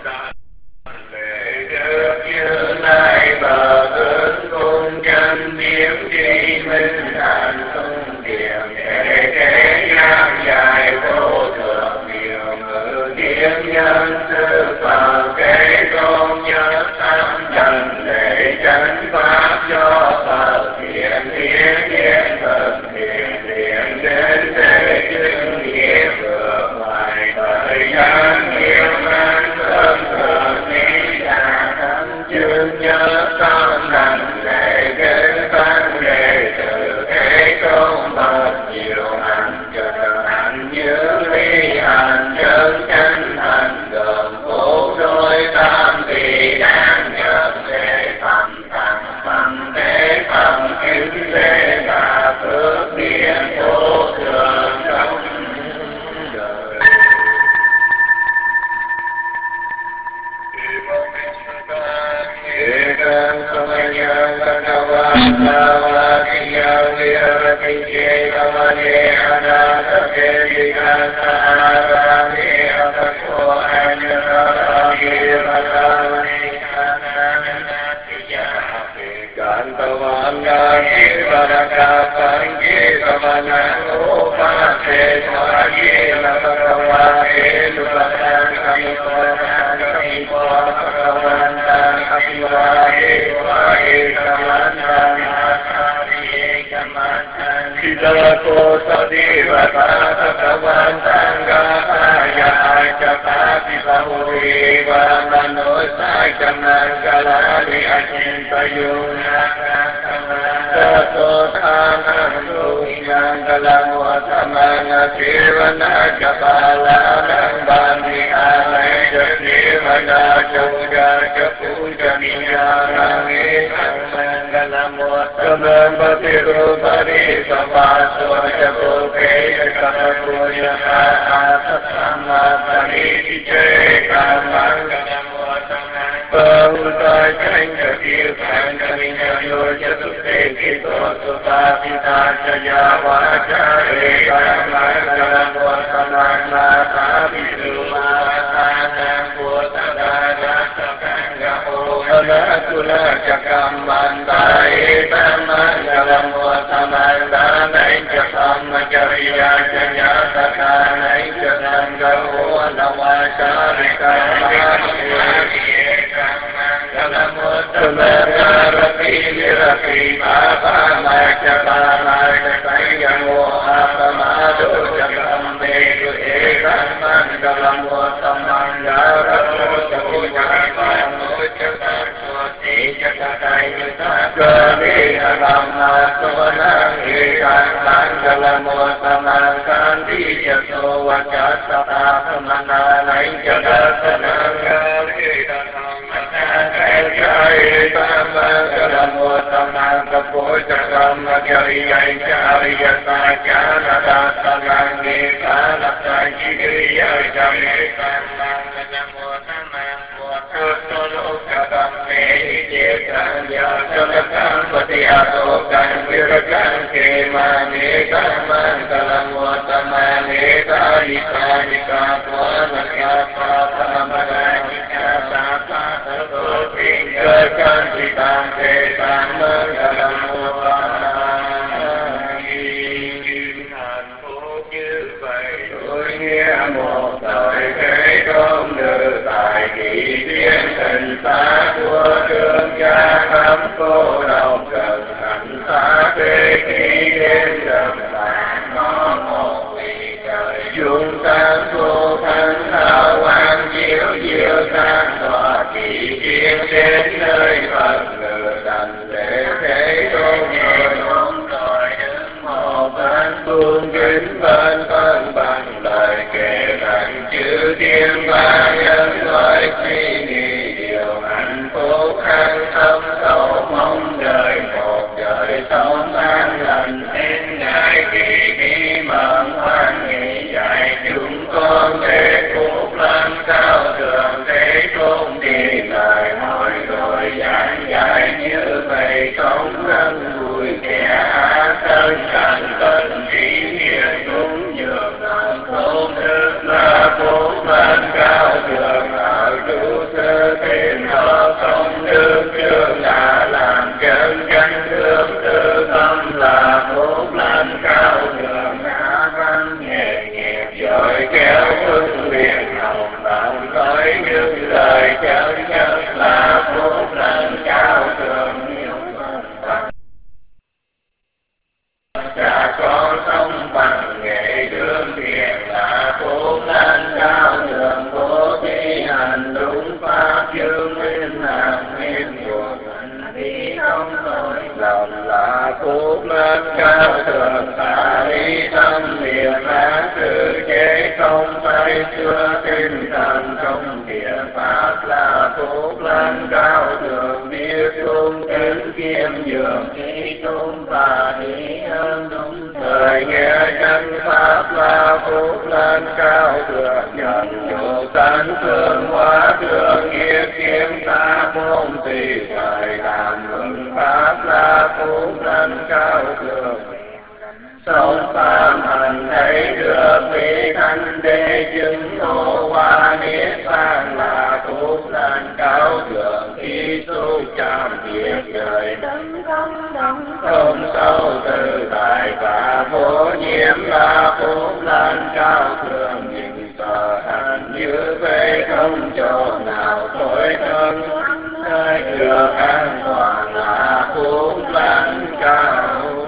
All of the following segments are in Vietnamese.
lệ được như lai bờ tướng cung chân niệm tri minh thành tung điểm thể thế gian dài vô thượng điều ngữ thiên nhân sư phạm kế tôn nhất tâm trần lệ chánh pháp do Phật thiện thiên thiên thực thiện thiện đến thế chứng nghĩa vượt ngoài thời gian nhiều năm sớm thường nghĩ ra tâm chương nhớ tâm thành lệ kế tăng đệ tử thế tôn Phật nhiều hành chờ hành như ly hành chân chánh hành gồm khổ đôi tam thì đang nhập lệ phẩm tăng phẩm thế phẩm kính lễ và phước điển vô thường trong đời. Ekam samaya kakavata kiya virati chetamane anatake vikasa arami akaso anarami vakavane ananatiya kantavanga kivaraka pangi kamana upase swagi lakavate lupatan kamipatan kamipatan Apiwari wari kamantan asari kamantan Sita kosa divata kamantan gaya acapati bahuri wa manusa kamangalari acintayuna Sato tanang yang dalam wasamana sirwana kapala nang bani alai sirwana jaga puja niyangi samanggalam wasamana patiru pari sampaso jabuke kamapuya asasama pari cicai kamanggalam wasamana Bahusai cengka kirtan kaminya yoja sukse Sopapita jaya wajare kamanggalam wasamana sabidu mahasanam putada sakanggaho Alatula jakamandai tamanggalam wasamandai jakamajariya jaya sakanai jakanggaho alawasari kamanggalam Rapi rapi bapa maca sayangmu apa madu jagam bedu ekam dalam wasamangara jagat swati jagatai sagale alam nasavanang ekam dalam wasamangkan di jaso wajasa pamanalai jagat sanangal Jai Tamanggalam Wasamangka Pujakam Jai Jai Sajana Dasangangi Sanakta Jigriya Jai Tamanggalam Wasamangka Solokatam Mehi Jekan Yasalakam Patiatokan Virakan Kemani Tamanggalam Wasamangka Talika Lika Puanaka Papamanaka Sapa Kan ditang kesang menggalam hạnh phúc như vậy tôi nghe một thời thế công nữ tại kỳ thiên tình xa của trường cha khắp cô độc cần hạnh xa thế khi đêm đầm bàn có một vị trời dung tan vô thanh thao quan chiếu diệu sang tòa kỳ thiên đến nơi Phật ngự thành để thế tôn người ôm tội đứng một bên buông kính bên thân bằng lời kể thành chữ thiên ba nhân loại suy nghĩ điều hạnh phúc an tâm cầu mong đời một đời sống an lành đến ngày kỳ bí mận hoan nghỉ dạy chúng con để phúc làm sao thường thế tôn đi lời hỏi pháp là phúc lành cao thượng, biết cung kính kiêm nhường trí tôn và ý ơn đúng thời. Nghe chân pháp là phúc lành cao thượng, nhận chủ tánh phương hóa thượng nghiệp kiếm ta môn tùy thời làm luận pháp là phúc lành cao thượng. Sống phạm hành thấy được vị thanh đế chứng ngộ hoa niết bàn là phúc lành cao thượng. Khi xúc chạm việc đời không sâu tự tại và vô nhiễm là phúc lành cao thượng. Nhưng sợ hành như vậy không chỗ nào tối thân, nơi được an toàn là phúc lành cao thượng.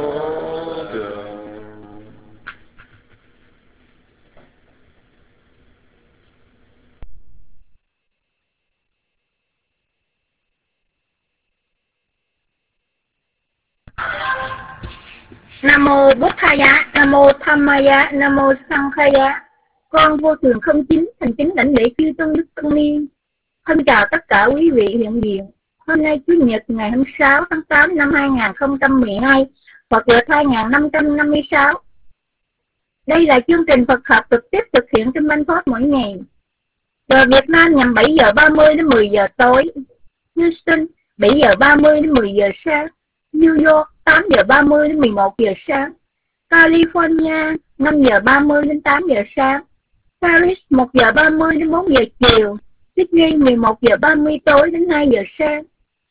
Nam mô Bụt Thaya, Nam mô Dhammaya, Nam mô Sankhaya. Con vô thường không chính thành kính đảnh lễ chư tôn đức tăng ni. Thân chào tất cả quý vị hiện diện. Hôm nay Chủ nhật ngày 26 tháng 8 năm 2012, Phật lịch 2556. Đây là chương trình Phật học trực tiếp thực hiện trên Minh Pháp mỗi ngày. Giờ Việt Nam nhằm 7 giờ 30 đến 10 giờ tối. Houston 7 giờ 30 đến 10 giờ sáng. New York 8 giờ 30 đến 11 giờ sáng. California 5 giờ 30 đến 8 giờ sáng. Paris 1 giờ 30 đến 4 giờ chiều. Sydney 11 giờ 30 tối đến 2 giờ sáng.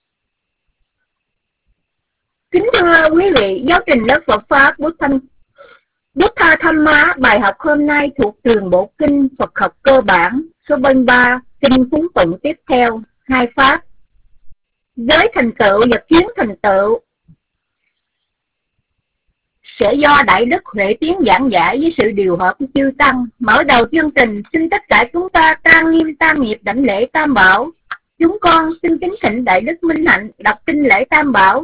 Kính thưa quý vị, giáo trình lớp Phật Pháp Buddha Dhamma, bài học hôm nay thuộc trường Bộ Kinh Phật học cơ bản số 33, kinh phúng tụng tiếp theo, hai pháp. Giới thành tựu và kiến thành tựu sẽ do Đại Đức Huệ Tiến giảng giải với sự điều hợp của chư Tăng. Mở đầu chương trình, xin tất cả chúng ta trang nghiêm tam nghiệp đảnh lễ Tam Bảo. Chúng con xin kính thỉnh Đại Đức Minh Hạnh đọc kinh lễ Tam Bảo.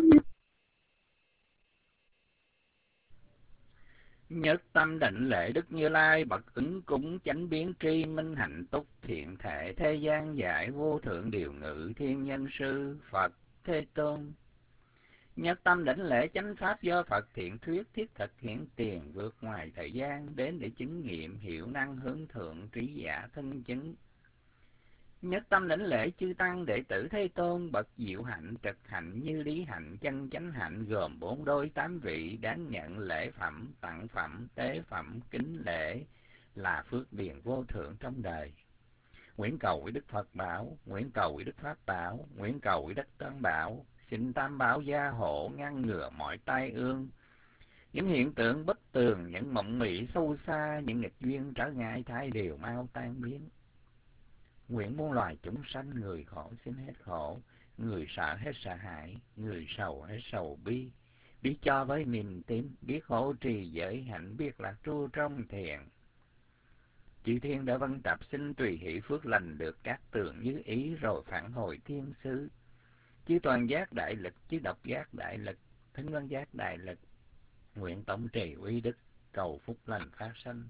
Nhất tâm đảnh lễ Đức Như Lai, bậc ứng cúng chánh biến tri minh hạnh túc thiện thể thế gian giải vô thượng điều ngự thiên nhân sư Phật Thế Tôn. Nhất tâm đảnh lễ chánh pháp do Phật thiện thuyết thiết thực hiện tiền vượt ngoài thời gian đến để chứng nghiệm hiệu năng hướng thượng trí giả thân chứng. Nhất tâm đảnh lễ chư tăng đệ tử Thế Tôn, bậc diệu hạnh trực hạnh như lý hạnh chân chánh hạnh, gồm 4 đôi 8 vị, đáng nhận lễ phẩm tặng phẩm tế phẩm kính lễ là phước điền vô thượng trong đời. Nguyện cầu với Đức Phật bảo, nguyện cầu với Đức Pháp bảo, nguyện cầu với Đức Tăng bảo, xin Tam Bảo gia hộ ngăn ngừa mọi tai ương, những hiện tượng bất tường, những mộng mị sâu xa, những nghịch duyên trở ngại thay đều mau tan biến. Nguyện muôn loài chúng sanh, người khổ xin hết khổ, người sợ hết sợ hãi, người sầu hết sầu bi, biết cho với niềm tin, biết hộ trì giới hạnh, biết lạc tru trong thiền. Chư thiên đã vân tập xin tùy hỷ phước lành được các tường như ý rồi phản hồi thiên sứ. Chư toàn giác đại lực, chư độc giác đại lực, thính văn giác đại lực, nguyện tổng trì uy đức, cầu phúc lành phát sanh.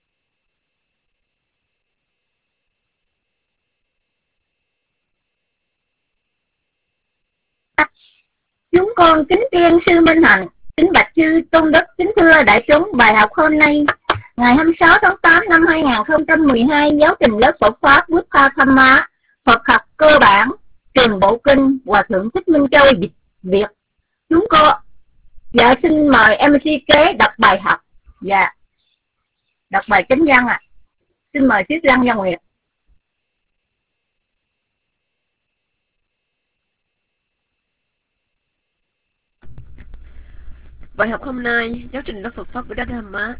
Chúng con kính tiên sư Minh Hạnh, kính bạch chư tôn đức, kính thưa đại chúng. Bài học hôm nay ngày 26 tháng 8 năm 2012, giáo trình lớp Phật Pháp Buddha Dhamma, Phật học cơ bản, trường Bộ Kinh, Hòa thượng Thích Minh Châu dịch Việt. Chúng con xin mời MC Kế đọc bài học và đọc bài chánh văn ạ. Xin mời Thuyết Lăng Gia Nguyệt. Bài học hôm nay, giáo trình lớp Phật Pháp Buddha Dhamma,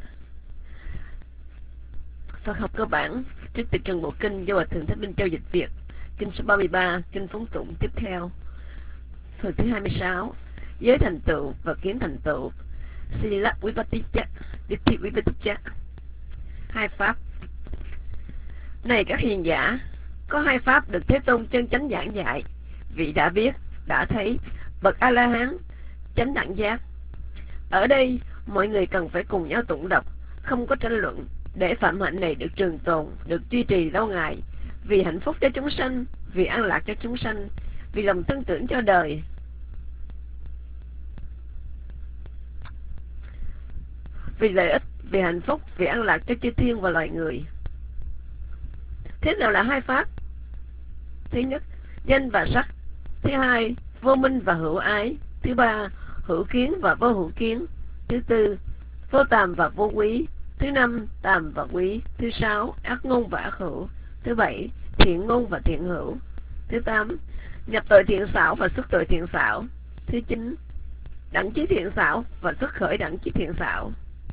Phật học cơ bản, trích từ trường Bộ Kinh do Hòa thượng Thích Minh Châu dịch Việt, kinh số 33, kinh phúng tụng tiếp theo, phần thứ 26, giới thành tựu và kiến thành tựu, Sila Vipatticha, Ditti Vipatticha, hai pháp. Này các hiền giả, có hai pháp được Thế Tôn chân chánh giảng dạy, vị đã biết, đã thấy, bậc A La Hán, chánh đẳng giác. Ở đây, mọi người cần phải cùng nhau tụng đọc, không có tranh luận, để phạm hạnh này được trường tồn, được duy trì lâu ngày, vì hạnh phúc cho chúng sanh, vì an lạc cho chúng sanh, vì lòng tin tưởng cho đời, vì lợi ích, vì hạnh phúc, vì an lạc cho chư thiên và loài người. Thế nào là hai pháp? Thứ nhất, danh và sắc. Thứ hai, vô minh và hữu ái. Thứ ba, hữu kiến và vô hữu kiến. Thứ tư, vô tàm và vô quý. Thứ năm, tàm và quý. Thứ sáu, ác ngôn và ác hữu. Thứ bảy, thiện ngôn và thiện hữu. Thứ tám, nhập tội thiện xảo và xuất tội thiện xảo. Thứ chín, đẳng chí thiện xảo và xuất khởi đẳng chí thiện xảo.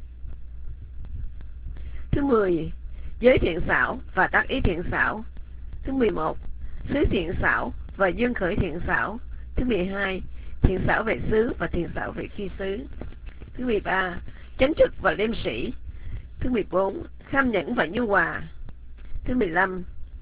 Thứ 10, giới thiện xảo và tác ý thiện xảo. Thứ 11, xứ thiện xảo và dương khởi thiện xảo. Thứ 12, thiện xảo về xứ và thiện xảo về khi xứ. Thứ 13, chánh trực và liêm sĩ. Thứ 14, kham nhẫn và nhu hòa. Thứ 15,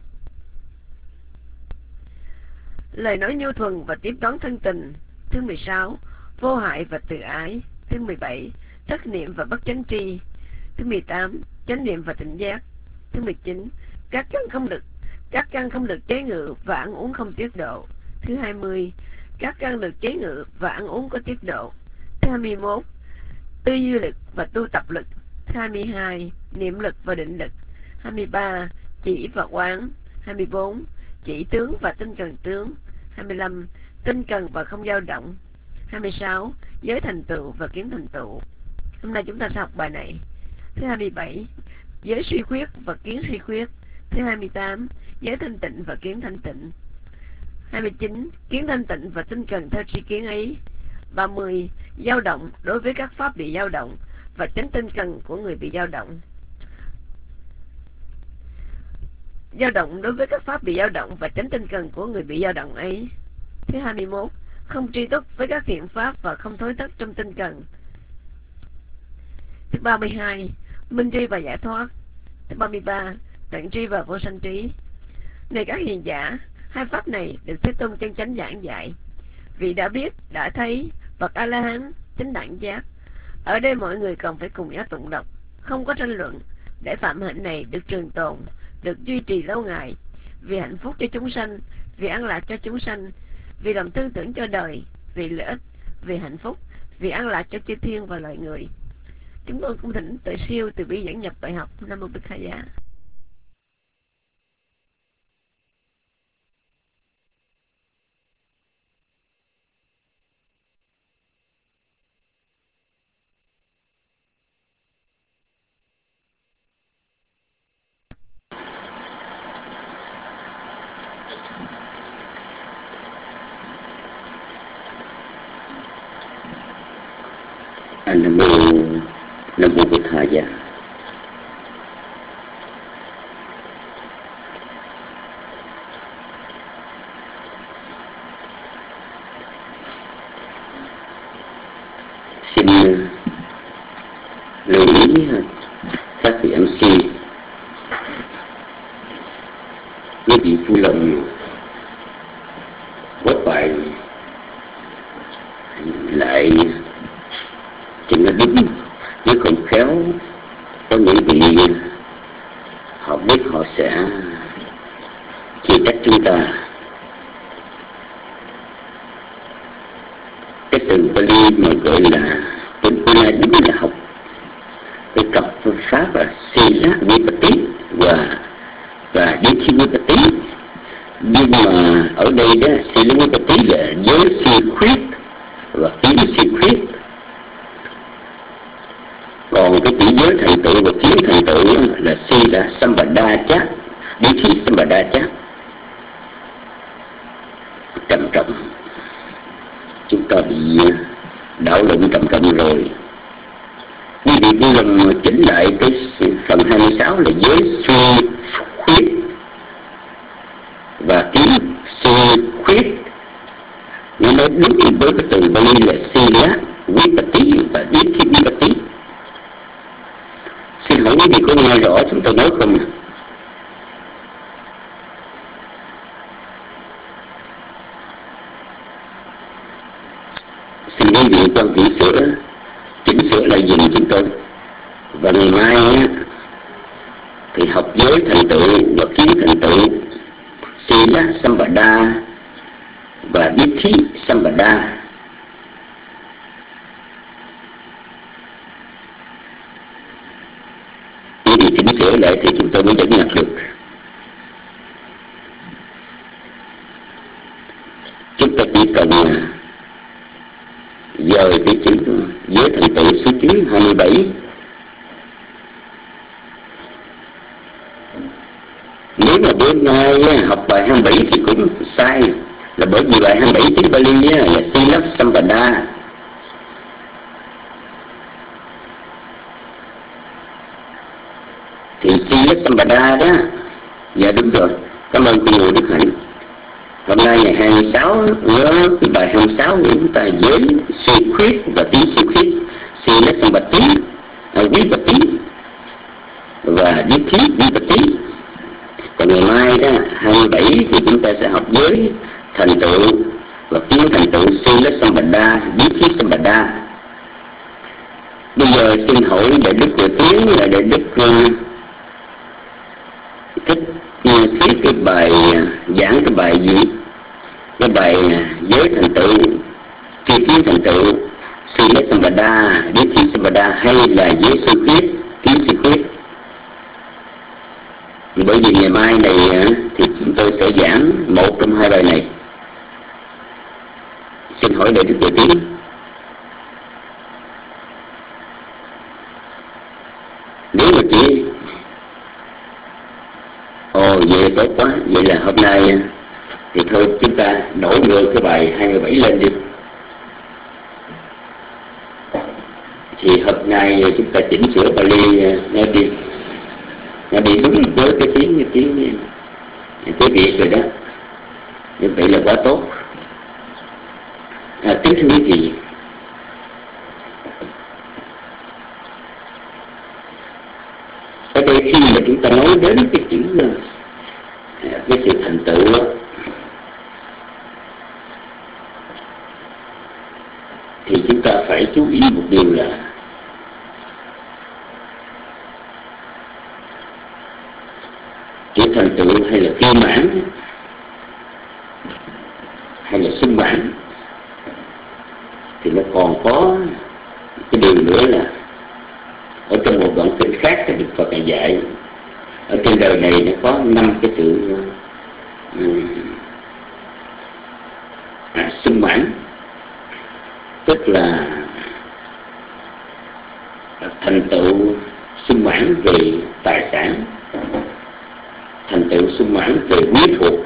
lời nói nhu thuần và tiếp đón thân tình. Thứ 16, vô hại và tự ái. Thứ 17, thất niệm và bất chánh tri. Thứ 18, chánh niệm và tỉnh giác. Thứ 19, các căn không được chế ngự và ăn uống không tiết độ. Thứ 20, các căn được chế ngự và ăn uống có tiết độ. Thứ 21, tư duy lực và tu tập lực. Thứ 22, niệm lực và định lực. 23, chỉ và quán. 24, chỉ tướng và tinh cần tướng. 25, tinh cần và không dao động. 26, giới thành tựu và kiến thành tựu. Hôm nay chúng ta sẽ học bài này. Thứ 27, giới suy khuyết và kiến suy khuyết. Thứ 28, giới thanh tịnh và kiến thanh tịnh. 29, kiến thanh tịnh và tinh cần theo tri kiến ấy. 30, dao động đối với các pháp bị dao động và chánh tinh cần của người bị dao động. Dao động đối với các pháp bị dao động và chánh tinh cần của người bị dao động ấy. Thứ 21, không tri túc với các thiện pháp và không thối thất trong tinh cần. Thứ 32, minh tri và giải thoát. Thứ 33, tận tri và vô sanh trí. Này các hiền giả, hai pháp này được Thế Tôn chân chánh giảng dạy. Vì đã biết, đã thấy, bậc A-la-hán, chánh đẳng giác. Ở đây mọi người cần phải cùng nhau tụng đọc, không có tranh luận, để phạm hạnh này được trường tồn, được duy trì lâu ngày, vì hạnh phúc cho chúng sanh, vì an lạc cho chúng sanh, vì lòng tư tưởng cho đời, vì lợi ích, vì hạnh phúc, vì an lạc cho chư thiên và loài người. Chúng tôi cũng thỉnh Tuệ Siêu từ bi dẫn nhập bài học. Nam Mô Bích Khả Giá. Nam mô Bích Khả Giá. Xin lưu ý các vị MC, quý vị vui lòng quét bài lại cho nó đúng, nếu không khéo có những vị họ biết họ sẽ chỉ trách chúng ta. Cái từ Pali mà gọi là tên Puna đúng là học cái cặp pháp là Sila Vipatti và Dithi Vipatti, nhưng mà ở đây đó Sila Vipatti là giới suy khuyết và kiến suy khuyết. Còn cái chữ giới thành tựu và kiến thành tựu là Sila Sambhadachat, Dithi Sambhadachat. Trầm trọng, chúng ta bị đảo lộn trầm trọng rồi. Quý vị vui lòng chỉnh lại cái phần 26 là giới suy khuyết và kiến suy khuyết. Nó nói đúng với cái từ Bali là Sila Vipatti và Dithi Vipatti. Xin hỏi quý vị có nghe rõ chúng tôi nói không? Xin quý vị quan vị chỉnh sửa lại dùm chúng tôi. Và ngày mai thì học giới thành tựu và kiến thành tựu Sila Sampada và Dithi Sampada. Khi chỉnh sửa lại thì chúng tôi mới dẫn nhập được. Chúng ta chỉ cần dời cái chữ giới thành tựu số thứ 27. Nếu mà bữa nay học bài 27 thì cũng sai, là bởi vì bài 27 tiếng Bali là Sila Sampada. Thì Sila Sampada đó. Dạ đúng rồi, cảm ơn cô Ngô Đức Hạnh. Hôm nay ngày 26, nhớ cái bài 26 của chúng ta với suy khuyết và tí suy khuyết, Sila Sampati, Vipatti và Dithi Vipatti. Còn ngày mai đó 27 thì chúng ta sẽ học với thành tựu và kiến thành tựu Sila Sampada, Dithi Sampada. Bây giờ xin hỏi Đại Đức Vừa Tiến là Đại Đức thích thuyết cái bài giảng cái bài gì? Cái bài giới thành tựu, tri kiến thành tựu, Sila Sampada, Dithi Sampada hay là giới suy khuyết, kiến suy khuyết? Bởi vì ngày mai này thì chúng tôi sẽ giảng một trong hai bài này. Xin hỏi Đại Đức Vừa Tiến. Nếu mà chỉ vậy tốt quá, vậy là hôm nay thì thôi chúng ta đổi ngược cái bài 27 lên đi. Thì hôm nay chúng ta chỉnh sửa Bali nó đi đúng với cái tiếng Việt rồi đó. Như vậy là quá tốt. Kính thưa quý vị, ở đây khi mà chúng ta nói đến cái chữ cái sự thành tựu đó, thì chúng ta phải chú ý một điều là chữ thành tựu hay là viên mãn hay là sung mãn thì nó còn có cái điều nữa là ở trong một đoạn kinh khác thì Đức Phật dạy ở trên đời này nó có 5 cái sự sung mãn, tức là thành tựu sung mãn về tài sản, thành tựu sung mãn về quý thuộc,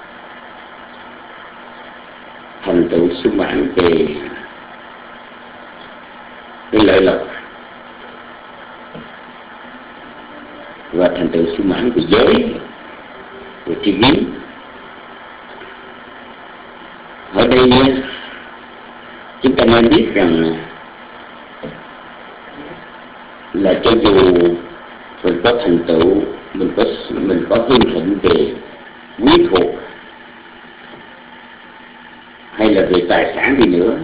thành tựu sung mãn về cái lợi lộc và thành tựu sung mãn về giới, về tri kiến. Ở đây chúng ta nên biết rằng là cho dù mình có thành tựu, mình có hưng thịnh về quý thuộc hay là về tài sản đi nữa,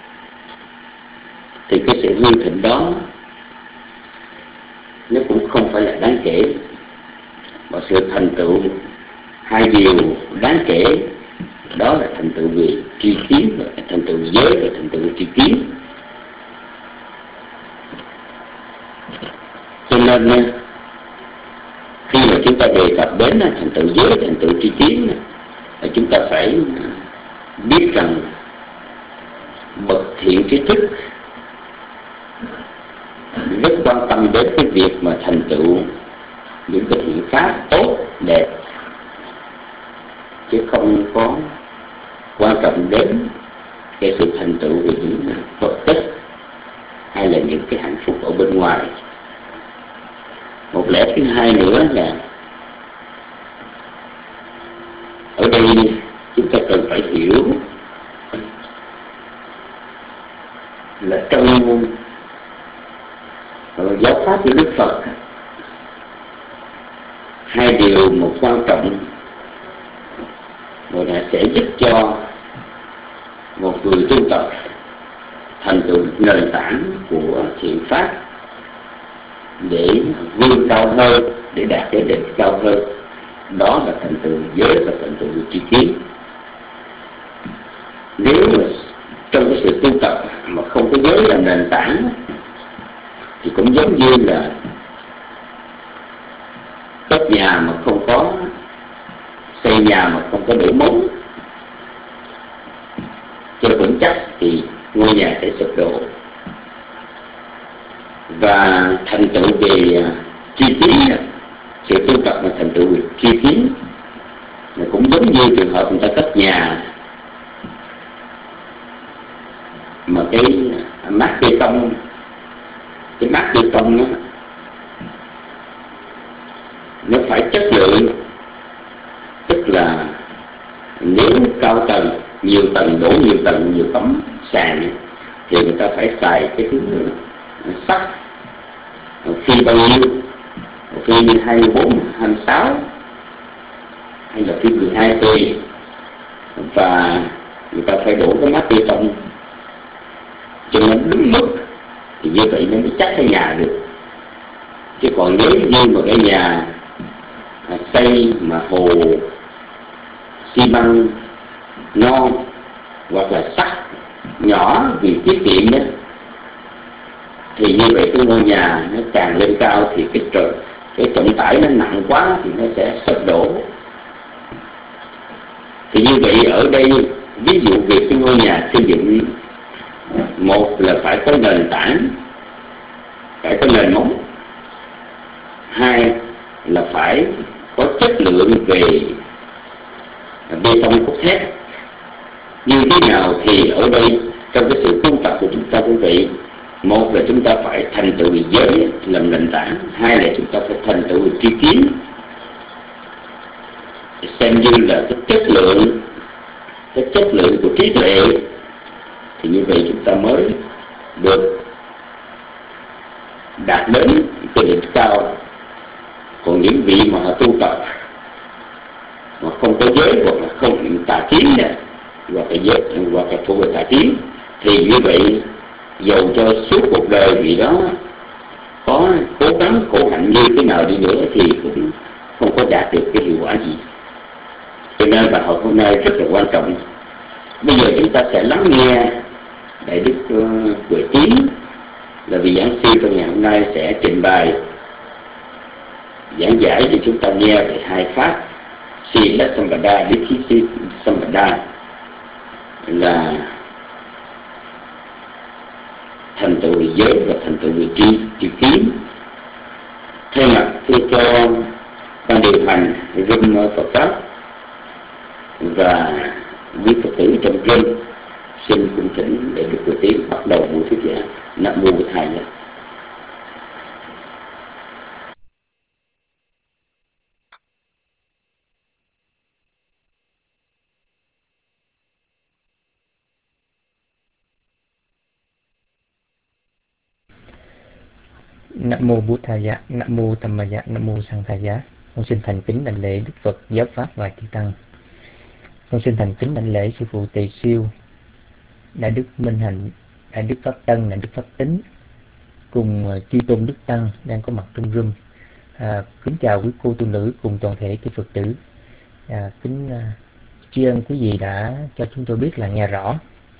thì cái sự hưng thịnh đó nó cũng không phải là đáng kể. Và sự thành tựu hai điều đáng kể đó là thành tựu về tri kiến, và thành tựu giới và thành tựu tri kiến. Cho nên khi mà chúng ta đề cập đến thành tựu giới, thành tựu tri kiến, là chúng ta phải biết rằng bậc thiện trí thức rất quan tâm đến cái việc mà thành tựu những cái thiện pháp tốt đẹp, chứ không có quan trọng đến cái sự thành tựu về những vật chất hay là những cái hạnh phúc ở bên ngoài. Một lẽ thứ hai nữa là ở đây chúng ta cần phải hiểu là trong giáo pháp của Đức Phật, hai điều một quan trọng rồi là sẽ giúp cho một người tu tập thành tựu nền tảng của thiện pháp để vươn cao hơn, để đạt đến đỉnh cao hơn. đó là thành tựu giới và thành tựu tri kiến. Nếu mà trong cái sự tu tập mà không có giới làm nền tảng thì cũng giống như là cất nhà mà không có xây nhà mà không có đổ móng cho vững chắc thì ngôi nhà sẽ sụp đổ. Và thành tựu về tri kiến, sự tu tập mà thành tựu về tri kiến là cũng giống như trường hợp người ta cất nhà mà cái mát bê tông, cái mát bê tông nó phải chất lượng, tức là nếu cao tầng, nhiều tầng, đổ nhiều tầng, nhiều tấm sàn thì người ta phải xài cái thứ sắt phi bao nhiêu, phi 24, 26 hay là phi 12 tùy, và người ta phải đổ cái mát bê tông cho nó đúng mức thì như vậy nó mới chắc cái nhà được. Chứ còn nếu như mà cái nhà xây mà hồ xi măng non hoặc là sắt nhỏ vì tiết kiệm đó, thì như vậy cái ngôi nhà nó càng lên cao thì cái trọng tải nó nặng quá thì nó sẽ sụp đổ. Thì như vậy ở đây ví dụ về cái ngôi nhà xây dựng, một là phải có nền tảng, phải có nền móng, hai là phải có chất lượng về bê tông cốt thép. Như thế nào thì ở đây trong cái sự tu tập của chúng ta cũng vậy, một là chúng ta phải thành tựu giới làm nền tảng, hai là chúng ta phải thành tựu tri kiến, xem như là cái chất lượng của trí tuệ, thì như vậy chúng ta mới được đạt đến cái đỉnh cao. Còn những vị mà họ tu tập mà không có giới hoặc là không tà kiến hoặc là giới hoặc là thuộc về tà kiến thì như vậy dầu cho suốt cuộc đời vị đó có cố gắng khổ hạnh như thế nào đi nữa thì cũng không có đạt được cái hiệu quả gì. Cho nên bài học hôm nay rất là quan trọng. Bây giờ chúng ta sẽ lắng nghe Đại Đức Huệ Tiến là vị giảng sư trong ngày hôm nay sẽ trình bày giảng giải cho chúng ta nghe về hai pháp Sila Sampada, Dikhi Sampada là thành tựu về giới và thành tựu về tri kiến. Thay mặt cho ban điều hành room Phật pháp và quý Phật tử trong room, xin cung thỉnh để được Huệ Tiến bắt đầu buổi thuyết giảng. Nam mô Bổn Thầy. Nam mô Bụt Thaya, Nam mô Dhammaya, Nam mô Sanghaya. Con xin thành kính đảnh lễ Đức Phật, Giáo pháp và chư tăng. Con xin thành kính đảnh lễ sư phụ Tề Siêu, Đại Đức Minh Hạnh, Đại Đức Pháp Tân, Đại Đức Pháp Tính cùng chư tôn đức tăng đang có mặt trong room. Kính chào quý cô tu nữ cùng toàn thể chư Phật tử. Kính tri ân quý vị đã cho chúng tôi biết là nghe rõ.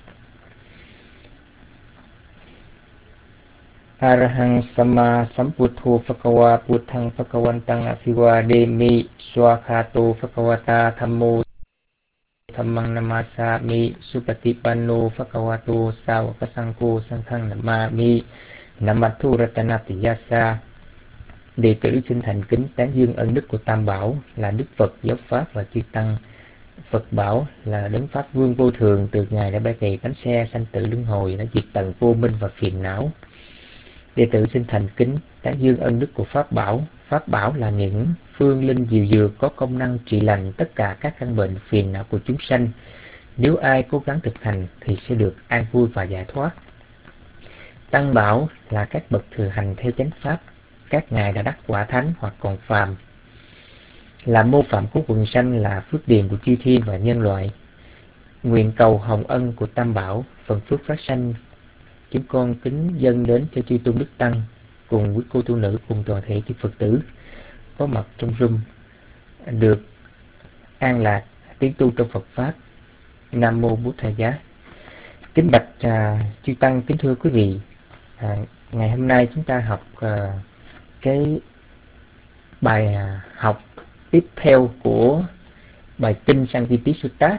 Arahang Sama Sambuddho Phakawa Buddhang Phakawantang Afiwademi Swakhato Phakawata Thammo Thammang Namasami Supatipanno Phakawato Sawakasangko Sanghang Namami Namathu Ratanatiyasa. Đệ tử xin thành kính tán dương ân đức của Tam Bảo là Đức Phật, Giáo pháp và chư tăng. Phật bảo là đấng pháp vương vô thường, từ Ngài đã bay về bánh xe sanh tử luân hồi, đã diệt tận vô minh và phiền não. Đệ tử xin thành kính tán dương ân đức của Pháp bảo. Pháp bảo là những phương linh diệu dược có công năng trị lành tất cả các căn bệnh phiền não của chúng sanh. Nếu ai cố gắng thực hành thì sẽ được an vui và giải thoát. Tăng bảo là các bậc thừa hành theo chánh pháp, các ngài đã đắc quả thánh hoặc còn phàm, là mô phạm của quần sanh, là phước điền của chư thiên và nhân loại. Nguyện cầu hồng ân của Tam Bảo, phần phước phát sanh chúng con kính dâng đến cho chư tôn đức tăng cùng quý cô tu nữ cùng toàn thể chư Phật tử có mặt trong room. được an lạc tiến tu trong Phật Pháp. Nam Mô Bụt Thầy Giá. Kính bạch chư Tăng, kính thưa quý vị, ngày hôm nay chúng ta học cái bài học tiếp theo của bài kinh Sankiti Sutta.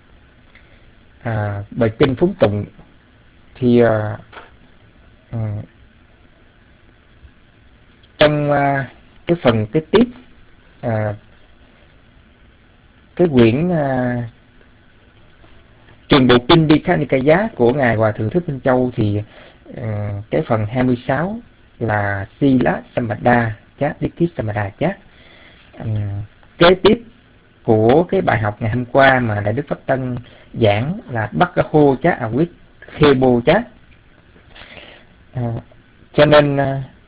Bài kinh phúng tụng thì trong cái phần kế tiếp, cái quyển Trường Bộ Kinh Dikha Nikaya của Ngài Hòa Thượng Thích Minh Châu thì cái phần 26 là Sila Sampada Chát Dikhi Sampada Chát. Kế tiếp của cái bài học ngày hôm qua mà Đại Đức Pháp Tân giảng là Bhakkaho Chát Awit Khebo Chát. Cho nên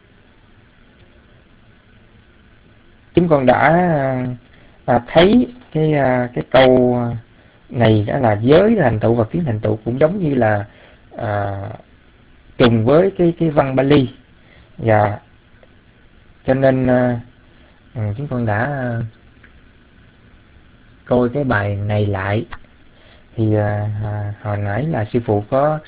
chúng con đã thấy cái câu này đó là giới thành tựu và kiến thành tựu cũng giống như là trùng với cái văn Bali, và cho nên chúng con đã coi cái bài này lại. Thì hồi nãy là sư phụ có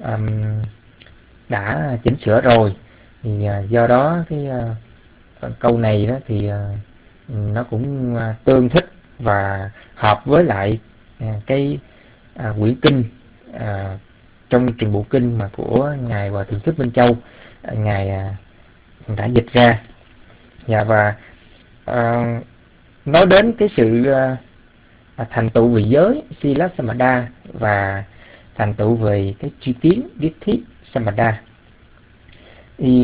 đã chỉnh sửa rồi, thì do đó cái câu này đó thì nó cũng tương thích và hợp với lại cái quyển kinh trong Trường Bộ Kinh mà của Ngài Hòa Thượng Thích Minh Châu Ngài đã dịch ra. Và nói đến cái sự thành tựu về giới Sila Samada và thành tựu về cái tri kiến Dithi Samada, thì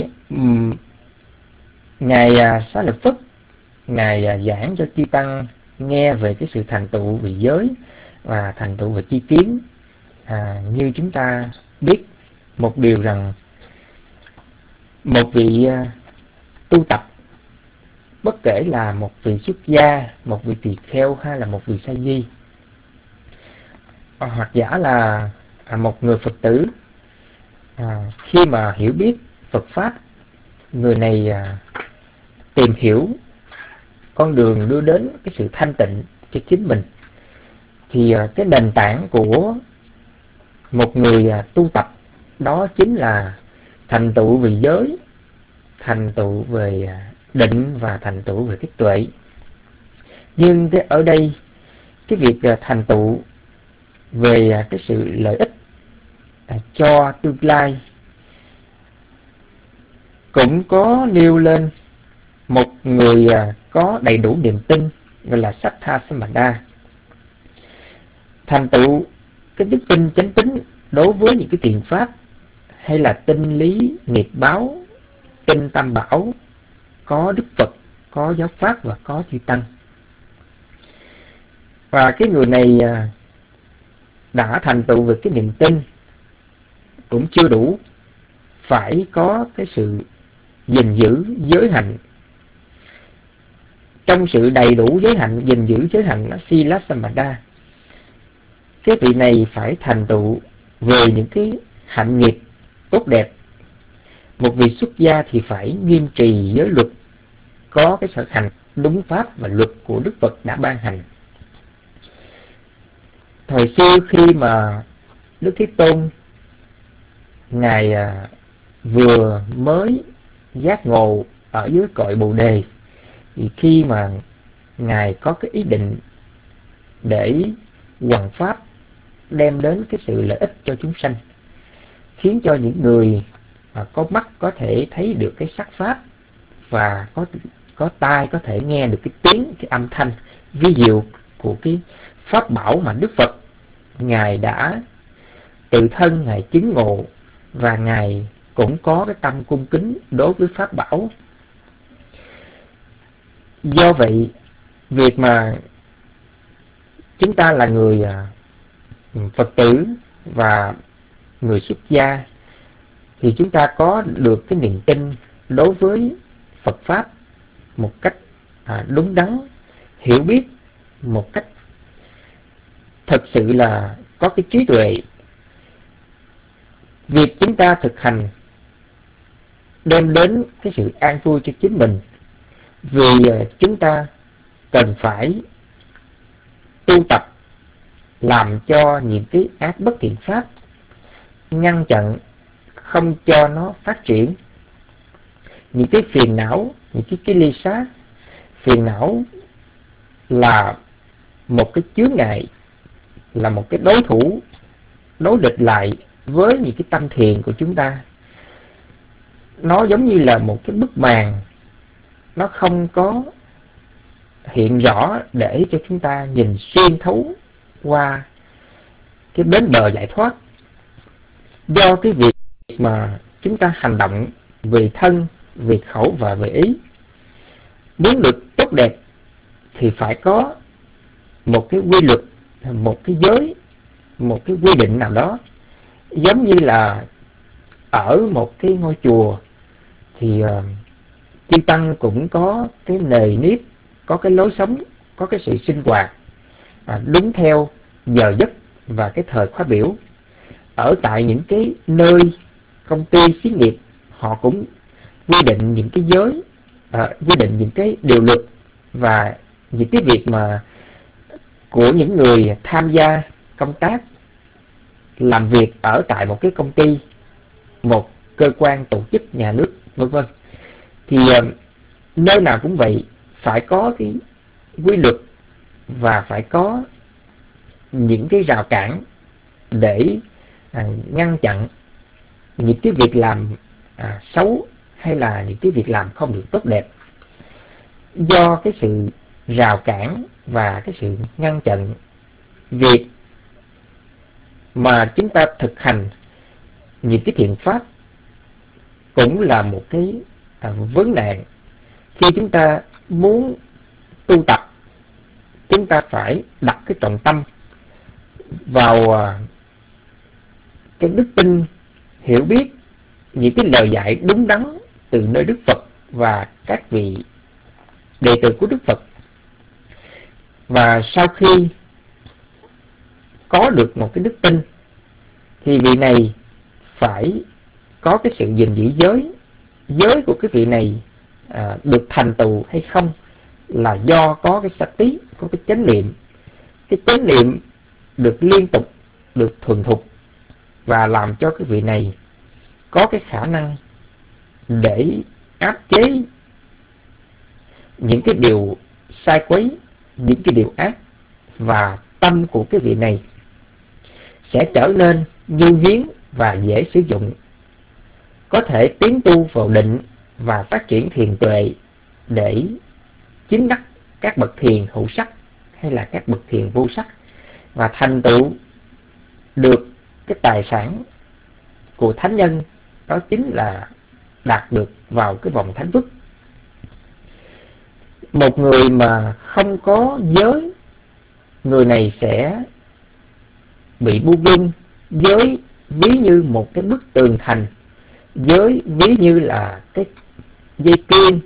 Ngài Xá Lợi Phất Ngài giảng cho chư Tăng nghe về cái sự thành tựu về giới và thành tựu về tri kiến. Như chúng ta biết một điều rằng một vị tu tập, bất kể là một vị xuất gia, một vị tỳ kheo hay là một vị sa di, hoặc giả là một người Phật tử, khi mà hiểu biết Phật Pháp, người này tìm hiểu con đường đưa đến cái sự thanh tịnh cho chính mình, thì cái nền tảng của một người tu tập đó chính là thành tựu về giới, thành tựu về định và thành tựu về cái tuệ. Nhưng ở đây cái việc thành tựu về cái sự lợi ích cho tương lai cũng có nêu lên một người có đầy đủ niềm tin, gọi là Sattha Sampada, thành tựu cái đức tin chánh tín đối với những cái thiện pháp, hay là tin lý nghiệp báo, tin tam bảo, có Đức Phật, có giáo pháp và có chư Tăng. Và cái người này đã thành tựu về cái niềm tin cũng chưa đủ, phải có cái sự gìn giữ giới hạnh. Trong sự đầy đủ giới hạnh, gìn giữ giới hạnh là Sila Sampada, cái vị này phải thành tựu về những cái hạnh nghiệp tốt đẹp. Một vị xuất gia thì phải nghiêm trì giới luật, có cái thực hành đúng pháp và luật của Đức Phật đã ban hành. Thời xưa khi mà Đức Thế Tôn Ngài vừa mới giác ngộ ở dưới cội Bồ Đề, thì khi mà Ngài có cái ý định để hoằng pháp, đem đến cái sự lợi ích cho chúng sanh, khiến cho những người có mắt có thể thấy được cái sắc pháp, và có tai có thể nghe được cái tiếng, cái âm thanh vi diệu của cái pháp bảo mà Đức Phật Ngài đã tự thân Ngài chứng ngộ, và Ngài cũng có cái tâm cung kính đối với pháp bảo. Do vậy, việc mà chúng ta là người Phật tử và người xuất gia, thì chúng ta có được cái niềm tin đối với Phật Pháp một cách đúng đắn, hiểu biết một cách thật sự là có cái trí tuệ. Việc chúng ta thực hành đem đến cái sự an vui cho chính mình, vì chúng ta cần phải tu tập làm cho những cái ác bất thiện pháp ngăn chặn, không cho nó phát triển. Những cái phiền não, những cái kilesa, phiền não là một cái chướng ngại, là một cái đối thủ đối địch lại với những cái tâm thiền của chúng ta. Nó giống như là một cái bức màn, nó không có hiện rõ để cho chúng ta nhìn xuyên thấu qua cái bến bờ giải thoát. Do cái việc mà chúng ta hành động về thân, về khẩu và về ý, muốn được tốt đẹp thì phải có một cái quy luật, một cái giới, một cái quy định nào đó. Giống như là ở một cái ngôi chùa thì chư tăng cũng có cái nề nếp, có cái lối sống, có cái sự sinh hoạt đúng theo giờ giấc và cái thời khóa biểu. Ở tại những cái nơi công ty xí nghiệp, họ cũng quy định những cái giới, quy định những cái điều luật và những cái việc mà của những người tham gia công tác làm việc ở tại một cái công ty, một cơ quan tổ chức nhà nước, vân vân. Thì nơi nào cũng vậy, phải có cái quy luật và phải có những cái rào cản để ngăn chặn những cái việc làm xấu hay là những cái việc làm không được tốt đẹp. Do cái sự rào cản và cái sự ngăn chặn việc mà chúng ta thực hành những cái thiện pháp cũng là một cái vấn nạn. Khi chúng ta muốn tu tập, chúng ta phải đặt cái trọng tâm vào cái đức tin, hiểu biết những cái lời dạy đúng đắn từ nơi Đức Phật và các vị đệ tử của Đức Phật. Và sau khi có được một cái đức tin thì vị này phải có cái sự gìn giữ giới. Giới của cái vị này được thành tựu hay không là do có cái sati, có cái chánh niệm. Cái chánh niệm được liên tục, được thuần thục và làm cho cái vị này có cái khả năng để áp chế những cái điều sai quấy, những cái điều ác, và tâm của cái vị này sẽ trở nên nhu hiến và dễ sử dụng, có thể tiến tu vào định và phát triển thiền tuệ để chứng đắc các bậc thiền hữu sắc hay là các bậc thiền vô sắc, và thành tựu được cái tài sản của thánh nhân, đó chính là đạt được vào cái vòng thánh phước. Một người mà không có giới, người này sẽ bị buông lung. Giới ví như một cái bức tường thành, giới ví như là cái dây kiên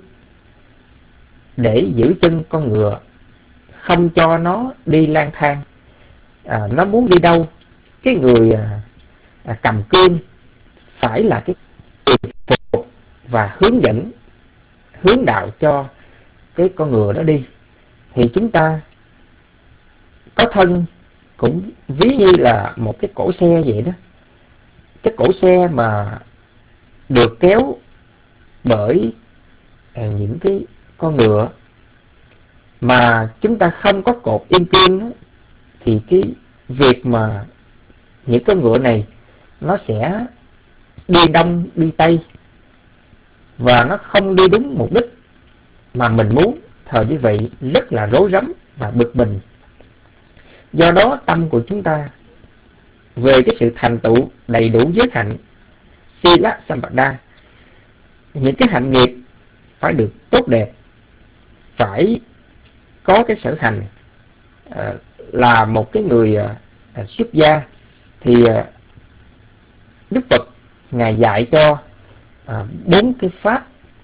để giữ chân con ngựa, không cho nó đi lang thang. Nó muốn đi đâu, cái người cầm cương phải là cái người phục và hướng dẫn, hướng đạo cho cái con ngựa đó đi. Thì chúng ta có thân cũng ví như là một cái cỗ xe vậy đó. Cái cỗ xe mà được kéo bởi những cái con ngựa mà chúng ta không có cột yên cương đó, thì cái việc mà những con ngựa này nó sẽ đi đông đi tây và nó không đi đúng mục đích mà mình muốn. Thời như vậy rất là rối rắm và bực mình. Do đó tâm của chúng ta về cái sự thành tựu đầy đủ giới hạnh Sila Sampada, những cái hạnh nghiệp phải được tốt đẹp, phải có cái sở hành là một cái người xuất gia. Thì Đức Phật Ngài dạy cho 4 cái pháp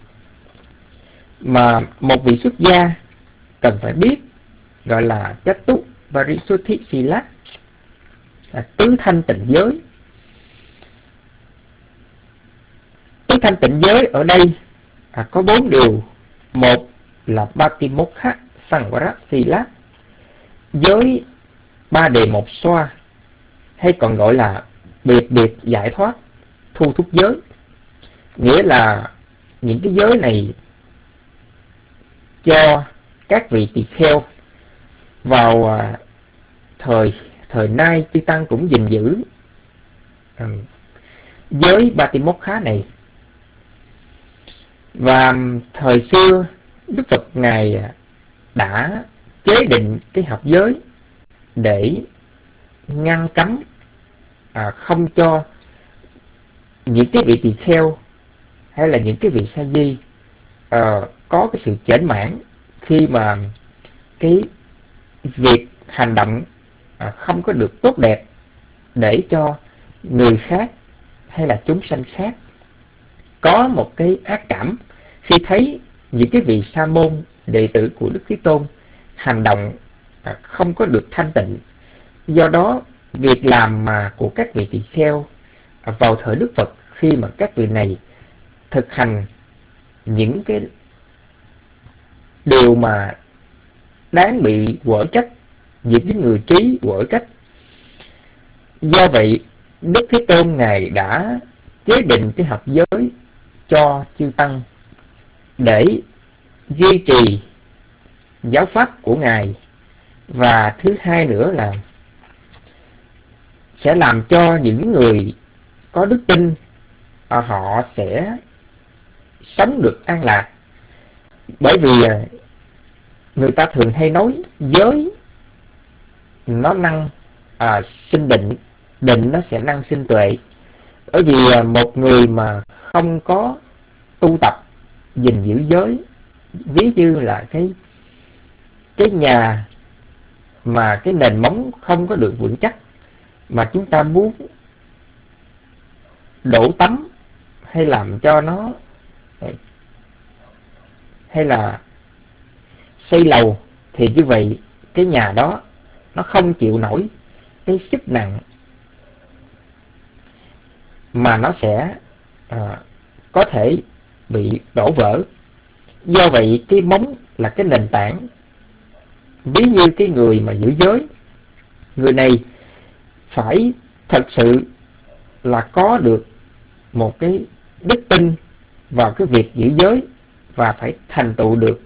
mà một vị xuất gia cần phải biết, gọi là Chatu Parisuddhi Sila, tứ thanh tịnh giới. Tứ thanh tịnh giới ở đây có 4 điều. Một là Patimokha Samvarasila, giới ba đề một xoa, hay còn gọi là biệt biệt giải thoát thu thúc giới. Nghĩa là những cái giới này cho các vị tỳ kheo vào thời nay chư tăng cũng gìn giữ giới Batimokha này. Và thời xưa Đức Phật Ngài đã chế định cái học giới để ngăn cấm không cho những cái vị tỳ kheo hay là những cái vị sa di có cái sự chểnh mãn khi mà cái việc hành động không có được tốt đẹp, để cho người khác hay là chúng sanh khác có một cái ác cảm khi thấy những cái vị sa môn đệ tử của Đức Thế Tôn hành động không có được thanh tịnh. Do đó việc làm mà của các vị tỳ kheo vào thời Đức Phật, khi mà các vị này thực hành những cái điều mà đáng bị quở trách, những cái người trí quở trách. Do vậy Đức Thế Tôn Ngài đã chế định cái học giới cho chư tăng để duy trì giáo pháp của Ngài. Và thứ hai nữa là sẽ làm cho những người có đức tin họ sẽ sống được an lạc. Bởi vì người ta thường hay nói giới nó năng sinh định, định nó sẽ năng sinh tuệ. Bởi vì một người mà không có tu tập gìn giữ giới, ví như là cái nhà mà cái nền móng không có được vững chắc, mà chúng ta muốn đổ tấm hay làm cho nó, hay là xây lầu, thì như vậy cái nhà đó nó không chịu nổi cái sức nặng, mà nó sẽ có thể bị đổ vỡ. Do vậy cái móng là cái nền tảng. Ví như cái người mà giữ giới, người này phải thật sự là có được một cái đức tin vào cái việc giữ giới, và phải thành tựu được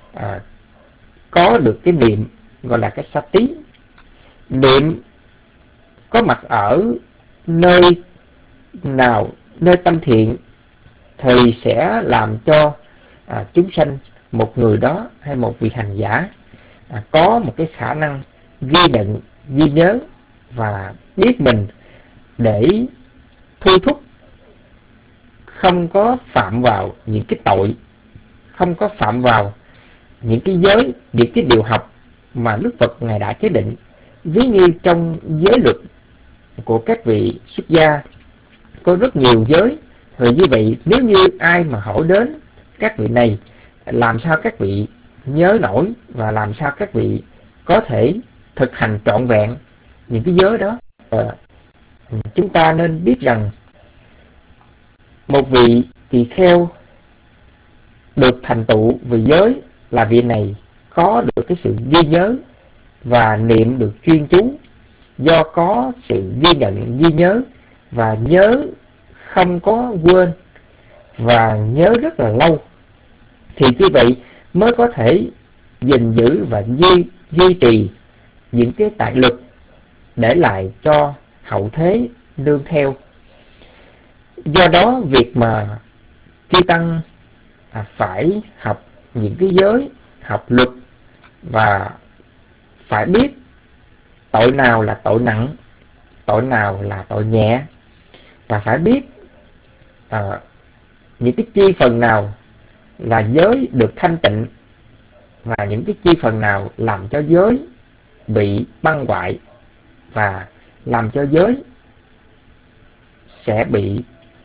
có được cái niệm gọi là cái sati. Niệm có mặt ở nơi nào, nơi tâm thiện, thì sẽ làm cho chúng sanh, một người đó hay một vị hành giả có một cái khả năng ghi nhận, ghi nhớ và biết mình để thu thúc, không có phạm vào những cái tội, không có phạm vào những cái giới, những cái điều học mà Đức Phật Ngài đã chế định. Ví như trong giới luật của các vị xuất gia có rất nhiều giới. Rồi như vậy nếu như ai mà hỏi đến các vị này, làm sao các vị nhớ nổi, và làm sao các vị có thể thực hành trọn vẹn những cái giới đó? Chúng ta nên biết rằng một vị tỳ kheo được thành tựu về giới là vị này có được cái sự ghi nhớ và niệm được chuyên chú. Do có sự ghi nhận, ghi nhớ và nhớ không có quên, và nhớ rất là lâu, thì như vậy mới có thể gìn giữ và duy trì những cái tài lực để lại cho hậu thế nương theo. Do đó việc mà chư tăng phải học những cái giới, học luật, và phải biết tội nào là tội nặng, tội nào là tội nhẹ, và phải biết những cái chi phần nào là giới được thanh tịnh, và những cái chi phần nào làm cho giới bị băng hoại và làm cho giới sẽ bị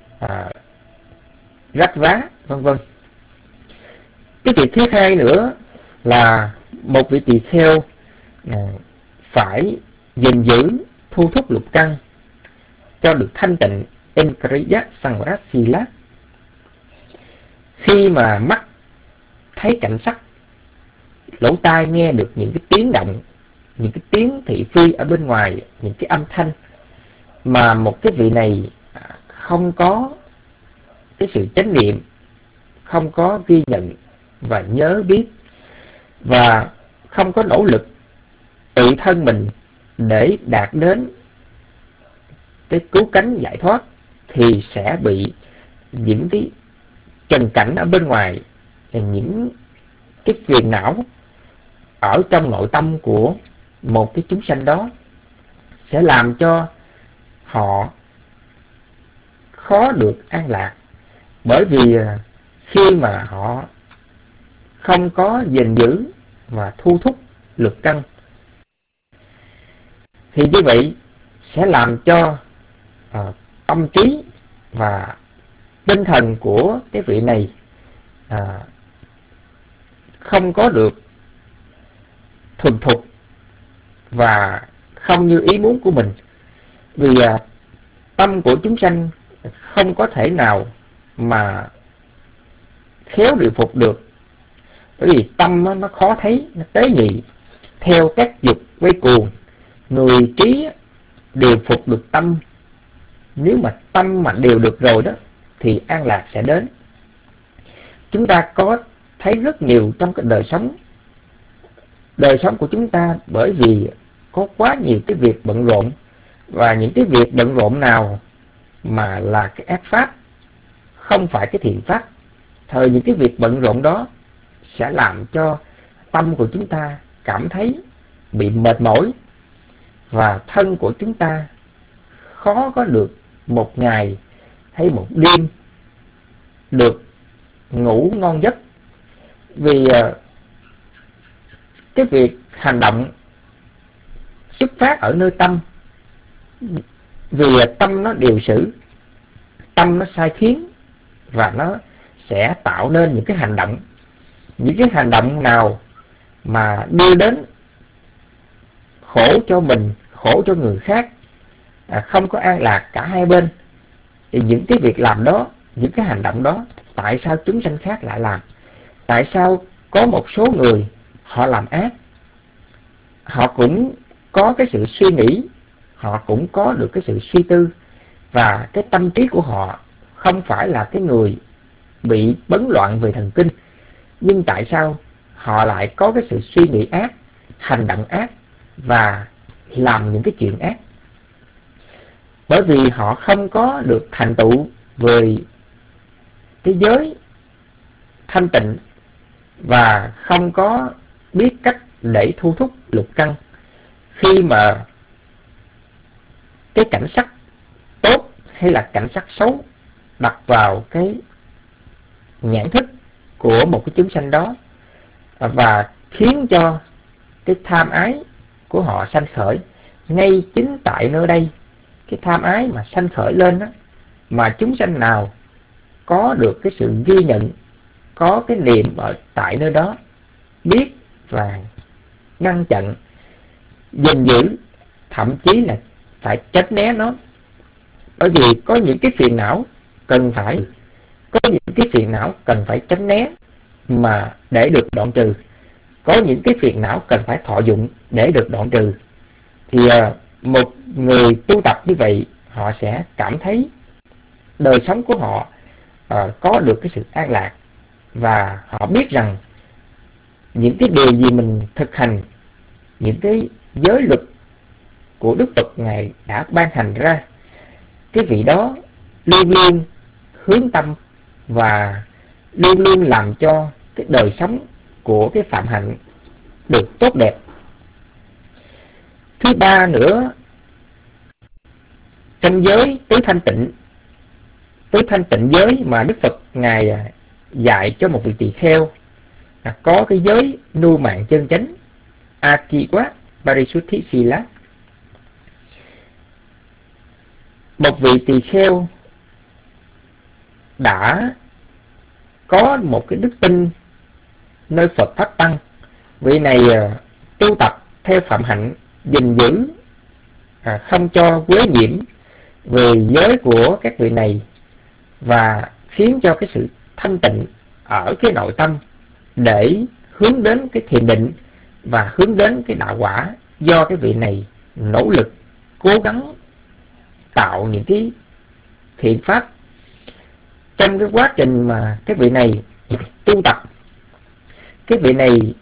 rách rá, vân vân. Cái việc thứ hai nữa là một vị tỳ kheo phải gìn giữ thu thúc lục căn cho được thanh tịnh. Enkriya Samvarasila. Khi mà mắt thấy cảnh sắc, lỗ tai nghe được những cái tiếng động, những cái tiếng thị phi ở bên ngoài, những cái âm thanh mà một cái vị này không có cái sự chánh niệm, không có ghi nhận và nhớ biết, và không có nỗ lực tự thân mình để đạt đến cái cứu cánh giải thoát, thì sẽ bị những cái trần cảnh ở bên ngoài, những cái phiền não ở trong nội tâm của một cái chúng sanh đó sẽ làm cho họ khó được an lạc. Bởi vì khi mà họ không có gìn giữ và thu thúc lực căn, thì như vậy sẽ làm cho tâm trí và tinh thần của cái vị này không có được thuần thục và không như ý muốn của mình. Vì tâm của chúng sanh không có thể nào mà khéo điều phục được, bởi vì tâm nó khó thấy, nó tế nhị theo các dục quay cuồng. Người trí điều phục được tâm, nếu mà tâm mà điều được rồi đó thì an lạc sẽ đến. Chúng ta có thấy rất nhiều trong cái đời sống của chúng ta, bởi vì có quá nhiều cái việc bận rộn, và những cái việc bận rộn nào mà là cái ác pháp, không phải cái thiện pháp, thời những cái việc bận rộn đó sẽ làm cho tâm của chúng ta cảm thấy bị mệt mỏi, và thân của chúng ta khó có được một ngày hay một đêm được ngủ ngon giấc. Vì cái việc hành động xuất phát ở nơi tâm, vì tâm nó điều xử, tâm nó sai khiến, và nó sẽ tạo nên những cái hành động. Những cái hành động nào mà đưa đến khổ cho mình, khổ cho người khác, không có an lạc cả hai bên, thì những cái việc làm đó, những cái hành động đó, tại sao chúng sanh khác lại làm? Tại sao có một số người họ làm ác, họ cũng có cái sự suy nghĩ, họ cũng có được cái sự suy tư, và cái tâm trí của họ không phải là cái người bị bấn loạn về thần kinh, nhưng tại sao họ lại có cái sự suy nghĩ ác, hành động ác và làm những cái chuyện ác? Bởi vì họ không có được thành tựu về cái giới thanh tịnh, và không có biết cách để thu thúc lục căn. Khi mà cái cảnh sắc tốt hay là cảnh sắc xấu đặt vào cái nhãn thức của một cái chúng sanh đó, và khiến cho cái tham ái của họ sanh khởi, ngay chính tại nơi đây, cái tham ái mà sanh khởi lên đó, mà chúng sanh nào có được cái sự ghi nhận, có cái niệm ở tại nơi đó, biết và ngăn chặn, gìn giữ, thậm chí là phải tránh né nó. Bởi vì có những cái phiền não cần phải tránh né mà để được đoạn trừ, có những cái phiền não cần phải thọ dụng để được đoạn trừ. Thì một người tu tập như vậy, họ sẽ cảm thấy đời sống của họ có được cái sự an lạc, và họ biết rằng những cái điều gì mình thực hành, những cái giới luật của Đức Phật Ngài đã ban hành ra, cái vị đó luôn luôn hướng tâm và luôn luôn làm cho cái đời sống của cái phạm hạnh được tốt đẹp. Thứ ba nữa, trong giới tứ thanh tịnh giới mà Đức Phật Ngài dạy cho một vị tỳ kheo, là có cái giới nu mạng chân chánh, Atiwa Parisuddhi Sila. Một vị tỳ kheo đã có một cái đức tin nơi Phật Pháp Tăng, vị này tu tập theo phạm hạnh, gìn giữ không cho quấy nhiễm về giới của các vị này, và khiến cho cái sự thanh tịnh ở cái nội tâm để hướng đến cái thiền định và hướng đến cái đạo quả, do cái vị này nỗ lực cố gắng tạo những cái thiện pháp. Trong cái quá trình mà cái vị này tu tập, cái vị này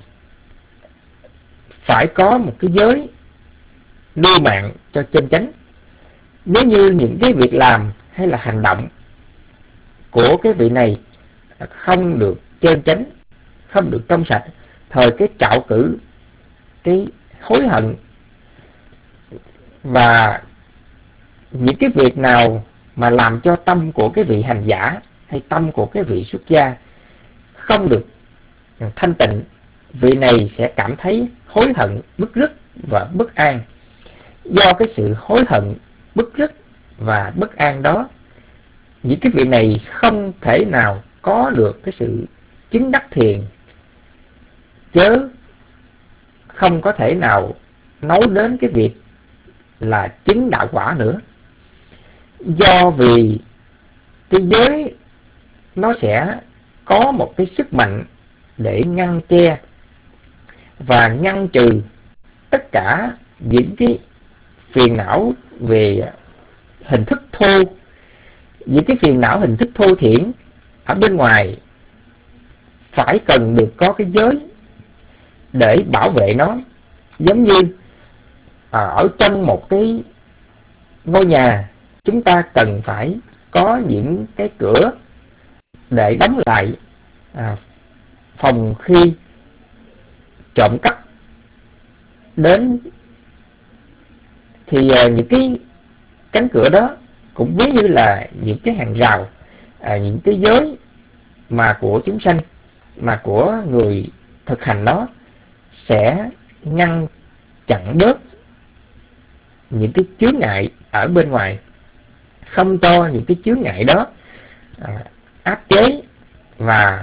phải có một cái giới lưu mạng cho chân chánh. Nếu như những cái việc làm hay là hành động của cái vị này không được chân chánh, không được trong sạch, thời cái trạo cử, cái hối hận, và những cái việc nào mà làm cho tâm của cái vị hành giả hay tâm của cái vị xuất gia không được thanh tịnh, vị này sẽ cảm thấy hối hận, bứt rứt và bất an. Do cái sự hối hận, bứt rứt và bất an đó, những cái vị này không thể nào có được cái sự chứng đắc thiền, chớ không có thể nào nói đến cái việc là chứng đạo quả nữa. Do vì cái giới nó sẽ có một cái sức mạnh để ngăn che và ngăn trừ tất cả những cái phiền não về hình thức thô, những cái phiền não hình thức thô thiển ở bên ngoài, phải cần được có cái giới để bảo vệ nó. Giống như ở trong một cái ngôi nhà, chúng ta cần phải có những cái cửa để đóng lại phòng khi trộm cắp đến, thì những cái cánh cửa đó cũng ví như là những cái hàng rào, những cái giới mà của chúng sanh, mà của người thực hành nó, sẽ ngăn chặn bớt những cái chướng ngại ở bên ngoài, không cho những cái chướng ngại đó áp chế và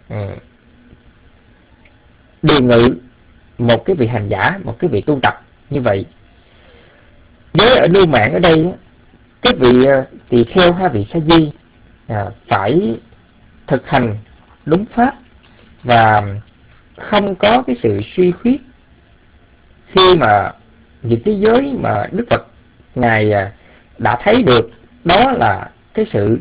điều ngự một cái vị hành giả, một cái vị tu tập như vậy. Giới ở lưu mạng ở đây, cái vị tỳ kheo hay vị sa di phải thực hành đúng pháp và không có cái sự suy khuyết. Khi mà những cái giới mà Đức Phật Ngài đã thấy được đó là cái sự,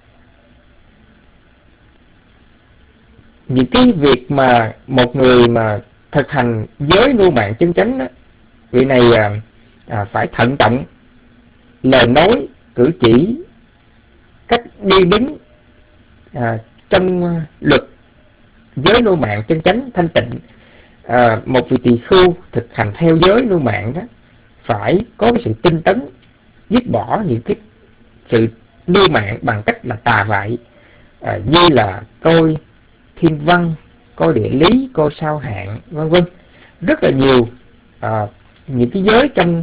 những cái việc mà một người mà thực hành giới lưu mạng chân chánh đó, vị này phải thận trọng lời nói, cử chỉ, cách đi đứng trong luật giới lưu mạng chân chánh thanh tịnh. Một vị tỳ khưu thực hành theo giới lưu mạng đó phải có cái sự tinh tấn, dứt bỏ những cái sự lưu mạng bằng cách là tà vại, như là coi thiên văn, coi địa lý, coi sao hạn, vân vân. Rất là nhiều những cái giới trong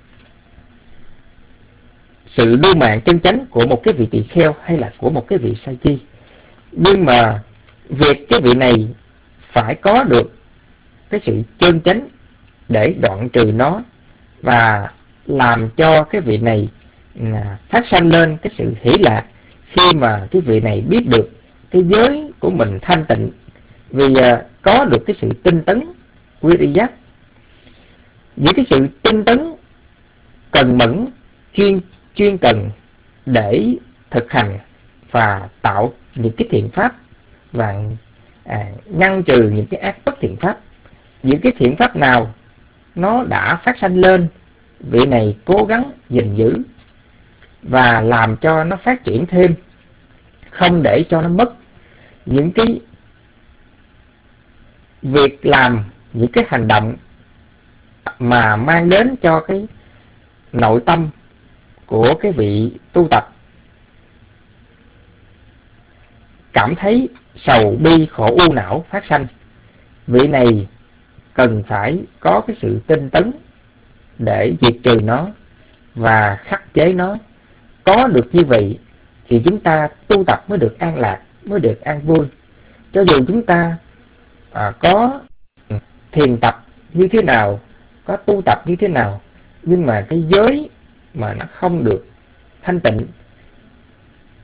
sự lưu mạng chân chánh của một cái vị tỳ kheo hay là của một cái vị sa di. Nhưng mà việc cái vị này phải có được cái sự chân chánh để đoạn trừ nó, và làm cho cái vị này phát sanh lên cái sự hỷ lạc khi mà cái vị này biết được cái giới của mình thanh tịnh, vì có được cái sự tinh tấn, quy y giác. Những cái sự tinh tấn cần mẫn, chuyên cần để thực hành và tạo những cái thiện pháp và ngăn trừ những cái ác bất thiện pháp. Những cái thiện pháp nào nó đã phát sanh lên, vị này cố gắng gìn giữ và làm cho nó phát triển thêm, không để cho nó mất. Những cái việc làm, những cái hành động mà mang đến cho cái nội tâm của cái vị tu tập cảm thấy sầu bi khổ u não phát sanh, vị này cần phải có cái sự tinh tấn để diệt trừ nó và khắc chế nó. Có được như vậy thì chúng ta tu tập mới được an lạc, mới được an vui. Cho dù chúng ta có thiền tập như thế nào, có tu tập như thế nào, nhưng mà cái giới mà nó không được thanh tịnh,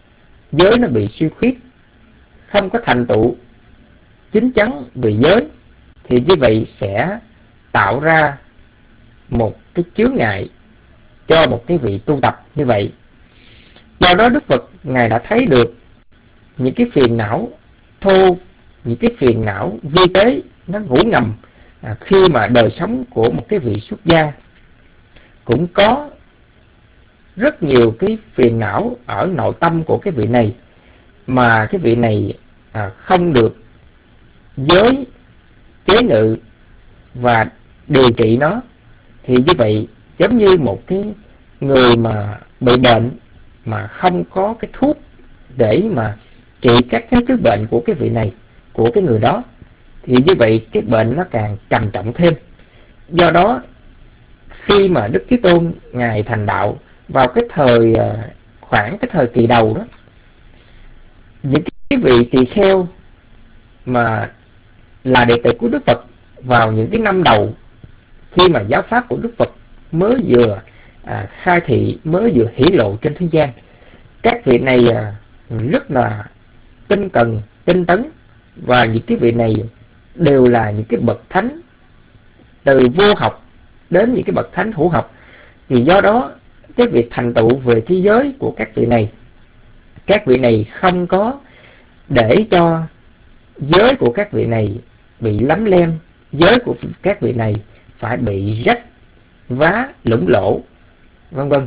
giới nó bị suy khuyết, không có thành tựu chính chắn về giới, thì như vậy sẽ tạo ra một cái chướng ngại cho một cái vị tu tập như vậy. Do đó Đức Phật Ngài đã thấy được những cái phiền não thô, những cái phiền não vi tế nó ngủ ngầm khi mà đời sống của một cái vị xuất gia. Cũng có rất nhiều cái phiền não ở nội tâm của cái vị này mà cái vị này không được giới chế ngự và điều trị nó. Thì như vậy giống như một cái người mà bị bệnh mà không có cái thuốc để mà trị các cái thứ bệnh của cái vị này, của cái người đó, thì như vậy cái bệnh nó càng trầm trọng thêm. Do đó khi mà Đức Thế Tôn Ngài thành đạo vào cái thời khoảng cái thời kỳ đầu đó, những cái vị tỳ kheo mà là đệ tử của Đức Phật vào những cái năm đầu khi mà giáo pháp của Đức Phật mới vừa khai thị, mới vừa hiển lộ trên thế gian, các vị này rất là tinh cần, tinh tấn, và những cái vị này đều là những cái bậc thánh từ vô học đến những cái bậc thánh hữu học. Thì do đó cái việc thành tựu về thế giới của các vị này không có để cho giới của các vị này bị lấm lem, giới của các vị này phải bị rách vá lũng lỗ, vân vân.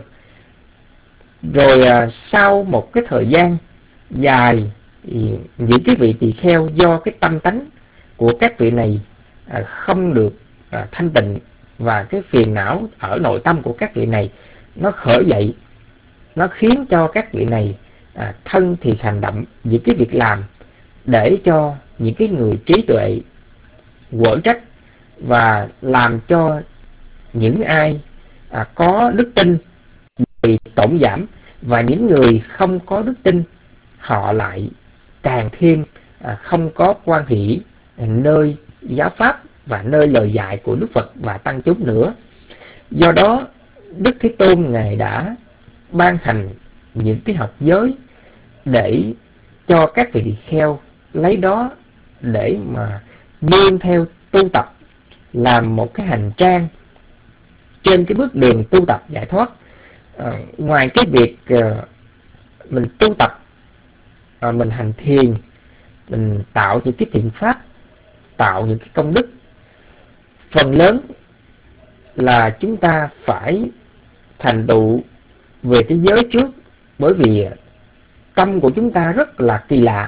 Rồi sau một cái thời gian dài, những cái vị tỳ kheo do cái tâm tánh của các vị này không được thanh tịnh, và cái phiền não ở nội tâm của các vị này nó khởi dậy, nó khiến cho các vị này thân thì hành động những cái việc làm để cho những cái người trí tuệ quở trách, và làm cho những ai có đức tin bị tổn giảm, và những người không có đức tin họ lại càng thêm không có quan hỷ nơi giáo pháp và nơi lời dạy của Đức Phật và tăng chúng nữa. Do đó Đức Thế Tôn Ngài đã ban hành những cái học giới để cho các vị tỳ kheo lấy đó để mà nương theo tu tập, làm một cái hành trang trên cái bước đường tu tập giải thoát. Ngoài cái việc mình tu tập, mình hành thiền, mình tạo những cái thiện pháp, tạo những cái công đức, phần lớn là chúng ta phải thành tựu về thế giới trước. Bởi vì tâm của chúng ta rất là kỳ lạ.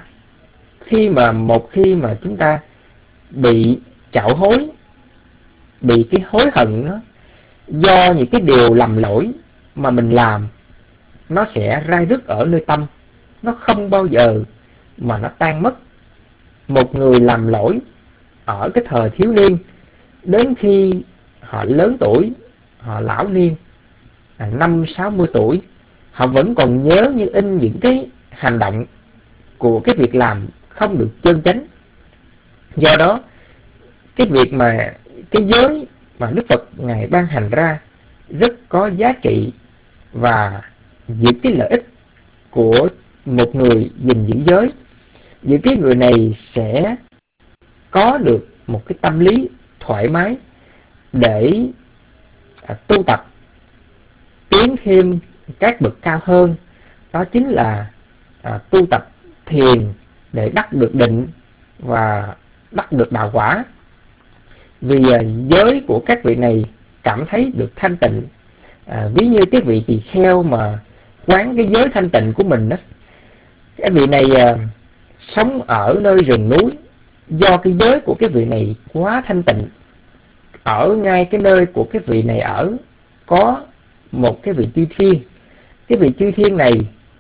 Một khi mà chúng ta bị trạo hối, bị cái hối hận đó, do những cái điều lầm lỗi mà mình làm, nó sẽ rai rứt ở nơi tâm, nó không bao giờ mà nó tan mất. Một người làm lỗi ở cái thời thiếu niên, đến khi họ lớn tuổi, họ lão niên, 50-60 tuổi, họ vẫn còn nhớ như in những cái hành động của cái việc làm không được chân chánh. Do đó cái việc mà cái giới mà Đức Phật Ngài ban hành ra rất có giá trị, và những cái lợi ích của một người gìn giữ giới, những cái người này sẽ có được một cái tâm lý thoải mái để tu tập, tiến thêm các bậc cao hơn. Đó chính là tu tập thiền để đắc được định và đắc được đạo quả. Vì giới của các vị này cảm thấy được thanh tịnh. Ví như cái vị tỳ kheo mà quán cái giới thanh tịnh của mình đó, cái vị này sống ở nơi rừng núi, do cái giới của cái vị này quá thanh tịnh. Ở ngay cái nơi của cái vị này ở có một cái vị chư thiên. Cái vị chư thiên này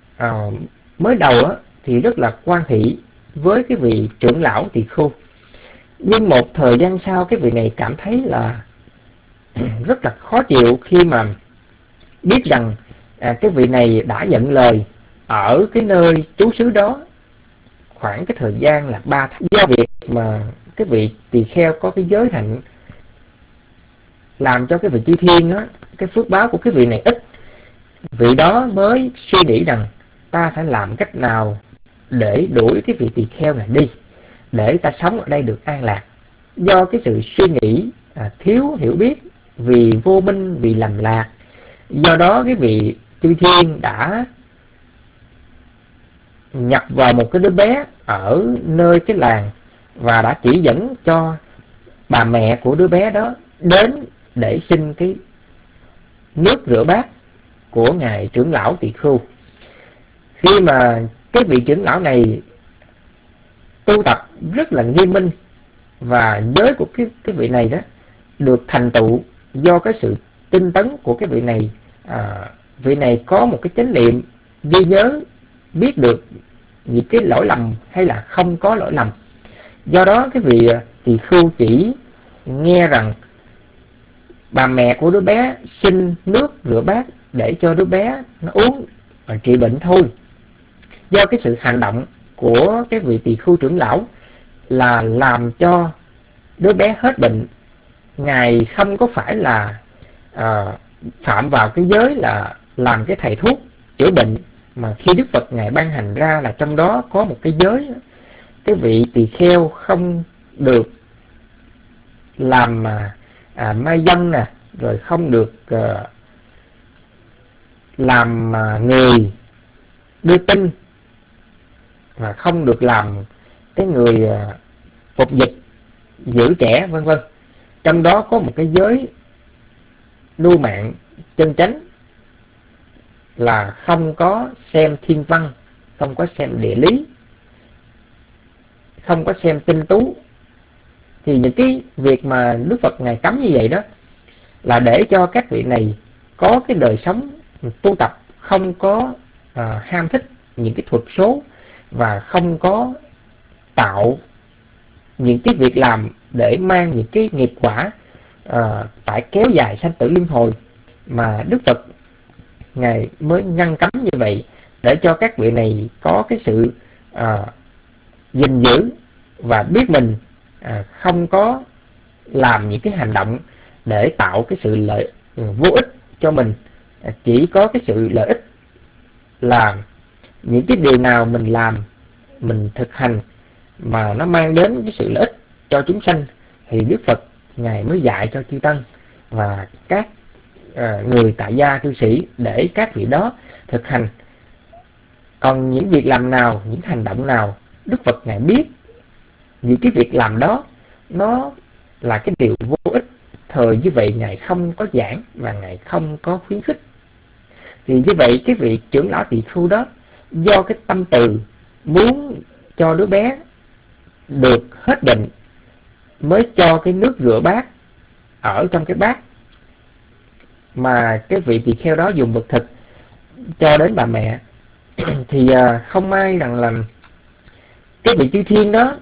mới đầu thì rất là quan hỷ với cái vị trưởng lão tỳ khưu, nhưng một thời gian sau cái vị này cảm thấy là rất là khó chịu khi mà biết rằng cái vị này đã nhận lời ở cái nơi trú xứ đó khoảng cái thời gian là 3 tháng. Do việc mà cái vị tỳ kheo có cái giới hạnh làm cho cái vị chư thiên đó, cái phước báo của cái vị này ít, vị đó mới suy nghĩ rằng ta phải làm cách nào để đuổi cái vị tỳ kheo này đi, để ta sống ở đây được an lạc. do cái sự suy nghĩ thiếu hiểu biết, vì vô minh, vì lầm lạc. Do đó cái vị chư thiên đã nhập vào một cái đứa bé ở nơi cái làng và đã chỉ dẫn cho bà mẹ của đứa bé đó đến để xin cái nước rửa bát của ngài trưởng lão Tỳ Khưu. Khi mà cái vị trưởng lão này tu tập rất là nghiêm minh, và giới của cái vị này đó được thành tựu do cái sự tinh tấn của cái vị này. Vị này có một cái chánh niệm ghi nhớ, biết được những cái lỗi lầm hay là không có lỗi lầm. Do đó cái vị Tỳ Khưu chỉ nghe rằng bà mẹ của đứa bé xin nước rửa bát để cho đứa bé nó uống và trị bệnh thôi. Do cái sự hành động của cái vị Tỳ Khưu trưởng lão là làm cho đứa bé hết bệnh, ngài không có phải là phạm vào cái giới là làm cái thầy thuốc chữa bệnh, mà khi Đức Phật ngài ban hành ra là trong đó có một cái giới, cái vị tỳ kheo không được làm mai dâm nè, rồi không được làm người đưa tin, và không được làm cái người phục dịch giữ trẻ, vân vân. Trong đó có một cái giới lưu mạng chân chánh là không có xem thiên văn, không có xem địa lý, không có xem tinh tú. Thì những cái việc mà Đức Phật ngài cấm như vậy đó là để cho các vị này có cái đời sống tu tập không có ham thích những cái thuật số, và không có tạo những cái việc làm để mang những cái nghiệp quả phải kéo dài sanh tử luân hồi, mà Đức Phật ngài mới ngăn cấm như vậy, để cho các vị này có cái sự gìn giữ và biết mình không có làm những cái hành động để tạo cái sự lợi vô ích cho mình. Chỉ có cái sự lợi ích là những cái điều nào mình làm, mình thực hành mà nó mang đến cái sự lợi ích cho chúng sanh, thì Đức Phật ngài mới dạy cho chư tăng và các người tại gia cư sĩ để các vị đó thực hành. Còn những việc làm nào, những hành động nào Đức Phật ngài biết những cái việc làm đó nó là cái điều vô ích, thời như vậy ngài không có giảng và ngài không có khuyến khích. Thì như vậy cái vị trưởng lão Tỳ Khưu đó do cái tâm từ muốn cho đứa bé được hết bệnh mới cho cái nước rửa bát ở trong cái bát mà cái vị tỳ kheo đó dùng vật thực cho đến bà mẹ. Thì không may rằng là cái vị chư thiên đó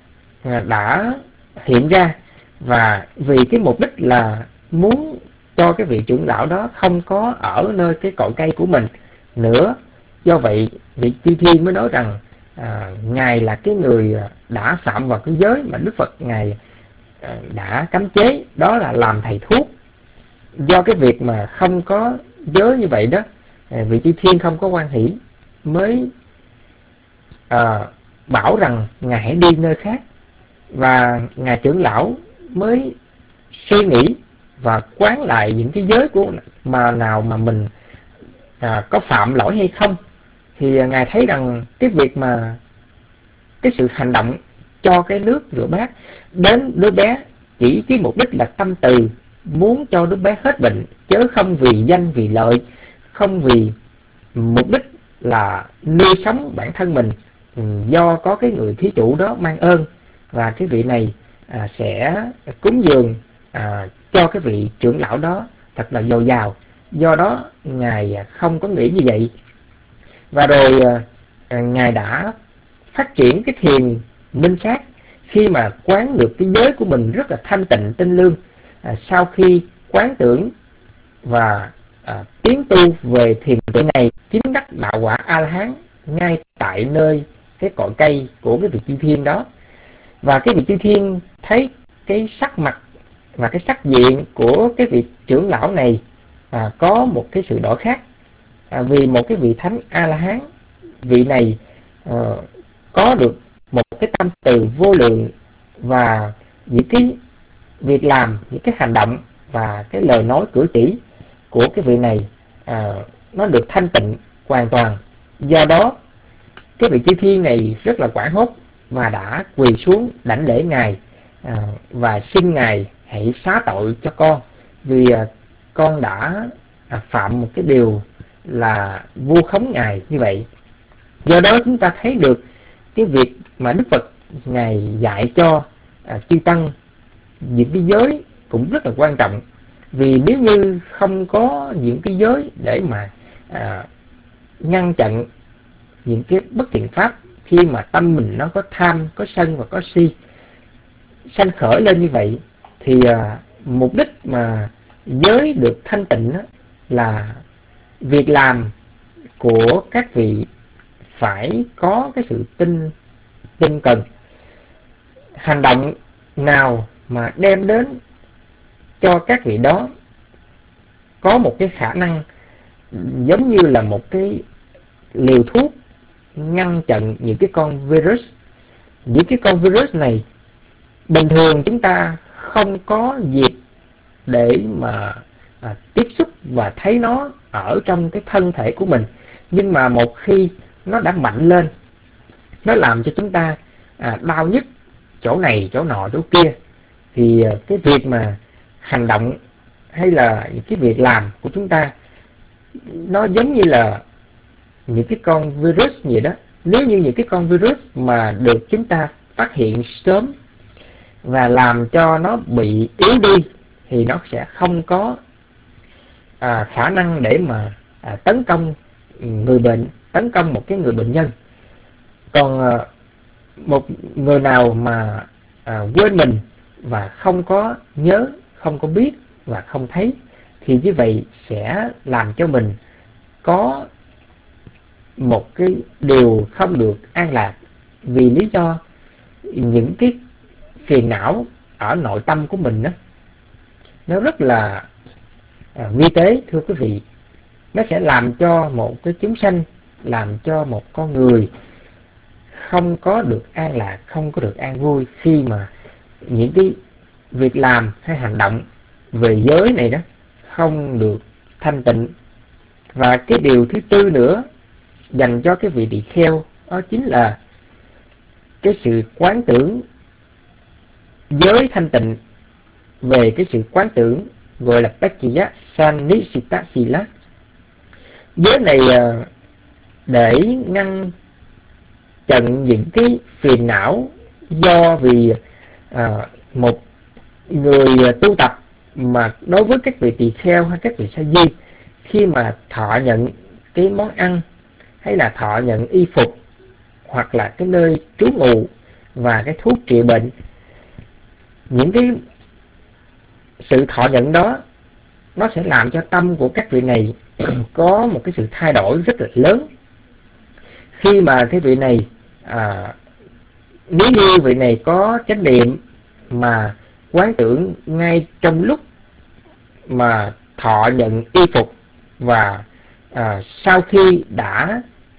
đã hiện ra, và vì cái mục đích là muốn cho cái vị trưởng lão đó không có ở nơi cái cội cây của mình nữa. Do vậy vị chư thiên mới nói rằng ngài là cái người đã phạm vào cái giới mà Đức Phật ngài đã cấm chế, đó là làm thầy thuốc. Do cái việc mà không có giới như vậy đó, vị chư thiên không có hoan hỷ, mới bảo rằng ngài hãy đi nơi khác. Và ngài trưởng lão mới suy nghĩ và quán lại những cái giới của mà nào mà mình có phạm lỗi hay không. Thì ngài thấy rằng cái việc mà cái sự hành động cho cái nước rửa bát đến đứa bé chỉ cái mục đích là tâm từ muốn cho đứa bé hết bệnh, chứ không vì danh vì lợi, không vì mục đích là nuôi sống bản thân mình. Do có cái người thí chủ đó mang ơn, và cái vị này sẽ cúng dường cho cái vị trưởng lão đó thật là dồi dào. Do đó ngài không có nghĩ như vậy. Và rồi ngài đã phát triển cái thiền minh sát, khi mà quán được cái giới của mình rất là thanh tịnh tinh lương. Sau khi quán tưởng và tiến tu về thiền tuệ này, chính đắc đạo quả A-la-hán ngay tại nơi cái cội cây của cái vị chư thiên đó. Và cái vị chư thiên thấy cái sắc mặt và cái sắc diện của cái vị trưởng lão này có một cái sự đổi khác. Vì một cái vị thánh A-la-hán, vị này có được một cái tâm từ vô lượng, và những cái việc làm, những cái hành động và cái lời nói cử chỉ của cái vị này nó được thanh tịnh hoàn toàn. Do đó cái vị chư thiên này rất là hoảng hốt và đã quỳ xuống đảnh lễ Ngài và xin Ngài hãy xá tội cho con, vì con đã phạm một cái điều là vu khống Ngài như vậy. Do đó chúng ta thấy được cái việc mà Đức Phật Ngài dạy cho chư tăng những cái giới cũng rất là quan trọng. Vì nếu như không có những cái giới để mà ngăn chặn những cái bất thiện pháp, khi mà tâm mình nó có tham, có sân và có si sanh khởi lên như vậy, thì mục đích mà giới được thanh tịnh là việc làm của các vị phải có cái sự tinh cần. Hành động nào mà đem đến cho các vị đó có một cái khả năng giống như là một cái liều thuốc ngăn chặn những cái con virus. Những cái con virus này bình thường chúng ta không có dịp để mà tiếp xúc và thấy nó ở trong cái thân thể của mình, nhưng mà một khi nó đã mạnh lên, nó làm cho chúng ta đau nhức chỗ này chỗ nọ chỗ kia, thì cái việc mà hành động hay là những cái việc làm của chúng ta nó giống như là những cái con virus gì đó. Nếu như những cái con virus mà được chúng ta phát hiện sớm và làm cho nó bị yếu đi, thì nó sẽ không có khả năng để mà tấn công người bệnh, tấn công một cái người bệnh nhân. Còn một người nào mà quên mình và không có nhớ, không có biết và không thấy, thì như vậy sẽ làm cho mình có một cái điều không được an lạc, vì lý do những cái phiền não ở nội tâm của mình đó, nó rất là vi tế, thưa quý vị. Nó sẽ làm cho một cái chúng sanh, làm cho một con người không có được an lạc, không có được an vui, khi mà những cái việc làm hay hành động về giới này đó không được thanh tịnh. Và cái điều thứ tư nữa dành cho cái vị tỳ kheo, đó chính là cái sự quán tưởng giới thanh tịnh. Về cái sự quán tưởng gọi là Paccaya Sannisita Sila. Giới này để ngăn chặn những cái phiền não do vì một người tu tập mà đối với các vị tỳ kheo hay các vị sa di, khi mà thọ nhận cái món ăn hay là thọ nhận y phục hoặc là cái nơi trú ngụ và cái thuốc trị bệnh, những cái sự thọ nhận đó nó sẽ làm cho tâm của các vị này có một cái sự thay đổi rất là lớn. Khi mà cái vị này nếu như vị này có chánh niệm mà quán tưởng ngay trong lúc mà thọ nhận y phục, và sau khi đã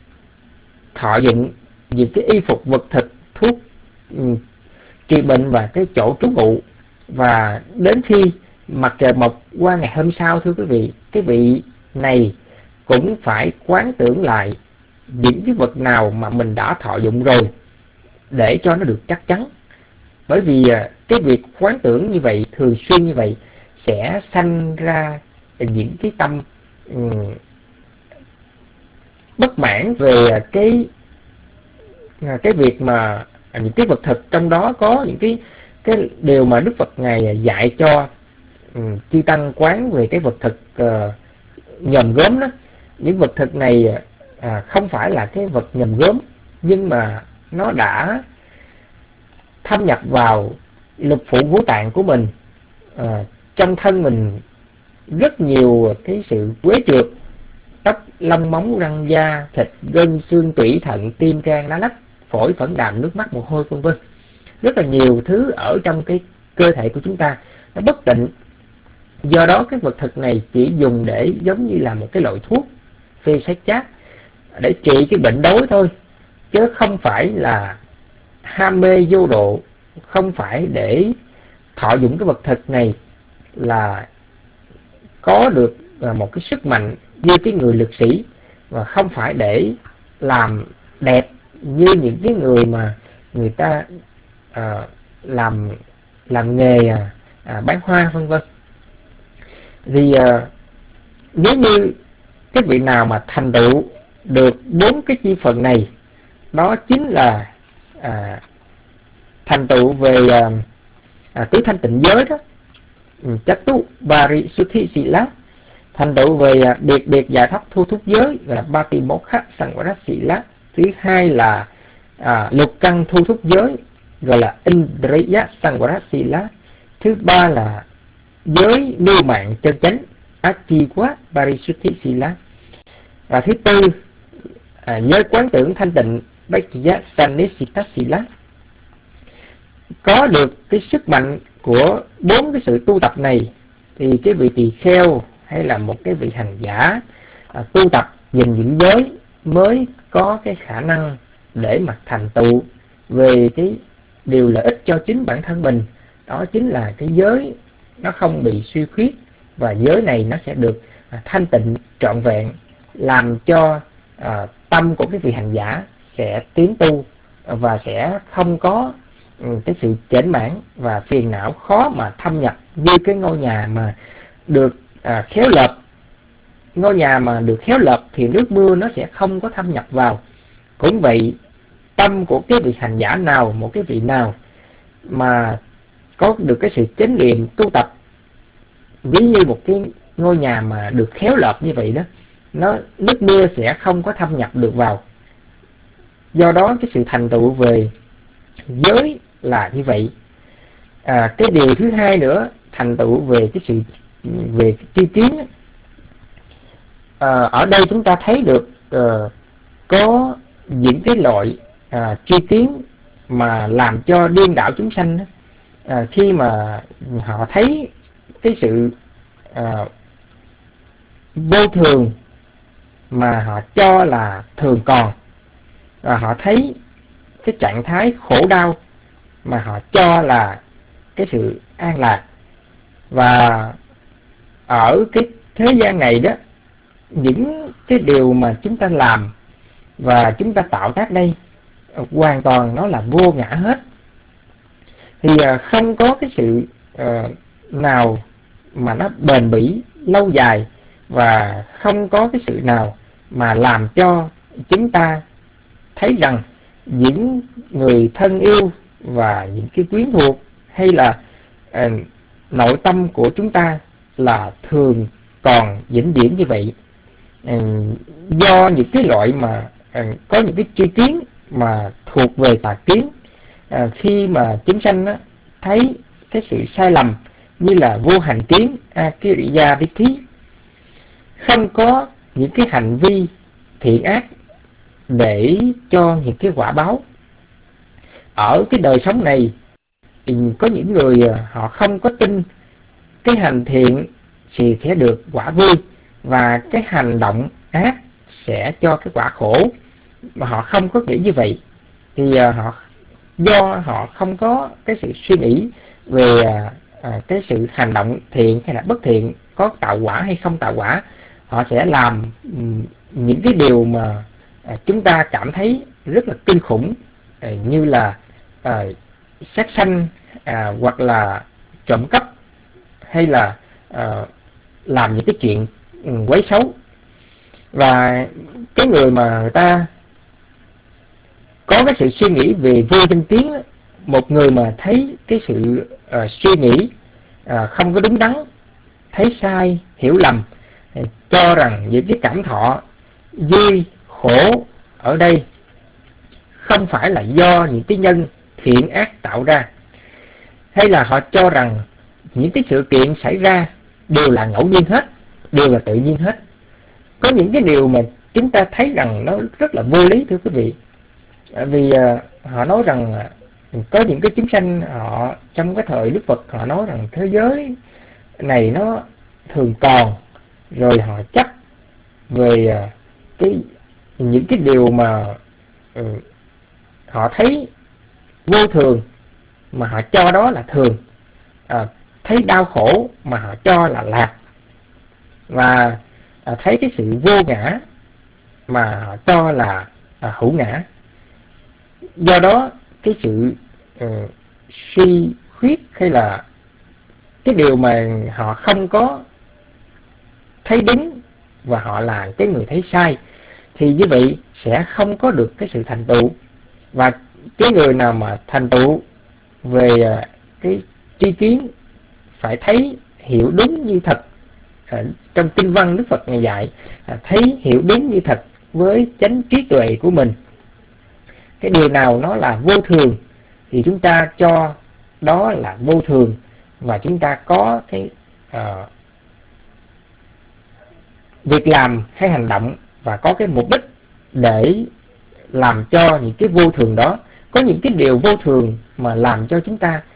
thọ dụng những cái y phục vật thực, thuốc trị bệnh và cái chỗ trú ngụ, và đến khi mặt trời mọc qua ngày hôm sau, thưa quý vị, cái vị này cũng phải quán tưởng lại những cái vật nào mà mình đã thọ dụng rồi, để cho nó được chắc chắn. Bởi vì cái việc quán tưởng như vậy, thường xuyên như vậy, sẽ sanh ra những cái tâm bất mãn về cái việc mà những cái vật thực trong đó có những cái điều mà Đức Phật Ngài dạy cho chư tăng quán về cái vật thực nhòm gốm đó. Những vật thực này không phải là cái vật nhòm gốm, nhưng mà nó đã thâm nhập vào lục phủ ngũ tạng của mình. Trong thân mình rất nhiều cái sự quế trượt, tóc, lông, móng, răng, da, thịt, gân, xương, tủy, thận, tim, gan, lá lách, phổi, phẫn đàm, nước mắt, mồ hôi, vân vân. Rất là nhiều thứ ở trong cái cơ thể của chúng ta nó bất tịnh. Do đó cái vật thực này chỉ dùng để giống như là một cái loại thuốc phê sát chát để trị cái bệnh đói thôi, chứ không phải là ham mê vô độ, không phải để thọ dụng cái vật thực này là có được một cái sức mạnh như cái người lực sĩ, và không phải để làm đẹp như những cái người mà người ta làm nghề bán hoa vân vân. Vì nếu như cái vị nào mà thành tựu được 4 cái chi phần này, đó chính là thành tựu về tứ thanh tịnh giới đó, Chatu Parisuddhi Sila, thành tựu về biệt giải thoát thu thúc giới là Patimokha Samvara Sila. Thứ hai là lục căn thu thúc giới gọi là Indriya Samvara Sila. Thứ ba là giới lưu mạng chân chánh Ajiva Parisuddhi Sila. Và thứ tư giới quán tưởng thanh tịnh Bhakya Sannisita Sila. Có được cái sức mạnh của 4 cái sự tu tập này thì cái vị tỳ kheo hay là một cái vị hành giả tu tập gìn giữ giới mới có cái khả năng để mà thành tựu về cái điều lợi ích cho chính bản thân mình. Đó chính là cái giới nó không bị suy khuyết, và giới này nó sẽ được thanh tịnh trọn vẹn, làm cho tâm của cái vị hành giả sẽ tiến tu và sẽ không có cái sự chểnh mãn và phiền não khó mà thâm nhập như cái ngôi nhà mà được khéo lợp. Ngôi nhà mà được khéo lợp thì nước mưa nó sẽ không có thâm nhập vào. Cũng vậy, tâm của cái vị hành giả nào, một cái vị nào mà có được cái sự chánh niệm tu tập, ví như một cái ngôi nhà mà được khéo lợp như vậy đó, nước mưa sẽ không có thâm nhập được vào. Do đó cái sự thành tựu về giới là như vậy. Cái điều thứ hai nữa, thành tựu về cái sự về tri kiến. Ở đây chúng ta thấy được có những cái loại tri kiến mà làm cho điên đảo chúng sanh đó. Khi mà họ thấy cái sự vô thường mà họ cho là thường còn, và họ thấy cái trạng thái khổ đau mà họ cho là cái sự an lạc. Và ở cái thế gian này đó, những cái điều mà chúng ta làm và chúng ta tạo tác đây hoàn toàn nó là vô ngã hết. Thì không có cái sự nào mà nó bền bỉ lâu dài, và không có cái sự nào mà làm cho chúng ta thấy rằng những người thân yêu và những cái quyến thuộc hay là nội tâm của chúng ta là thường còn vĩnh viễn như vậy. Do những cái loại mà có những cái tri kiến mà thuộc về tà kiến, khi mà chúng sanh thấy cái sự sai lầm như là vô hành kiến, akiriya vithi, không có những cái hành vi thiện ác để cho những cái quả báo. Ở cái đời sống này thì có những người họ không có tin cái hành thiện thì sẽ được quả vui, và cái hành động ác sẽ cho cái quả khổ, mà họ không có nghĩ như vậy. Thì do họ không có cái sự suy nghĩ về cái sự hành động thiện hay là bất thiện, có tạo quả hay không tạo quả, họ sẽ làm những cái điều mà chúng ta cảm thấy rất là kinh khủng, như là sát sanh, hoặc là trộm cắp, hay là làm những cái chuyện quấy xấu. Và cái người mà người ta có cái sự suy nghĩ về vô danh tiếng, một người mà thấy cái sự suy nghĩ không có đúng đắn, thấy sai, hiểu lầm, cho rằng những cái cảm thọ vui khổ ở đây không phải là do những cái nhân thiện ác tạo ra, hay là họ cho rằng những cái sự kiện xảy ra đều là ngẫu nhiên hết, đều là tự nhiên hết. Có những cái điều mà chúng ta thấy rằng nó rất là vô lý, thưa quý vị. Vì họ nói rằng có những cái chúng sanh họ trong cái thời Đức Phật, họ nói rằng thế giới này nó thường còn, rồi họ chấp về những cái điều mà họ thấy vô thường mà họ cho đó là thường. thấy đau khổ mà họ cho là lạc, và thấy cái sự vô ngã mà họ cho là hữu ngã. Do đó cái sự suy khuyết hay là cái điều mà họ không có thấy đúng và họ là cái người thấy sai, thì như vậy sẽ không có được cái sự thành tựu. Và cái người nào mà thành tựu về cái tri kiến phải thấy hiểu đúng như thật, trong kinh văn Đức Phật Ngài dạy thấy hiểu đúng như thật với chánh trí tuệ của mình. Cái điều nào nó là vô thường thì chúng ta cho đó là vô thường, và chúng ta có cái việc làm hay hành động và có cái mục đích để làm cho những cái vô thường đó. Có những cái điều vô thường mà làm cho chúng ta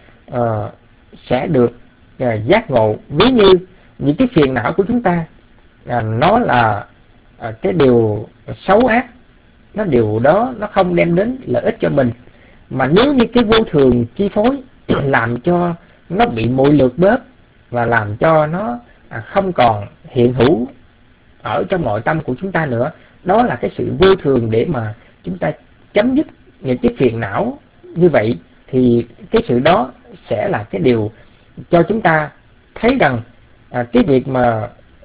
sẽ được giác ngộ. Ví như những cái phiền não của chúng ta nó là cái điều xấu ác, điều đó nó không đem đến lợi ích cho mình. Mà nếu như cái vô thường chi phối làm cho nó bị muội lược bớt và làm cho nó không còn hiện hữu ở trong nội tâm của chúng ta nữa, đó là cái sự vô thường để mà chúng ta chấm dứt những cái phiền não. Như vậy thì cái sự đó sẽ là cái điều cho chúng ta thấy rằng cái việc mà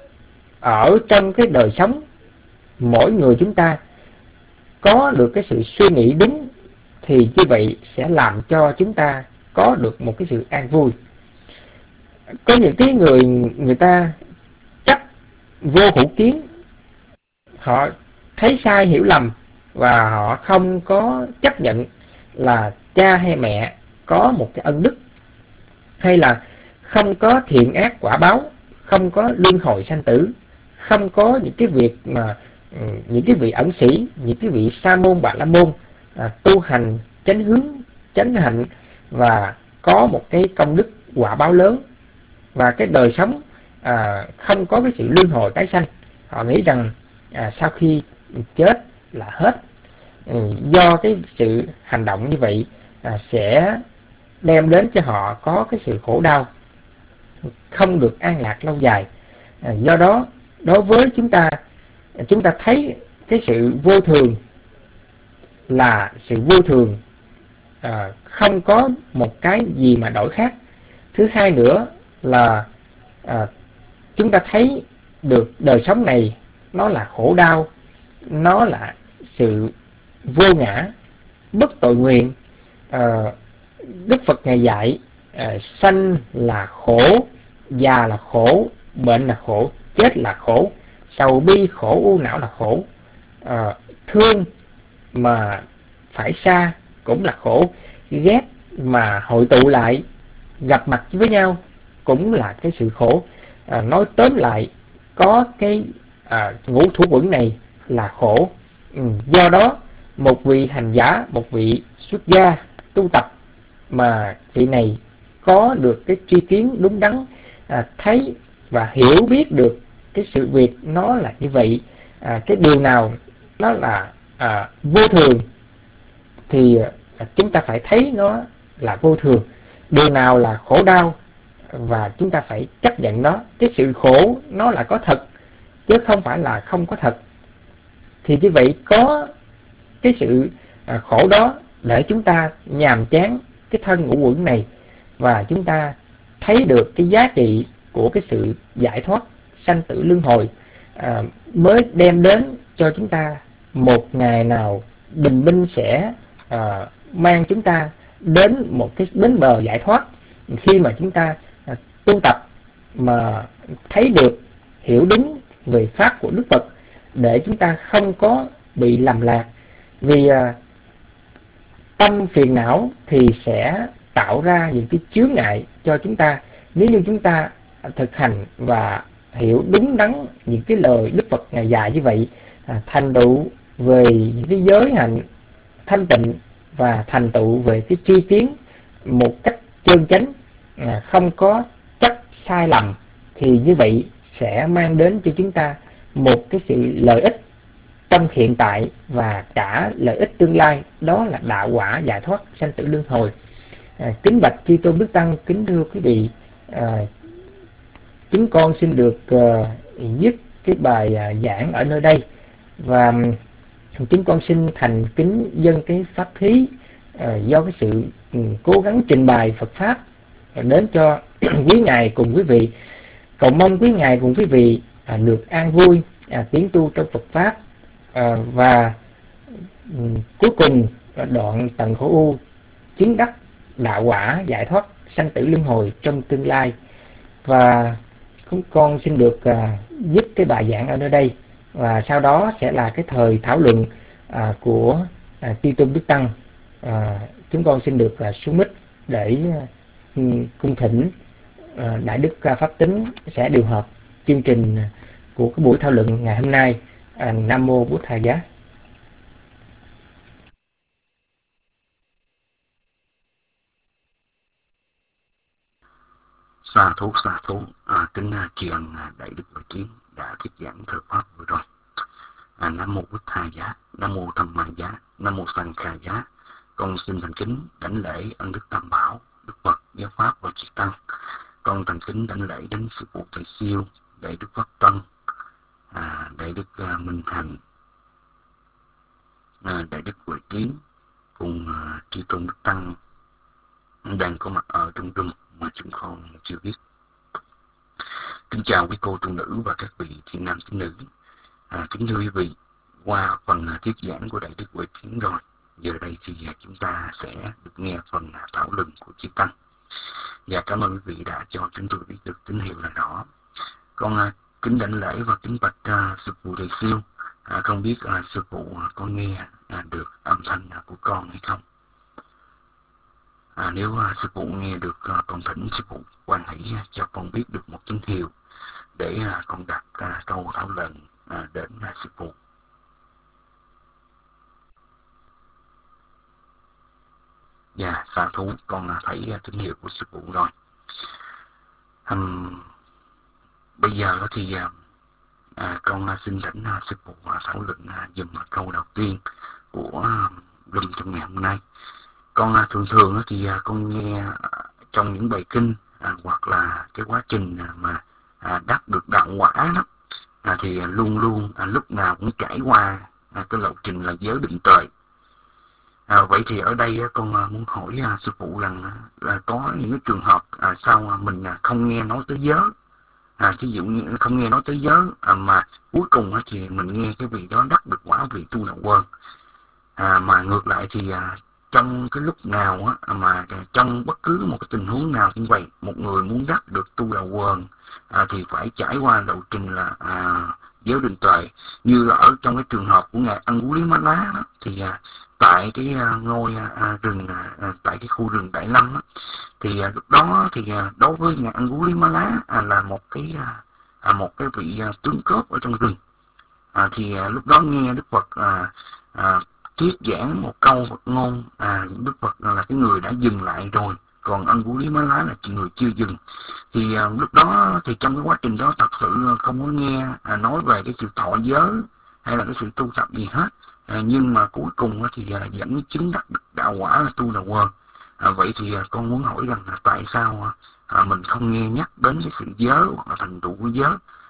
ở trong cái đời sống, mỗi người chúng ta có được cái sự suy nghĩ đúng, thì như vậy sẽ làm cho chúng ta có được một cái sự an vui. Có những cái người ta chấp vô hữu kiến, họ thấy sai hiểu lầm và họ không có chấp nhận là cha hay mẹ có một cái ân đức, hay là không có thiện ác quả báo, không có luân hồi sanh tử, không có những cái việc mà những cái vị ẩn sĩ, những cái vị sa môn bà la môn tu hành chánh hướng chánh hạnh và có một cái công đức quả báo lớn, và cái đời sống không có cái sự luân hồi tái sanh. Họ nghĩ rằng sau khi chết là hết. Do cái sự hành động như vậy sẽ đem đến cho họ có cái sự khổ đau, không được an lạc lâu dài. Do đó đối với chúng ta thấy cái sự vô thường là sự vô thường, không có một cái gì mà đổi khác. Thứ hai nữa là chúng ta thấy được đời sống này nó là khổ đau, nó là sự vô ngã, bất tội nguyện. Đức Phật Ngài dạy sanh là khổ, già là khổ, bệnh là khổ, chết là khổ, sầu bi khổ u não là khổ, thương mà phải xa cũng là khổ, ghét mà hội tụ lại gặp mặt với nhau cũng là cái sự khổ. Nói tóm lại, có cái ngũ thủ quẩn này là khổ. Do đó một vị hành giả, một vị xuất gia tu tập mà vị này có được cái tri kiến đúng đắn, thấy và hiểu biết được cái sự việc nó là như vậy, cái điều nào nó là vô thường thì chúng ta phải thấy nó là vô thường. Điều nào là khổ đau và chúng ta phải chấp nhận nó. Cái sự khổ nó là có thật chứ không phải là không có thật. Thì như vậy có cái sự khổ đó để chúng ta nhàm chán cái thân ngũ uẩn này, và chúng ta thấy được cái giá trị của cái sự giải thoát sanh tử luân hồi, mới đem đến cho chúng ta một ngày nào bình minh sẽ mang chúng ta đến một cái bến bờ giải thoát. Khi mà chúng ta tu tập mà thấy được hiểu đúng về pháp của Đức Phật, để chúng ta không có bị lầm lạc. Vì tâm phiền não thì sẽ tạo ra những cái chướng ngại cho chúng ta. Nếu như chúng ta thực hành và hiểu đúng đắn những cái lời Đức Phật Ngài dạy như vậy, thành tựu về những cái giới hạnh thanh tịnh và thành tựu về cái tri kiến một cách chân chánh, không có chấp sai lầm, thì như vậy sẽ mang đến cho chúng ta một cái sự lợi ích trong hiện tại và cả lợi ích tương lai, đó là đạo quả giải thoát sanh tử luân hồi. Kính bạch Chi Tôn Đức Tăng, kính thưa quý vị, chúng con xin được dứt cái bài giảng ở nơi đây, và chúng con xin thành kính dâng cái pháp thí do cái sự cố gắng trình bày Phật pháp đến cho quý ngài cùng quý vị. Cầu mong quý ngài cùng quý vị được an vui tiến tu trong Phật pháp, và cuối cùng đoạn tận khổ u, chứng đắc đạo quả, giải thoát sanh tử luân hồi trong tương lai. Và chúng con xin được dứt cái bài giảng ở nơi đây, và sau đó sẽ là cái thời thảo luận của Chư Tôn Đức Tăng. Chúng con xin được xuống mic để cung thỉnh Đại Đức Pháp Tính sẽ điều hợp chương trình của cái buổi thảo luận ngày hôm nay. Nam Mô Bụt Thầy Giá. Sa thú kính tri ân Đại Đức Hội Kiến đã thuyết giảng thời pháp vừa rồi. Nam Mô Bụt Thầy Giá, Nam Mô Tham Ma Giá, Nam Mô Sanh Kha Giá. Con xin thành kính đảnh lễ ân Đức Tam Bảo, Đức Phật, Giáo Pháp và Chư Tăng. Con thành kính đảnh lễ đến Sư Phụ Thầy Siêu, Đại Đức Pháp Tân, Đại Đức Minh Hành, Đại Đức Hội Kiến cùng Chư Tôn Đức Tăng đang có mặt ở trong rừng mà chúng con chưa biết. Kính chào quý cô tu nữ và các vị thiện nam tín nữ. Kính thưa quý vị, qua phần thuyết giảng của Đại Đức Huệ Kiến rồi, giờ đây thì chúng ta sẽ được nghe phần thảo luận của Chư Tăng. Và cảm ơn quý vị đã cho chúng tôi biết được tín hiệu là rõ. Con kính đảnh lễ và kính bạch Sư Phụ Thầy Siêu. Không biết Sư Phụ có nghe được âm thanh của con hay không? Nếu Sư Phụ nghe được, con thỉnh Sư Phụ quan hỷ cho con biết được một tín hiệu để con đặt câu thảo luận đến Sư Phụ. Dạ, sa thú, con thấy tín hiệu của Sư Phụ rồi. Bây giờ thì con xin thỉnh Sư Phụ thảo luận dùm câu đầu tiên của luận trong ngày hôm nay. Con thường thì con nghe trong những bài kinh hoặc là cái quá trình mà đắc được đạo quả đó, thì luôn luôn lúc nào cũng trải qua cái lộ trình là giới định tuệ. Vậy thì ở đây con muốn hỏi Sư Phụ rằng là có những cái trường hợp sao mình không nghe nói tới giới, ví dụ như không nghe nói tới giới mà cuối cùng thì mình nghe cái vị đó đắc được quả vị tu đạo quân, mà ngược lại thì trong cái lúc nào mà trong bất cứ một cái tình huống nào như vậy, một người muốn đắc được tu đạo quân thì phải trải qua lộ trình là giới định tuệ. Như là ở trong cái trường hợp của ngài Angulimala đó, thì tại cái ngôi rừng, tại cái khu rừng Đại Lâm đó, thì lúc đó thì đối với ngài Angulimala là một cái vị tướng cướp ở trong rừng, thì lúc đó nghe Đức Phật thuyết giảng một câu Phật ngôn, Đức Phật là cái người đã dừng lại rồi, còn Angulimala là người chưa dừng. Thì lúc đó thì trong cái quá trình đó thật sự không có nghe nói về cái sự thọ giới hay là cái sự tu tập gì hết, nhưng mà cuối cùng thì vẫn chứng đắc được đạo quả là tu đạo quân. Vậy thì con muốn hỏi rằng tại sao mình không nghe nhắc đến cái sự giới hoặc là thành tựu của giới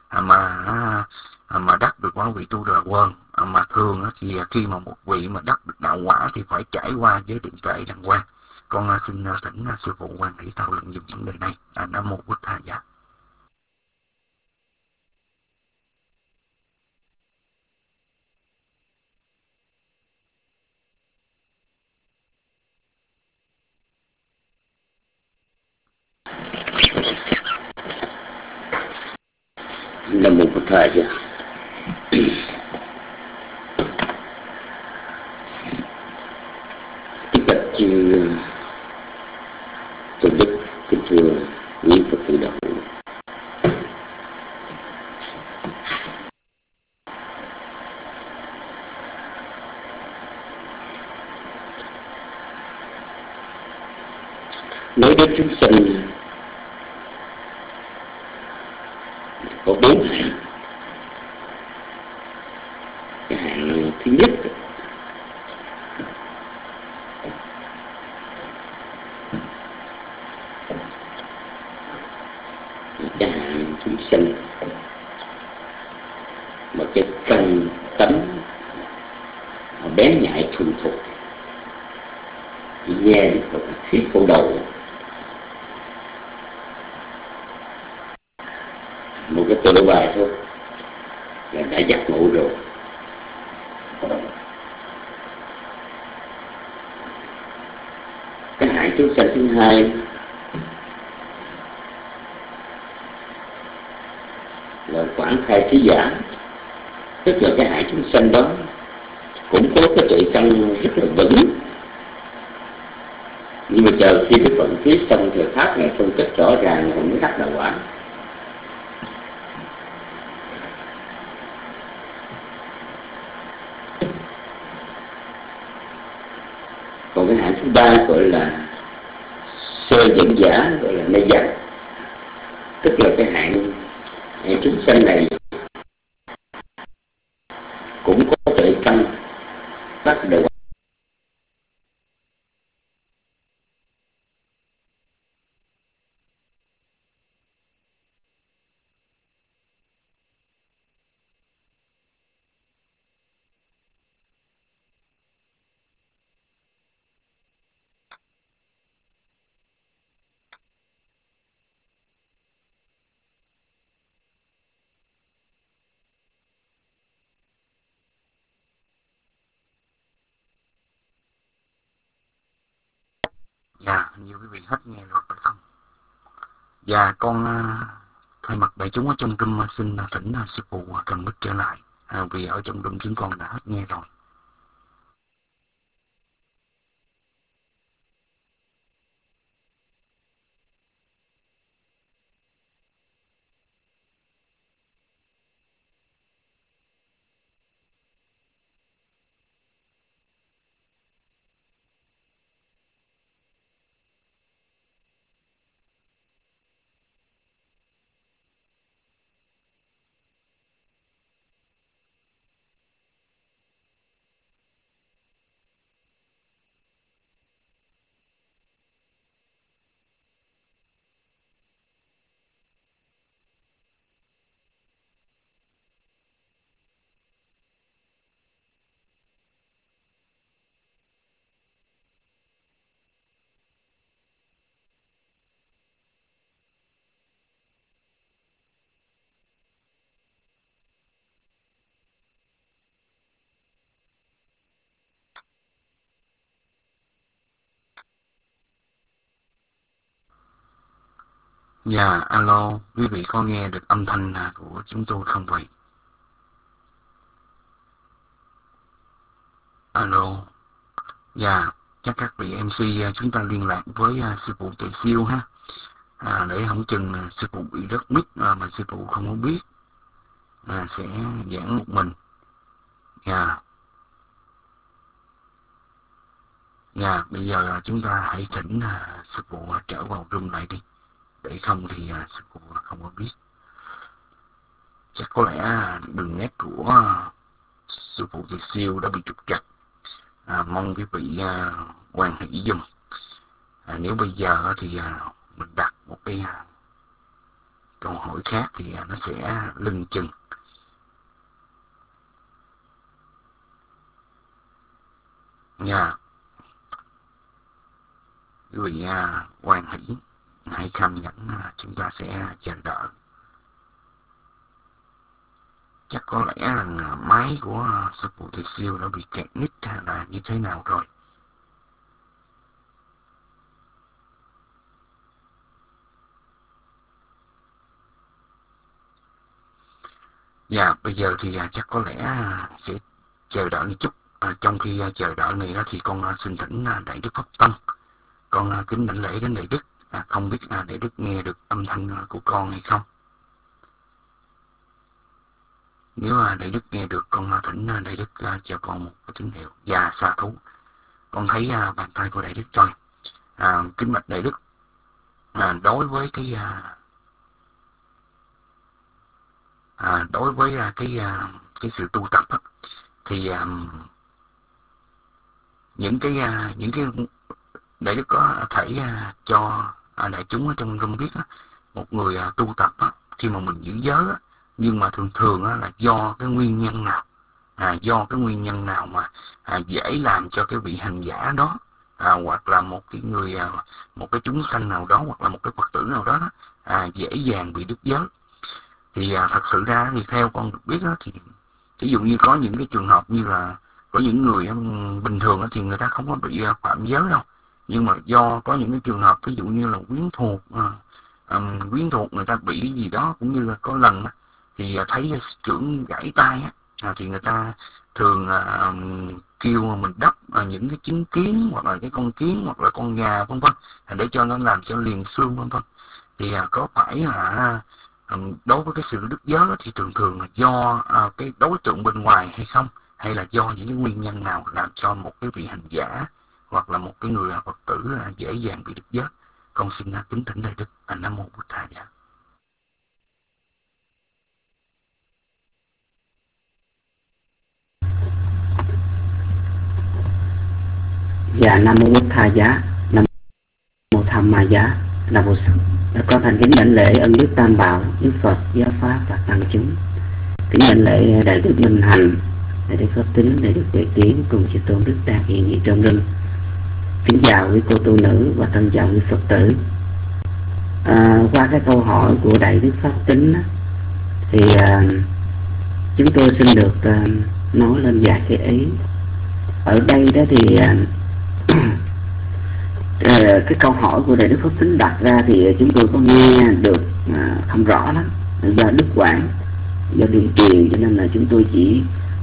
mà đắc được quả vị tu đạo quân, mà thường thì khi mà một vị mà đắc được đạo quả thì phải trải qua giới định tuệ đàng hoàng. Con xin thỉnh Sư Phụ quan hỷ thảo luận về vấn đề này. Nam Mô Bụt Thầy Giá. Nam Mô Bụt Thầy Giá. Kính bạch chư Tôn Đức, kính thưa quý Phật tử đạo hữu. Nói đến chúng sanh có 4 hạng. Cái hạng thứ nhất sanh, một cái căn tánh bén nhạy thuần thục. Chỉ nghe Đức Phật thuyết câu đầu, một cái tựa bài thôi là đã giác ngộ rồi. Cái hại chúng sanh thứ hai là quảng khai trí giả, tức là cái hại chúng sanh đó cũng có cái tuệ căn rất là vững, nhưng mà chờ khi Đức Phật thuyết xong thì Pháp này phân tích rõ ràng rồi mới đắc đạo quả. Còn cái hạng thứ ba gọi là sơ dẫn giả, gọi là mê giác, tức là cái hạng chúng sanh này cũng có tuệ căn bắt đầu Dạ, nhiều quý vị hết nghe rồi phải không? Dạ, con thay mặt đại chúng ở trong room xin thỉnh sư phụ cầm mic trở lại, vì ở trong room chúng con đã hết nghe rồi. Dạ, alo, quý vị có nghe được âm thanh của chúng tôi không vậy? Alo, dạ, chắc các vị MC chúng ta liên lạc với sư phụ Tuệ Siêu ha, để không chừng sư phụ bị rớt mic mà sư phụ không có biết, sẽ giảng một mình. Dạ, dạ, bây giờ chúng ta hãy thỉnh sư phụ trở vào room lại đi, để không thì sư phụ không có biết. Chắc có lẽ đường nét của sư phụ Tuệ Siêu đã bị trục trặc. Mong quý vị hoan hỷ dùm. Nếu bây giờ thì mình đặt một cái câu hỏi khác thì nó sẽ lưng chừng. Nha, quý vị hoan hỷ, hãy kham nhẫn, chúng ta sẽ chờ đợi. Chắc có lẽ là máy của sư phụ Tuệ Siêu đã bị kẹt nít hay là như thế nào rồi. Dạ, bây giờ thì chắc có lẽ sẽ chờ đợi một chút. Trong khi chờ đợi này đó thì con xin thỉnh Đại Đức Pháp Tân. Con kính đảnh lễ đến Đại Đức. Không biết Đại Đức nghe được âm thanh của con hay không? Nếu Đại Đức nghe được, con thỉnh Đại Đức cho con một cái tín hiệu. Dạ, sa thú. Con thấy bàn tay của Đại Đức rồi. Kính bạch Đại Đức, đối với cái cái sự tu tập á, thì những cái Đại Đức có thể cho đại chúng ở trong room biết á, một người tu tập á, khi mà mình giữ giới á, nhưng mà thường thường á, là do cái nguyên nhân nào, do cái nguyên nhân nào mà dễ làm cho cái vị hành giả đó, hoặc là một cái người, một cái chúng sanh nào đó, hoặc là một cái Phật tử nào đó, dễ dàng bị đứt giới. Thì thật sự ra thì theo con được biết đó, thì ví dụ như có những cái trường hợp như là có những người bình thường đó, thì người ta không có bị phạm giới đâu, nhưng mà do có những cái trường hợp ví dụ như là quyến thuộc người ta bị cái gì đó, cũng như là có lần đó, thì thấy trưởng gãy tay á, thì người ta thường kêu mình đắp những cái trứng kiến, hoặc là cái con kiến, hoặc là con gà vân vân, để cho nó làm cho liền xương vân vân. Thì có phải là đối với cái sự đứt giới thì thường thường là do cái đối tượng bên ngoài hay không, hay là do những cái nguyên nhân nào làm cho một cái vị hành giả hoặc là một cái người Phật tử dễ dàng bị đứt giới? Con xin kính thỉnh Đại Đức. Nam Mô Bụt Thầy. Dạ, Nam Mô Bụt Thầy giá, Nam Mô Tham Ma giá, Nam Mô Sẵn. Con thành kính đảnh lễ ân đức Tam Bảo, Đức Phật, Giáo Pháp và Tăng chúng. Kính đảnh lễ Đại Đức Minh Hạnh, Đại Đức Pháp Tính, Đại Đức Tuệ Tiến cùng chư tôn đức đang hiện diện trong rừng. Kính chào quý cô tu nữ và thân chào quý Phật tử. Qua cái câu hỏi của Đại Đức Pháp Tính thì chúng tôi xin được nói lên vài cái ý. Ở đây đó thì cái câu hỏi của Đại Đức Pháp Tính đặt ra thì chúng tôi có nghe được không rõ lắm, do đứt quãng, do đường truyền, cho nên là chúng tôi chỉ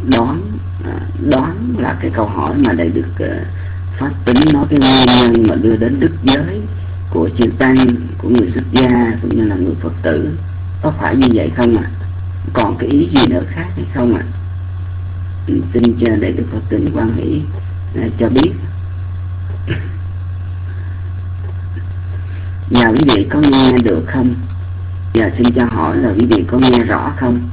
đoán là cái câu hỏi mà Đại Đức Pháp Tính nói cái nguyên nhân mà đưa đến đứt giới của chư tăng, của người xuất gia cũng như là người Phật tử, có phải như vậy không ạ? Còn cái ý gì nữa khác hay không ạ? Xin cho Đại Đức Phật Tính quan hỷ cho biết. Dạ, quý vị có nghe được không? Dạ, xin cho hỏi là quý vị có nghe rõ không?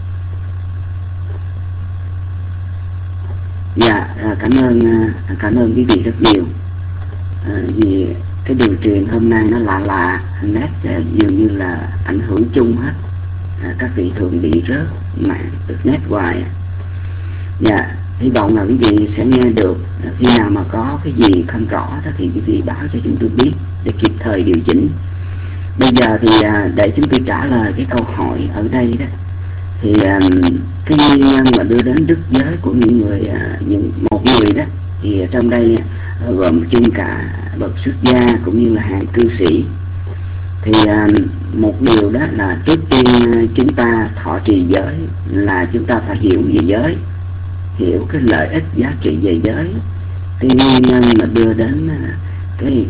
Dạ, cảm ơn quý vị rất nhiều. Vì cái đường truyền hôm nay nó lạ, nét dường như là ảnh hưởng chung hết. Các vị thường bị rớt mạng từ nét hoài. Dạ, hy vọng là quý vị sẽ nghe được. Khi nào mà có cái gì không rõ đó thì quý vị báo cho chúng tôi biết để kịp thời điều chỉnh. Bây giờ thì để chúng tôi trả lời cái câu hỏi ở đây đó, thì cái nguyên nhân mà đưa đến đứt giới của một người đó, thì trong đây gồm chung cả bậc xuất gia cũng như là hàng cư sĩ. Thì một điều đó là trước tiên chúng ta thọ trì giới là chúng ta phải hiểu về giới, hiểu cái lợi ích giá trị về giới, cái nguyên nhân mà đưa đến cái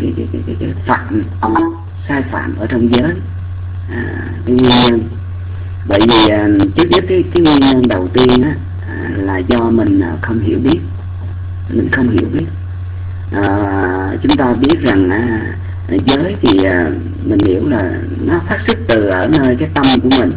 sai phạm ở trong giới, cái nguyên nhân. Bởi vì trước nhất cái nguyên nhân đầu tiên là do mình không hiểu biết. Chúng ta biết rằng giới thì mình hiểu là nó phát xuất từ ở nơi cái tâm của mình,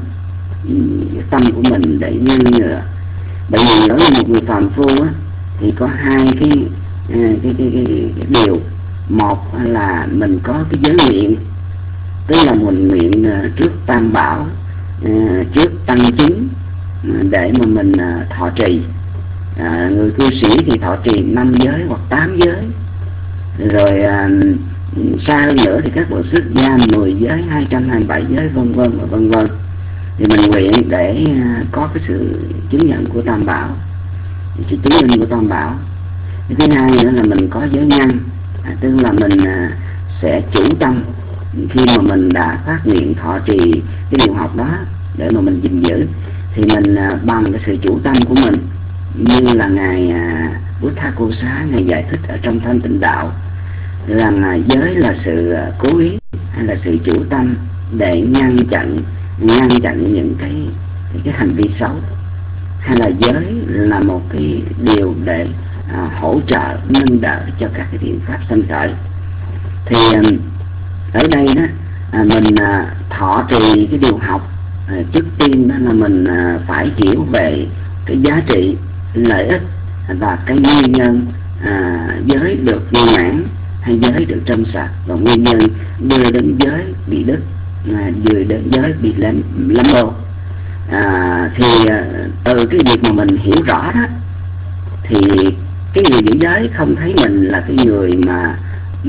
để như nhựa. Bởi vì đối với một người phàm phu thì có hai cái điều. Một là mình có cái giới nguyện, tức là mình nguyện trước Tam Bảo, trước tăng chúng để mà mình thọ trì. Người cư sĩ thì thọ trì 5 giới hoặc 8 giới. Rồi xa hơn nữa thì các bộ xuất gia 10 giới, 227 giới vân vân. Thì mình nguyện để có cái sự chứng nhận của Tam Bảo, sự chứng minh của Tam Bảo. Thứ hai nữa là mình có giới nhân, tức là mình sẽ chủ tâm khi mà mình đã phát nguyện thọ trì cái điều học đó để mà mình gìn giữ, thì mình bằng cái sự chủ tâm của mình, như là ngài Buddha Cô Xá ngài giải thích ở trong Thanh Tịnh Đạo, rằng giới là sự cố ý hay là sự chủ tâm để ngăn chặn những cái hành vi xấu, hay là giới là một cái điều để hỗ trợ nâng đỡ cho các cái thiện pháp sanh khởi. Thì ở đây đó mình thọ trì cái điều học, trước tiên đó là mình phải hiểu về cái giá trị, lợi ích và cái nguyên nhân giới được viên mãn hay giới được trong sạch, và nguyên nhân đưa đến giới bị đứt. vừa đến giới bị lắm ô. Thì từ cái việc mà mình hiểu rõ đó, thì cái người giữ giới không thấy mình là cái người mà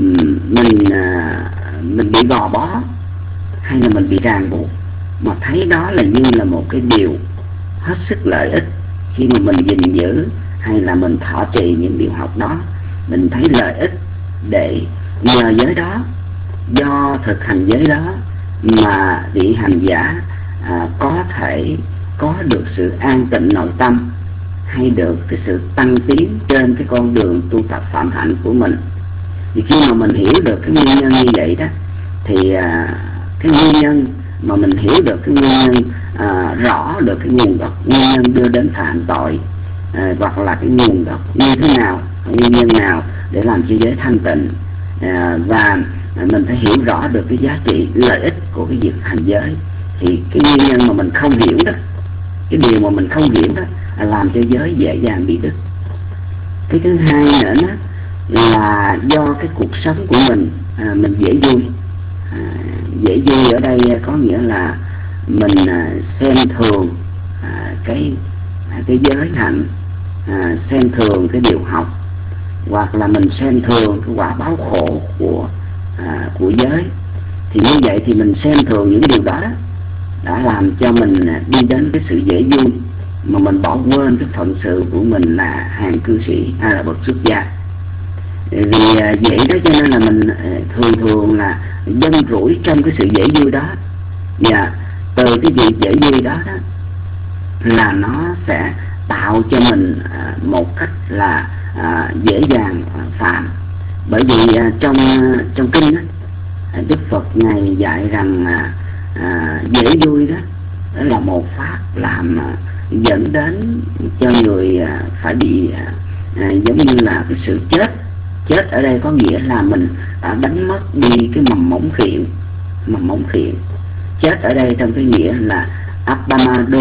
mình bị gò bó hay là mình bị ràng buộc, mà thấy đó là như là một cái điều hết sức lợi ích. Khi mà mình gìn giữ hay là mình thọ trì những điều học đó, mình thấy lợi ích để nhờ giới đó, do thực hành giới đó mà vị hành giả có thể có được sự an tịnh nội tâm, hay được cái sự tăng tiến trên cái con đường tu tập phạm hạnh của mình. Thì khi mà mình hiểu được cái nguyên nhân như vậy đó, thì cái nguyên nhân mà mình hiểu được cái nguyên nhân, rõ được cái nguồn gốc, nguyên nhân đưa đến phạm tội, hoặc là cái nguồn gốc như thế nào, nguyên nhân nào để làm cho giới thanh tịnh, và mình phải hiểu rõ được cái giá trị lợi ích của cái việc hành giới. Thì cái nguyên nhân mà mình không hiểu đó, cái điều mà mình không hiểu đó làm cho giới dễ dàng bị đứt. Cái thứ hai nữa đó là do cái cuộc sống của mình dễ vui. Dễ vui ở đây có nghĩa là mình xem thường cái giới hạnh, xem thường cái điều học, hoặc là mình xem thường cái quả báo khổ của giới. Thì như vậy thì mình xem thường những điều đó đã làm cho mình đi đến cái sự dễ vui, mà mình bỏ quên cái phận sự của mình là hàng cư sĩ hay là bậc xuất gia. Vì vậy đó cho nên là mình thường là dâng rủi trong cái sự dễ vui đó, và từ cái việc dễ vui đó là nó sẽ tạo cho mình một cách là dễ dàng phạm. Bởi vì trong kinh đó, Đức Phật Ngài dạy rằng dễ vui đó là một pháp làm dẫn đến cho người phải bị giống như là cái sự chết. Chết ở đây có nghĩa là mình đã đánh mất đi cái mầm móng thiện. Chết ở đây trong cái nghĩa là Abamado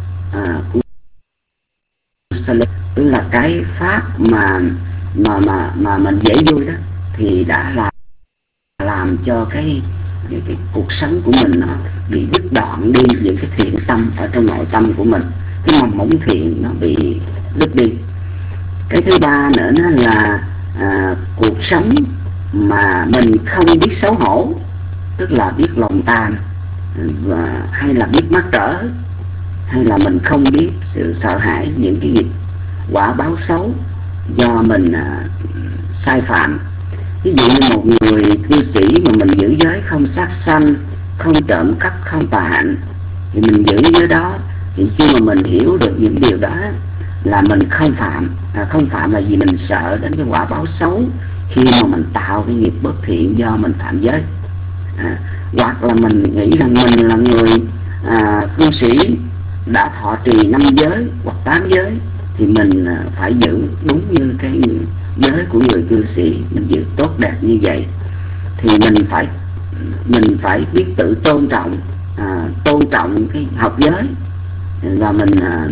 tức là cái pháp mà mình dễ vui đó, thì đã làm cho cái cuộc sống của mình nó bị đứt đoạn đi những cái thiện tâm ở trong nội tâm của mình, cái mầm móng thiện nó bị đứt đi. Cái thứ ba nữa nó là cuộc sống mà mình không biết xấu hổ, tức là biết lòng tàn, hay là biết mắc cỡ, hay là mình không biết sự sợ hãi những cái nghiệp quả báo xấu do mình sai phạm. Ví dụ như một người cư sĩ mà mình giữ giới không sát sanh, không trộm cắp, không tà hạnh, thì mình giữ giới đó, thì khi mà mình hiểu được những điều đó là mình không phạm. Không phạm là vì mình sợ đến cái quả báo xấu khi mà mình tạo cái nghiệp bất thiện do mình phạm giới. Hoặc là mình nghĩ rằng mình là người cư sĩ đã thọ trì 5 giới hoặc 8 giới, thì mình phải giữ đúng như cái giới của người cư sĩ, mình giữ tốt đẹp như vậy. Thì mình phải biết tự tôn trọng cái học giới, và mình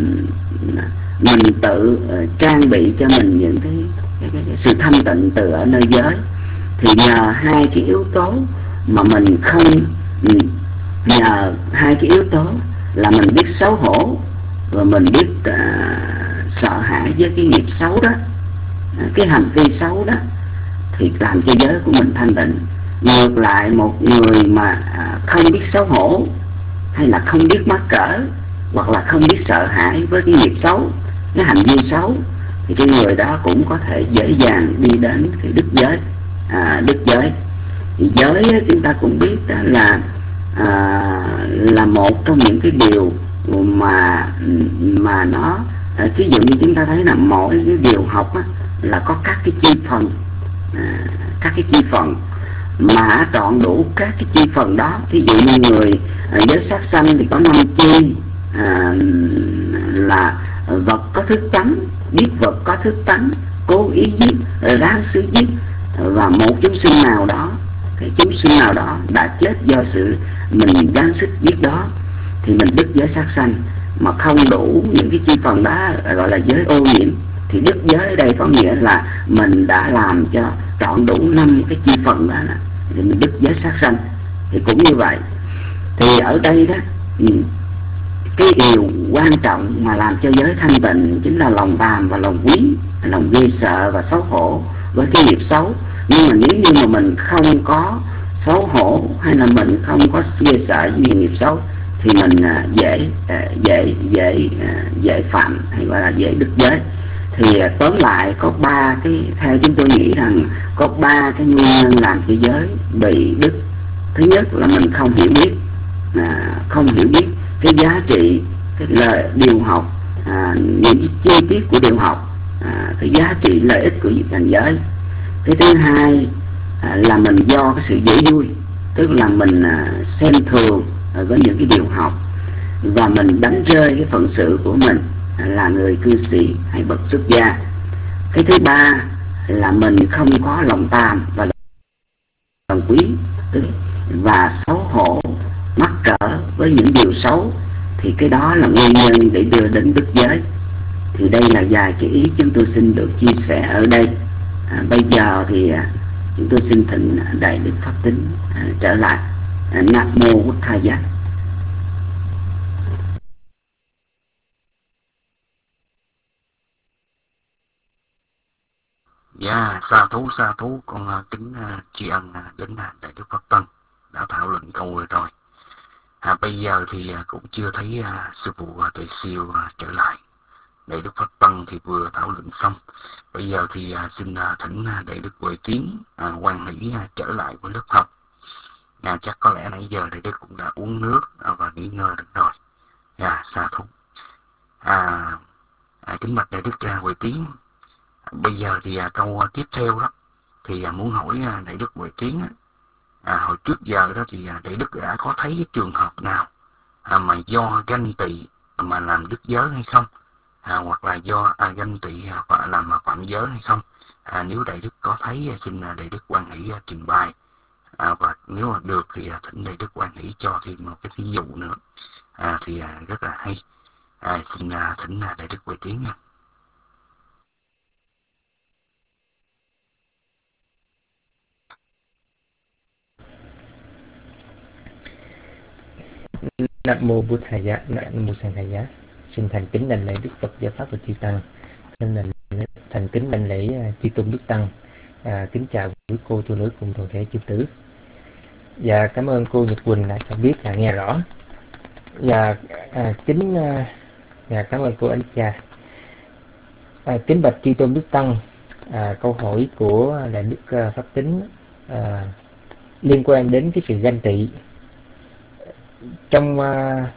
tự trang bị cho mình những cái sự thanh tịnh từ ở nơi giới. Thì nhờ hai cái yếu tố mà mình không, nhờ hai cái yếu tố là mình biết xấu hổ và mình biết sợ hãi với cái nghiệp xấu đó, cái hành vi xấu đó, thì làm cho giới của mình thanh tịnh. Ngược lại, một người mà không biết xấu hổ, hay là không biết mắc cỡ, hoặc là không biết sợ hãi với cái nghiệp xấu, cái hành vi xấu, thì cái người đó cũng có thể dễ dàng đi đến cái đức giới. Đức giới thì giới chúng ta cũng biết là một trong những cái điều mà nó ví dụ như chúng ta thấy là mỗi cái điều học là có các cái chi phần, mà trọn đủ các cái chi phần đó. Ví dụ như người giới sát sanh thì có 5 chi, là vật có thức tánh, biết vật có thức tánh, cố ý giết, ráng xứ giết, và một chúng sinh nào đó, cái chúng sinh nào đó đã chết do sự mình ráng sức giết đó, thì mình đứt giới sát sanh. Mà không đủ những cái chi phần đó gọi là giới ô nhiễm. Thì đứt giới ở đây có nghĩa là mình đã làm cho trọn đủ 5 cái chi phần đó thì mình đứt giới sát sanh. Thì cũng như vậy, Thì ở đây đó, cái điều quan trọng mà làm cho giới thanh tịnh chính là lòng tham và lòng quý, lòng ghê sợ và xấu hổ với cái nghiệp xấu. Nhưng mà nếu như mà mình không có xấu hổ hay là mình không có ghê sợ với nghiệp xấu thì mình dễ phạm hay gọi là dễ đứt giới. Thì tóm lại có ba cái, theo chúng tôi nghĩ rằng có ba cái nguyên nhân làm cho giới bị đứt. Thứ nhất là mình không hiểu biết cái giá trị, cái lời điều học, những cái chi tiết của điều học, cái giá trị lợi ích của việc hành giới. Cái thứ hai là mình do cái sự dễ vui, tức là mình xem thường với những cái điều học và mình đánh rơi cái phận sự của mình là người cư sĩ hay bậc xuất gia. Cái thứ ba là mình không có lòng tham và lòng quý và xấu hổ, mắc cỡ với những điều xấu, thì cái đó là nguyên nhân để đưa đến đứt giới. Thì đây là vài cái ý chúng tôi xin được chia sẻ ở đây. Bây giờ thì chúng tôi xin thỉnh Đại Đức Pháp Tính trở lại. Nam mô Bụt Tha Giá. Dạ, sa thú con kính tri ân đến Đại Đức Pháp Tân đã thảo luận câu rồi. Bây giờ thì cũng chưa thấy sư phụ Tuệ Siêu trở lại. Đại Đức Pháp Tân thì vừa thảo luận xong. Bây giờ thì xin thỉnh Đại Đức Huệ Tiến hoan hỷ trở lại với lớp học. Chắc có lẽ nãy giờ Đại Đức cũng đã uống nước và nghỉ ngơi được rồi. Sa thú. Kính bạch Đại Đức Huệ Tiến. Bây giờ thì câu tiếp theo đó thì muốn hỏi Đại Đức Huệ Tiến hồi trước giờ đó thì Đại Đức đã có thấy cái trường hợp nào mà do ganh tị mà làm đứt giới hay không, hoặc là do ganh tị làm phạm giới hay không? Nếu Đại Đức có thấy xin Đại Đức hoan hỷ trình bày, và nếu mà được thì thỉnh Đại Đức hoan hỷ cho thêm một cái ví dụ nữa thì rất là hay. Xin thỉnh Đại Đức Huệ Tiến nha. Nam mô Bụt Tha Giá, Nam mô Sanh Tha Giá. Xin thành kính đảnh lễ Đức Phật Giáo Pháp và Chư Tăng. Xin thành kính đảnh lễ Chư Tôn Đức Tăng. Kính chào quý cô tu nữ cùng toàn thể chư tử. Và cảm ơn cô Nhật Quỳnh đã cho biết là nghe rõ. Và cảm ơn cô Anh Cha. Kính bạch Chư Tôn Đức Tăng, câu hỏi của Đại Đức Pháp Tính liên quan đến cái sự ganh tị. Trong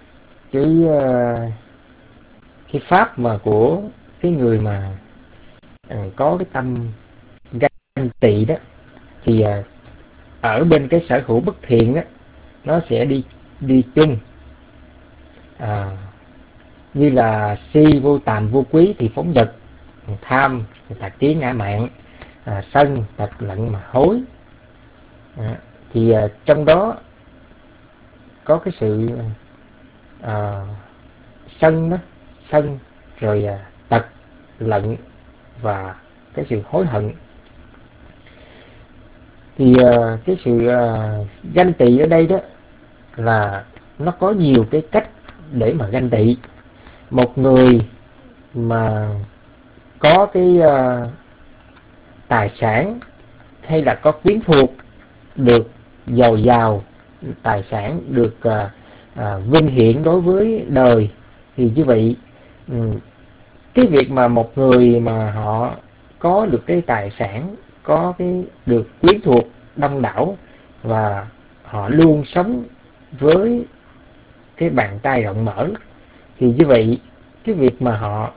cái pháp mà của cái người mà có cái tâm ganh tị đó, thì ở bên cái sở hữu bất thiện đó, nó sẽ đi chung. Như là si vô tàm vô quý thì phóng dật, tham tạc kiến ngã mạn, sân tạc lận mà hối. Thì trong đó có cái sự sân rồi tật lận và cái sự hối hận. Thì cái sự ganh tị ở đây đó là nó có nhiều cái cách để mà ganh tị. Một người mà có cái tài sản hay là có quyến thuộc được giàu tài sản được vinh hiển đối với đời, thì như vậy cái việc mà một người mà họ có được cái tài sản, có cái được quyến thuộc đông đảo và họ luôn sống với cái bàn tay rộng mở, thì như vậy cái việc mà họ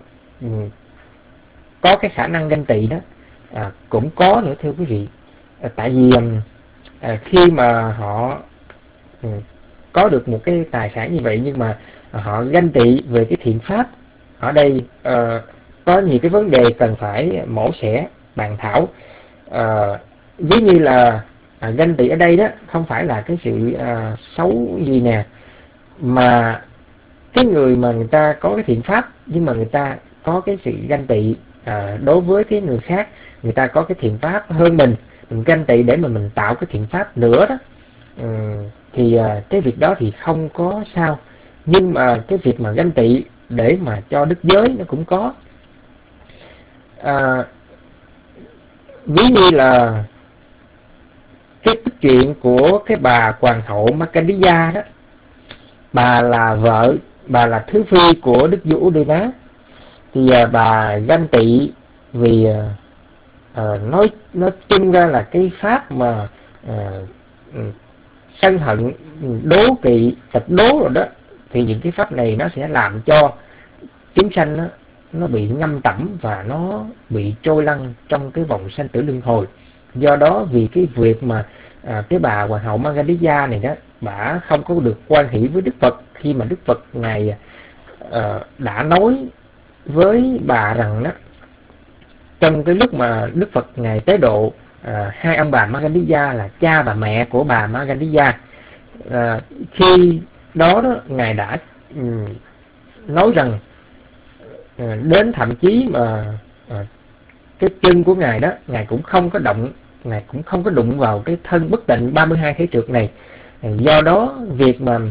có cái khả năng ganh tị đó cũng có nữa thưa quý vị. Tại vì khi mà họ có được một cái tài sản như vậy nhưng mà họ ganh tị về cái thiện pháp, ở đây có nhiều cái vấn đề cần phải mổ xẻ bàn thảo. Ví như là ganh tị ở đây đó không phải là cái sự xấu gì nè, mà cái người mà người ta có cái thiện pháp nhưng mà người ta có cái sự ganh tị đối với cái người khác, người ta có cái thiện pháp hơn mình ganh tị để mà mình tạo cái thiện pháp nữa đó. thì cái việc đó thì không có sao. Nhưng mà cái việc mà ganh tị để mà cho đức giới nó cũng có. Ví như là cái chuyện của cái bà hoàng hậu Makandhiya đó, bà là vợ, bà là thứ phi của đức vua Udana, thì bà ganh tị vì nói chung ra là cái pháp mà sân hận, đố kỵ, tịch đố rồi đó, thì những cái pháp này nó sẽ làm cho chúng sanh nó bị ngâm tẩm và nó bị trôi lăn trong cái vòng sanh tử luân hồi. Do đó vì cái việc mà cái bà hoàng hậu Makandhiya này đó, bà không có được quan hỷ với Đức Phật, khi mà Đức Phật ngài đã nói với bà rằng đó, trong cái lúc mà Đức Phật ngài tế độ hai ông bà Makandhiya là cha và mẹ của bà Makandhiya, khi đó ngài đã nói rằng đến thậm chí mà cái chân của ngài đó, ngài cũng không có động, ngài cũng không có đụng vào cái thân bất tịnh 32 thế trượt này. Do đó việc mà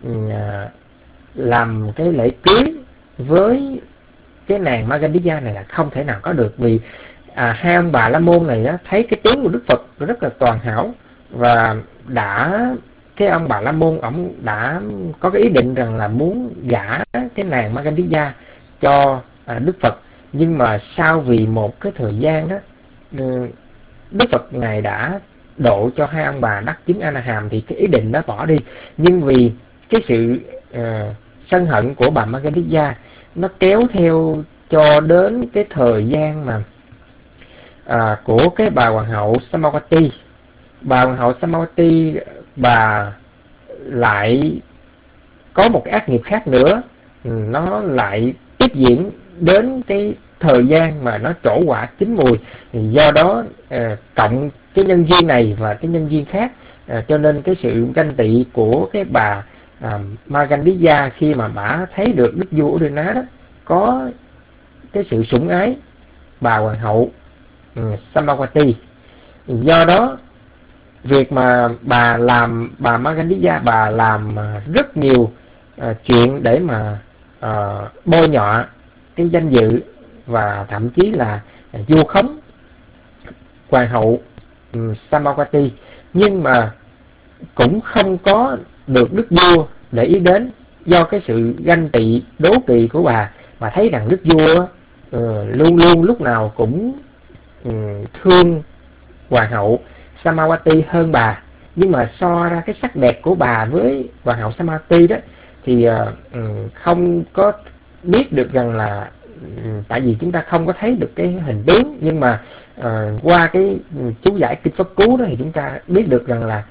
làm cái lễ cưới với cái nàng Makandhiya này là không thể nào có được, vì hai ông bà La Môn này đó, thấy cái tướng của Đức Phật rất là toàn hảo, và cái ông bà La Môn ổng đã có cái ý định rằng là muốn gả cái nàng Makandhiya cho Đức Phật. Nhưng mà sau vì một cái thời gian đó, Đức Phật ngài đã độ cho hai ông bà đắc chứng A-la-hàm, thì cái ý định đó bỏ đi. Nhưng vì cái sự sân hận của bà Makandhiya nó kéo theo cho đến cái thời gian mà của cái bà hoàng hậu Samawati. Bà hoàng hậu Samawati, bà lại có một cái ác nghiệp khác nữa, nó lại tiếp diễn đến cái thời gian mà nó trổ quả chín mùi. Thì do đó cộng cái nhân duyên này và cái nhân duyên khác, cho nên cái sự ganh tị của cái bà Makandhiya khi mà bà thấy được đức vua Udana đó có cái sự sủng ái bà hoàng hậu Samawati. Do đó việc mà bà Makandhiya bà làm rất nhiều chuyện để mà bôi nhọ cái danh dự và thậm chí là vu khống hoàng hậu Samawati, nhưng mà cũng không có được đức vua để ý đến. Do cái sự ganh tị đố kỵ của bà thấy rằng đức vua luôn luôn lúc nào cũng thương hoàng hậu Samawati hơn bà. Nhưng mà so ra cái sắc đẹp của bà với hoàng hậu Samawati đó thì không có biết được rằng là, tại vì chúng ta không có thấy được cái hình tướng, nhưng mà qua cái chú giải kinh Pháp Cú đó thì chúng ta biết được rằng là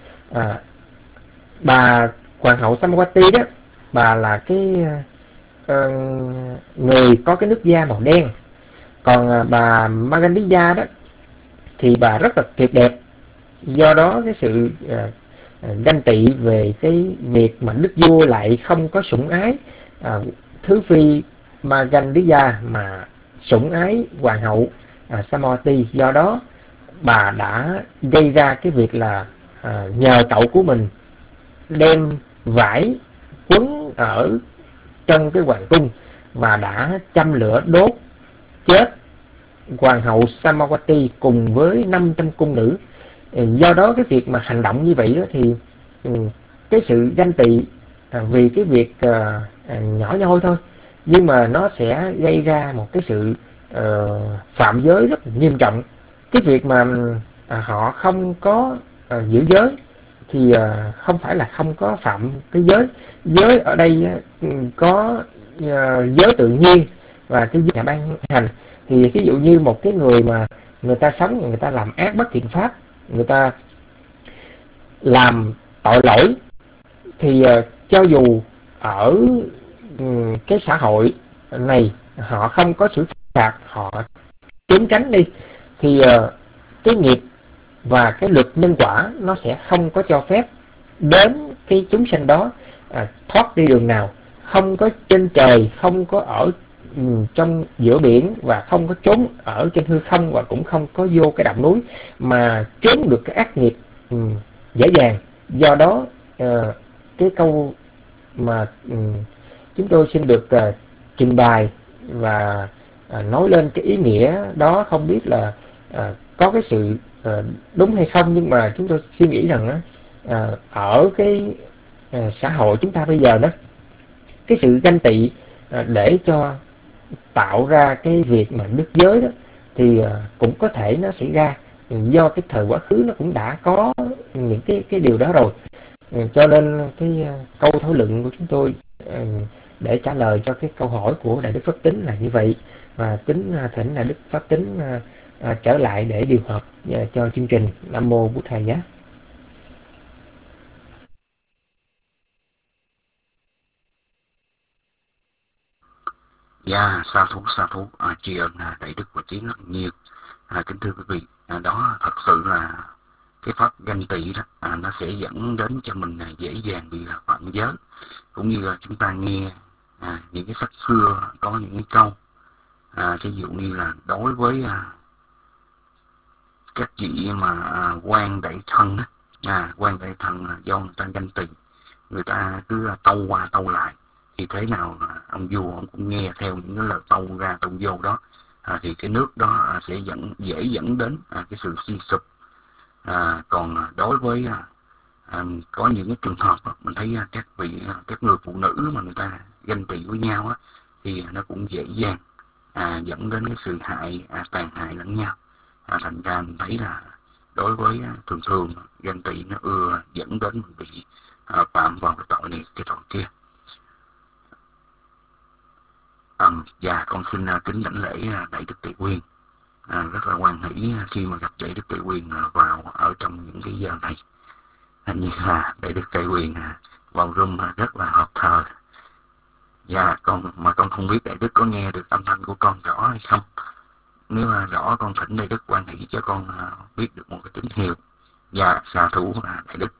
bà hoàng hậu Samawati đó, bà là cái người có cái nước da màu đen. Còn bà Makandhiya đó thì bà rất là tuyệt đẹp. Do đó cái sự ganh tị về cái việc mà đức vua lại không có sủng ái thứ phi Makandhiya mà sủng ái hoàng hậu Samawati, do đó bà đã gây ra cái việc là nhờ cậu của mình đem vải quấn ở trong cái hoàng cung và đã châm lửa đốt chết hoàng hậu Samawati cùng với 500 cung nữ. Do đó cái việc mà hành động như vậy đó thì cái sự ganh tị vì cái việc nhỏ nhoi thôi, nhưng mà nó sẽ gây ra một cái sự phạm giới rất nghiêm trọng. Cái việc mà họ không có giữ giới thì không phải là không có phạm cái giới. Giới ở đây có giới tự nhiên và cái giới nhà ban hành. Thì ví dụ như một cái người mà người ta sống, người ta làm ác bất thiện pháp, người ta làm tội lỗi, thì cho dù ở cái xã hội này họ không có xử phạt, họ trốn tránh đi, thì cái nghiệp và cái luật nhân quả nó sẽ không có cho phép đến cái chúng sanh đó thoát đi đường nào. Không có trên trời, không có ở trong giữa biển, và không có trốn ở trên hư không, và cũng không có vô cái động núi mà trốn được cái ác nghiệp dễ dàng. Do đó cái câu mà chúng tôi xin được trình bày và nói lên cái ý nghĩa đó, không biết là có cái sự đúng hay không, nhưng mà chúng tôi suy nghĩ rằng ở cái xã hội chúng ta bây giờ đó, cái sự ganh tị để cho tạo ra cái việc mà đứt giới đó thì cũng có thể nó xảy ra, do cái thời quá khứ nó cũng đã có những cái điều đó rồi. Cho nên cái câu thảo luận của chúng tôi để trả lời cho cái câu hỏi của Đại Đức Pháp Tính là như vậy, và thỉnh Đại Đức Pháp Tính trở lại để điều hợp cho chương trình. Nam mô Bụt Thầy Giá. Dạ, sa thú, tri ân Đại Đức và Tiến rất nhiều. Kính thưa quý vị, đó thật sự là cái pháp ganh tị đó, nó sẽ dẫn đến cho mình dễ dàng bị phạm giới. Cũng như là chúng ta nghe những cái sách xưa có những cái câu, ví dụ như là đối với các vị mà quan đại thân á, quan đại thân do người ta ganh tị, người ta cứ tâu qua tâu lại, thì thế nào ông vua ông cũng nghe theo những cái lời tâu ra tâu vô đó, thì cái nước đó sẽ dễ dẫn đến cái sự suy sụp. Còn đối với có những cái trường hợp mình thấy các người phụ nữ mà người ta ganh tị với nhau á, thì nó cũng dễ dàng dẫn đến cái sự tàn hại lẫn nhau. Thành ra mình thấy là đối với thường ganh tị nó dẫn đến mình bị phạm vào cái tội này cái tội kia. Và con xin kính lãnh lễ Đại Đức Tề Quyền, rất là hoan hỷ khi mà gặp Đại Đức Tề Quyền vào ở trong những cái giờ này. Hình như là Đại Đức Tề Quyền vào room rất là hợp thời. Và con không biết Đại Đức có nghe được âm thanh của con rõ hay không. Nếu mà rõ, con thỉnh Đại Đức hoan hỷ cho con biết được một cái tín hiệu. Và xà thủ Đại Đức.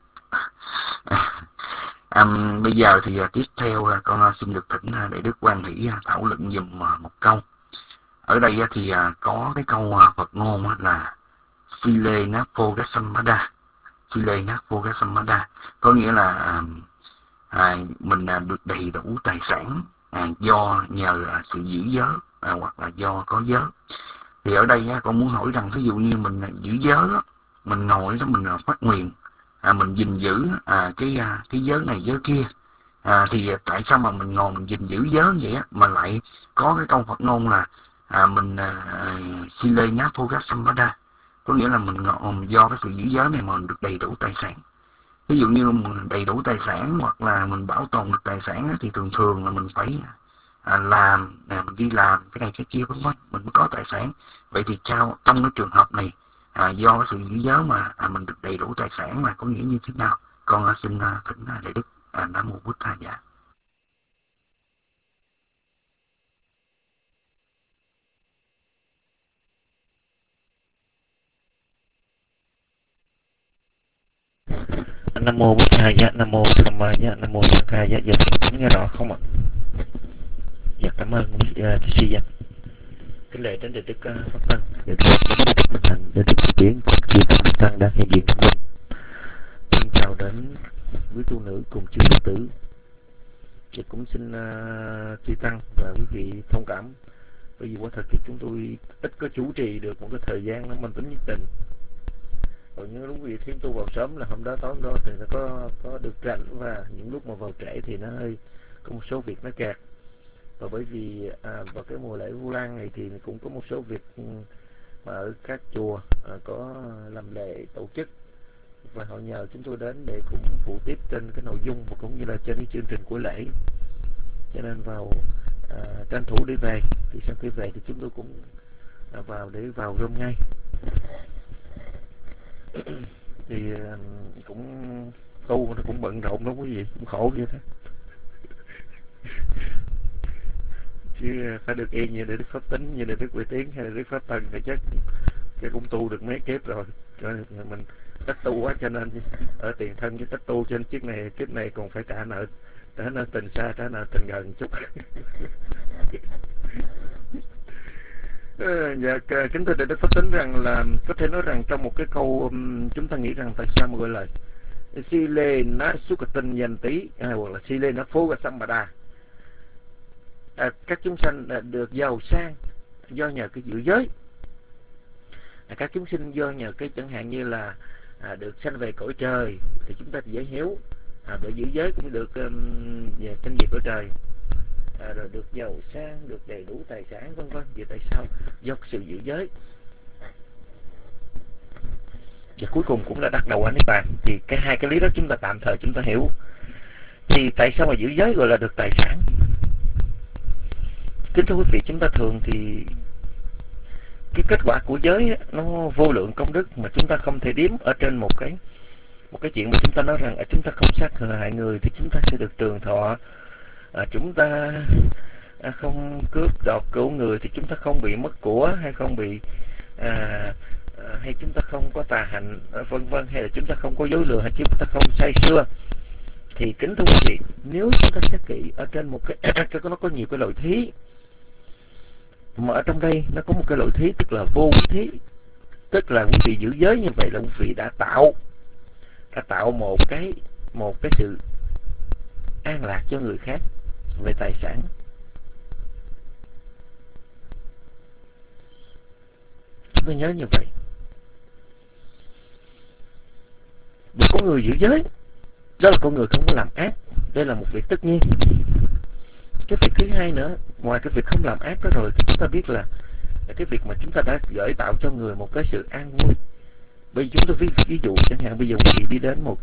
Bây giờ thì tiếp theo con xin được thỉnh Đại Đức hoan hỷ thảo luận dùm một câu. Ở đây thì có cái câu Phật ngôn là Sile Napo Gasamada. Sile Napo Gasamada có nghĩa là mình được đầy đủ tài sản do nhờ sự giữ giới hoặc là do có giới. Thì ở đây con muốn hỏi rằng ví dụ như mình giữ giới đó, mình ngồi đó mình phát nguyện, mình gìn giữ cái giới này giới kia, thì tại sao mà mình ngồi mình gìn giữ giới vậy á, mà lại có cái câu Phật ngôn là mình Sile Napo Gasamada, có nghĩa là mình do cái sự giữ giới này mà mình được đầy đủ tài sản. Ví dụ như mình đầy đủ tài sản hoặc là mình bảo tồn được tài sản thì thường là mình phải làm, mình đi làm cái này cái kia vân vân mình mới có tài sản. Vậy thì trong cái trường hợp này do cái sự giữ giới mà mình được đầy đủ tài sản mà có nghĩa như thế nào? Con xin thỉnh Đại Đức. Nam mô Bụt Thầy Giá. Nam mô Bụt Thầy Giá, Nam mô Tham Ma Giá, Nam mô Sang Kha Giá. Giờ cũng nghe rõ không ạ? Dạ, cảm ơn sư Danh. Kính lễ đến Đại Đức Pháp Tăng, Đại Đức Minh Thành, Đại Đức Tiến, chư Pháp Tăng đang hiện diện trong mình. Xin chào đến quý tu nữ cùng chư Phật tử. Và cũng xin chư Tăng và quý vị thông cảm, bởi vì quả thật thì chúng tôi ít có chủ trì được một cái thời gian nó mang tính nhất định. Còn những lúc vị thiền tu vào sớm là hôm đó tối đó thì nó có được rảnh, và những lúc mà vào trễ thì nó hơi có một số việc nó kẹt. Và bởi vì vào cái mùa lễ Vu Lan này thì cũng có một số việc mà ở các chùa có làm lễ tổ chức, và họ nhờ chúng tôi đến để cũng phụ tiếp trên cái nội dung và cũng như là trên cái chương trình của lễ. Cho nên vào tranh thủ đi về, thì sau khi về thì chúng tôi cũng vào room ngay. Thì cũng tu nó cũng bận rộn lắm quý vị, cũng khổ vậy đó. Chứ phải được yên như Đại Đức Pháp Tính, như Đại Đức Huệ Tiến hay Đại Đức Pháp Tân thì chắc cũng tu được mấy kiếp rồi. Cho nên mình tích tu quá, cho nên ở tiền thân cái tích tu trên kiếp này còn phải trả nợ tình xa, trả nợ tình gần chút. Dạ, kính thưa Đại Đức Pháp Tính rằng là có thể nói rằng trong một cái câu chúng ta nghĩ rằng tại sao mà gọi là Sile na Sukatin Yanti hoặc là Sile na Phogasampada. Các chúng sanh được giàu sang do nhờ cái giữ giới. Các chúng sinh do nhờ cái chẳng hạn như là được sanh về cõi trời thì chúng ta dễ hiểu, bởi giữ giới cũng được sanh về cõi trời, rồi được giàu sang, được đầy đủ tài sản vân vân. Vì tại sao? Do sự giữ giới. Và cuối cùng cũng là đắc đầu quả niết bàn. Thì hai cái lý đó chúng ta tạm thời chúng ta hiểu. Thì tại sao mà giữ giới gọi là được tài sản? Kính thưa quý vị, chúng ta thường thì cái kết quả của giới nó vô lượng công đức mà chúng ta không thể đếm ở trên một cái chuyện mà chúng ta nói rằng chúng ta không sát hại người thì chúng ta sẽ được trường thọ, chúng ta không cướp đoạt của người thì chúng ta không bị mất của, hay không bị hay chúng ta không có tà hạnh vân vân, hay là chúng ta không có dối lừa, hay chúng ta không say sưa. Thì kính thưa quý vị, nếu chúng ta xét kỹ ở trên một cái nó có nhiều cái loại thí, mà ở trong đây nó có một cái loại thí tức là vô quý thí, tức là quý vị giữ giới như vậy là quý vị đã tạo một cái sự an lạc cho người khác về tài sản. Chúng ta nhớ như vậy. Vì có người giữ giới, đó là con người không có làm ác, đây là một việc tất nhiên. Cái việc thứ hai nữa, ngoài cái việc không làm ác đó rồi, thì chúng ta biết là cái việc mà chúng ta đã gửi tạo cho người một cái sự an vui. Bây giờ chúng ta ví dụ chẳng hạn bây giờ quý vị đi đến một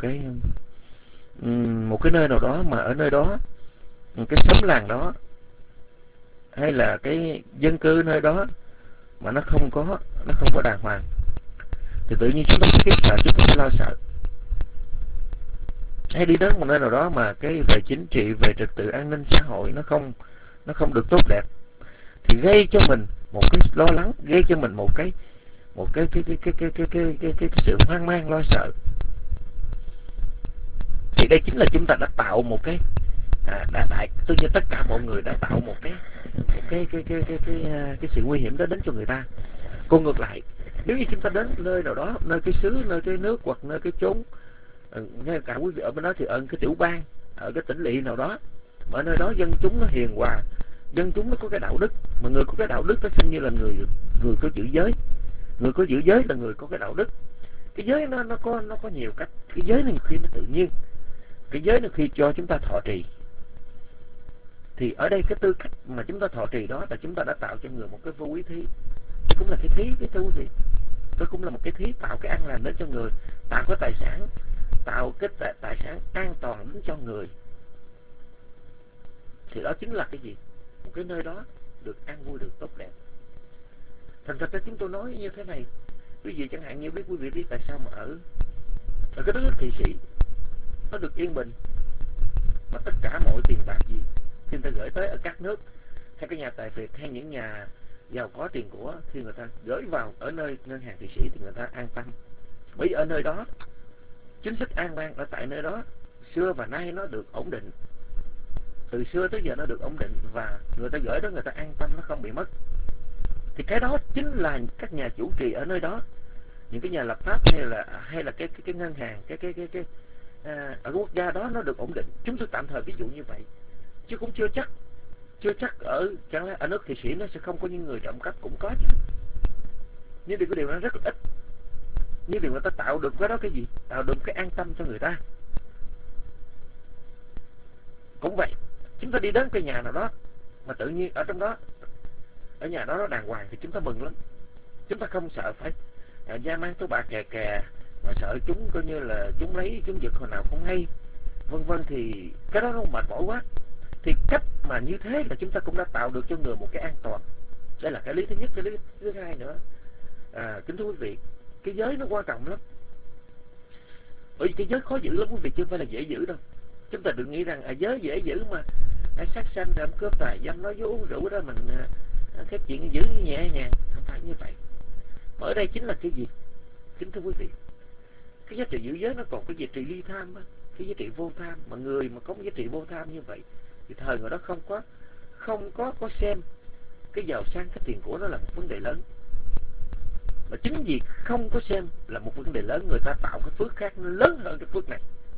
cái nơi nào đó, mà ở nơi đó cái xóm làng đó hay là cái dân cư nơi đó mà nó không có đàng hoàng, thì tự nhiên chúng ta phải sợ, chúng ta phải lo sợ. Hay đi đến một nơi nào đó mà cái về chính trị, về trật tự an ninh xã hội nó không được tốt đẹp, thì gây cho mình một cái lo lắng, gây cho mình một cái sự hoang mang lo sợ. Thì đây chính là chúng ta đã tạo một cái tôi như tất cả mọi người đã tạo một cái sự nguy hiểm đó đến cho người ta. Còn ngược lại, nếu như chúng ta đến nơi nào đó, nơi cái xứ, nơi cái nước hoặc nơi cái chốn, ngay cả quý vị ở bên đó thì ở cái tiểu bang, ở cái tỉnh lỵ nào đó, mà ở nơi đó dân chúng nó hiền hòa, dân chúng nó có cái đạo đức, mà người có cái đạo đức nó xem như là người có giữ giới. Người có giữ giới là người có cái đạo đức. Cái giới nó có nhiều cách. Cái giới này khi nó tự nhiên, cái giới này khi cho chúng ta thọ trì. Thì ở đây cái tư cách mà chúng ta thọ trì đó là chúng ta đã tạo cho người một cái vô quý thí. Đây cũng là cái thí, cái thưa quý vị. Đó cũng là một cái thí, tạo cái an lành đến cho người, tạo cái tài sản, tạo cái tài sản an toàn đến cho người. Thì đó chính là cái gì? Một cái nơi đó được an vui, được tốt đẹp. Thành ra chúng tôi nói như thế này, quý vị chẳng hạn như biết quý vị biết tại sao mà ở cái đất nước Thụy Sĩ nó được yên bình, mà tất cả mọi tiền bạc gì khi người ta gửi tới ở các nước hay cái nhà tài phiệt hay những nhà giàu có tiền của, khi người ta gửi vào ở nơi ngân hàng Thụy Sĩ thì người ta an tâm. Bởi vì ở nơi đó chính sách an bang ở tại nơi đó xưa và nay nó được ổn định, từ xưa tới giờ nó được ổn định, và người ta gửi đó người ta an tâm, nó không bị mất. Thì cái đó chính là các nhà chủ trì ở nơi đó, những cái nhà lập pháp hay là cái ngân hàng, ở quốc gia đó nó được ổn định. Chúng tôi tạm thời ví dụ như vậy, chứ cũng chưa chắc chẳng lẽ ở nước Thụy Sĩ nó sẽ không có những người trộm cắp, cũng có chứ. Nhưng điều đó rất là ít. Nhưng điều người ta tạo được cái đó cái gì? Tạo được cái an tâm cho người ta. Cũng vậy, chúng ta đi đến cái nhà nào đó mà tự nhiên ở trong đó, ở nhà đó nó đàng hoàng thì chúng ta mừng lắm. Chúng ta không sợ phải gia mang tố bạc kè, mà sợ chúng coi như là chúng lấy, chúng giật hồi nào không hay, vân vân. Thì cái đó nó mệt mỏi quá. Thì cách mà như thế là chúng ta cũng đã tạo được cho người một cái an toàn. Đây là cái lý thứ nhất. Cái lý thứ hai nữa, kính thưa quý vị, cái giới nó quan trọng lắm. Bởi vì cái giới khó giữ lắm quý vị, chứ không phải là dễ giữ đâu. Chúng ta đừng nghĩ rằng giới dễ giữ mà sát sanh, trộm cướp, tài dâm, nói dối, uống rượu đó mình cái chuyện giữ nhẹ nhàng, không phải như vậy. Mà ở đây chính là cái gì? Kính thưa quý vị, cái giá trị giữ giới nó còn cái giá trị ly tham á, cái giá trị vô tham. Mà người mà có cái giá trị vô tham như vậy thì thời người đó không có xem cái giàu sang, cái tiền của nó là một vấn đề lớn. Mà chính vì không có xem là một vấn đề lớn, người ta tạo cái phước khác nó lớn hơn cái phước này.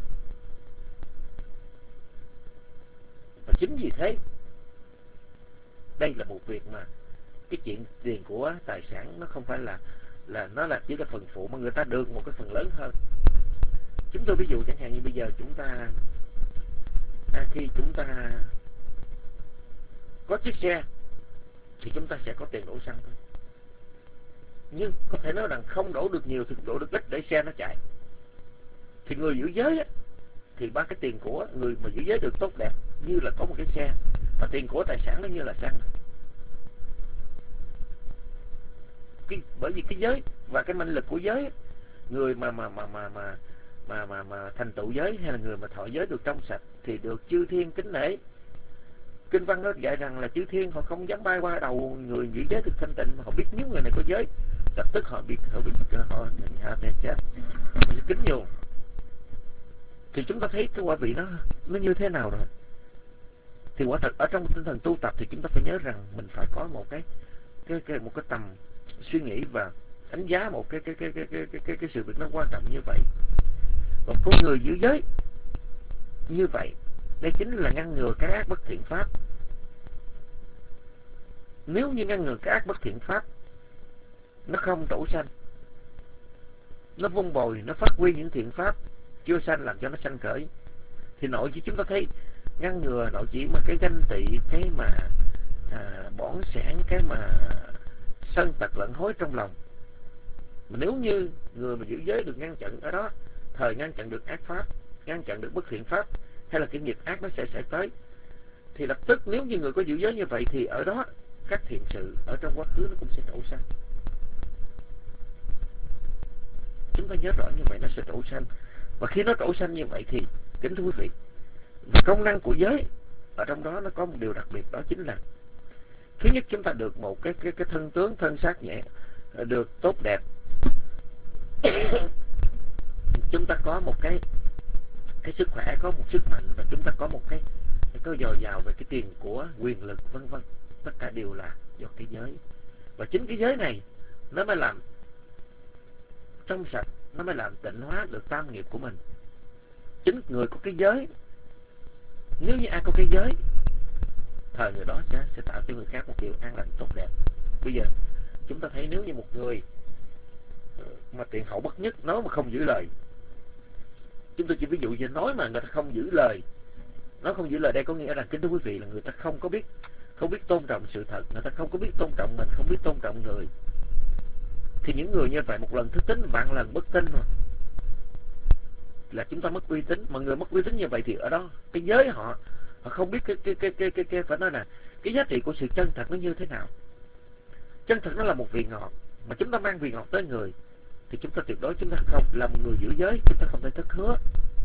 chính vì thế đây là một việc mà cái chuyện tiền của tài sản nó không phải là nó là chỉ là phần phụ, mà người ta được một cái phần lớn hơn. Chúng tôi ví dụ chẳng hạn như bây giờ chúng ta khi chúng ta có chiếc xe thì chúng ta sẽ có tiền đổ xăng thôi, nhưng có thể nói rằng không đổ được nhiều thì đổ được ít để xe nó chạy. Thì người giữ giới á, thì ba cái tiền của người mà giữ giới được tốt đẹp như là có một cái xe, và tiền của tài sản nó như là xăng. Bởi vì cái giới và cái manh lực của giới, người mà thành tựu giới hay là người mà thọ giới được trong sạch thì được chư thiên kính nể. Kinh văn nó dạy rằng là chư thiên họ không dám bay qua đầu người giữ giới được thanh tịnh, mà họ biết những người này có giới, lập tức họ chết, kính nhường. Thì chúng ta thấy cái quả vị nó như thế nào rồi. Thì quả thật ở trong tinh thần tu tập thì chúng ta phải nhớ rằng mình phải có một cái tầm suy nghĩ và đánh giá một cái sự việc nó quan trọng như vậy. Và con người giữ giới như vậy, đây chính là ngăn ngừa cái ác bất thiện pháp. Nếu như ngăn ngừa cái ác bất thiện pháp nó không trổ sanh, nó vun bồi, nó phát huy những thiện pháp chưa sanh làm cho nó sanh khởi, thì nội chỉ chúng ta thấy ngăn ngừa nội chỉ mà cái ganh tị, cái mà bỏng sẻn, cái mà sân tật lẫn hối trong lòng. Mà nếu như người mà giữ giới được ngăn chặn ở đó, thời ngăn chặn được ác pháp, ngăn chặn được bất thiện pháp, hay là cái nghiệp ác nó sẽ tới, thì lập tức nếu như người có giữ giới như vậy thì ở đó các thiện sự ở trong quá khứ nó cũng sẽ trổ sanh. Chúng ta nhớ rõ như vậy, nó sẽ trổ sanh. Và khi nó trổ sanh như vậy thì kính thưa quý vị, và công năng của giới ở trong đó nó có một điều đặc biệt, đó chính là thứ nhất, chúng ta được một cái thân tướng, thân xác nhẹ, được tốt đẹp. Chúng ta có một cái sức khỏe, có một sức mạnh, và chúng ta có một cái dồi dào về cái tiền của, quyền lực, vân vân. Tất cả đều là do cái giới. Và chính cái giới này nó mới làm trong sạch, nó mới làm tịnh hóa được tam nghiệp của mình. Chính người có cái giới, nếu như ai có cái giới, thời người đó sẽ tạo cho người khác một điều an lành tốt đẹp. Bây giờ chúng ta thấy nếu như một người mà tiền hậu bất nhất, nói mà không giữ lời, chúng tôi chỉ ví dụ như nói mà người ta không giữ lời. Nói không giữ lời đây có nghĩa rằng kính thưa quý vị là người ta không biết tôn trọng sự thật, người ta không có biết tôn trọng mình, không biết tôn trọng người. Thì những người như vậy một lần thất tín, vạn lần bất tín rồi, là chúng ta mất uy tín. Mà người mất uy tín như vậy thì ở đó cái giới họ không biết cái phải nói là cái giá trị của sự chân thật nó như thế nào. Chân thật nó là một vị ngọt, mà chúng ta mang vị ngọt tới người thì chúng ta tuyệt đối chúng ta không là một người giữ giới, chúng ta không thể thất hứa,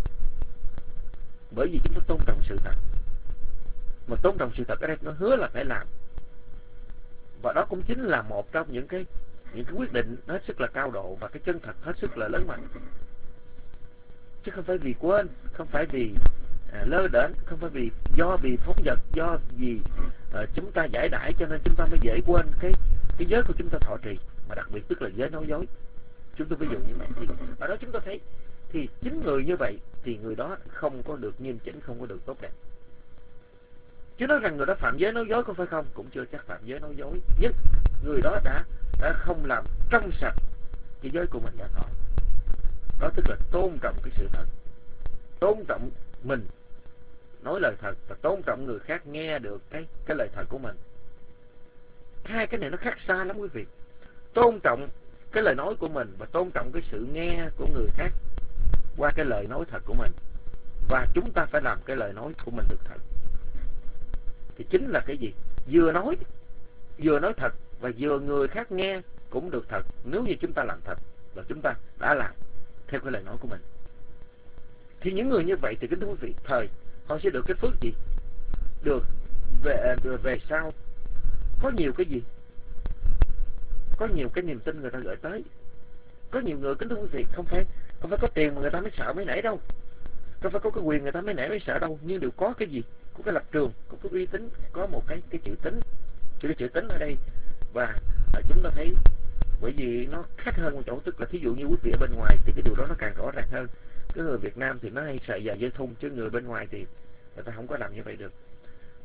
bởi vì chúng ta tôn trọng sự thật. Mà tôn trọng sự thật ở đây nó hứa là phải làm, và đó cũng chính là một trong những cái quyết định hết sức là cao độ, và cái chân thật hết sức là lớn mạnh. Chứ không phải vì quên, không phải vì lơ đễnh, không phải do vì phóng dật, do vì chúng ta giải đãi cho nên chúng ta mới dễ quên cái giới của chúng ta thọ trì, mà đặc biệt tức là giới nói dối. Chúng tôi ví dụ như vậy thì ở đó chúng ta thấy thì chính người như vậy thì người đó không có được nghiêm chỉnh, không có được tốt đẹp. Chứ nói rằng người đó phạm giới nói dối có phải không, cũng chưa chắc phạm giới nói dối, nhưng người đó đã không làm trong sạch cái giới của mình đã thọ. Đó tức là tôn trọng cái sự thật, tôn trọng mình nói lời thật, và tôn trọng người khác nghe được cái lời thật của mình. Hai cái này nó khác xa lắm quý vị. Tôn trọng cái lời nói của mình và tôn trọng cái sự nghe của người khác qua cái lời nói thật của mình, và chúng ta phải làm cái lời nói của mình được thật. Thì chính là cái gì? Vừa nói thật, và vừa người khác nghe cũng được thật. Nếu như chúng ta làm thật và chúng ta đã làm theo cái lời nói của mình, thì những người như vậy thì kính thưa quý vị, thời họ sẽ được cái phước gì? Được về sau có nhiều cái gì? Có nhiều cái niềm tin người ta gửi tới. Có nhiều người kính thưa quý vị, không phải có tiền mà người ta mới sợ mới nể đâu, không phải có cái quyền người ta mới nể mới sợ đâu, nhưng đều có cái gì? Có cái lập trường, có cái uy tín, có một cái chữ tín. Cái chữ tín ở đây, và chúng ta thấy bởi vì nó khác hơn một chỗ, tức là thí dụ như quý vị ở bên ngoài thì cái điều đó nó càng rõ ràng hơn. Cái người Việt Nam thì nó hay sợi dài dây thun, chứ người bên ngoài thì người ta không có làm như vậy được.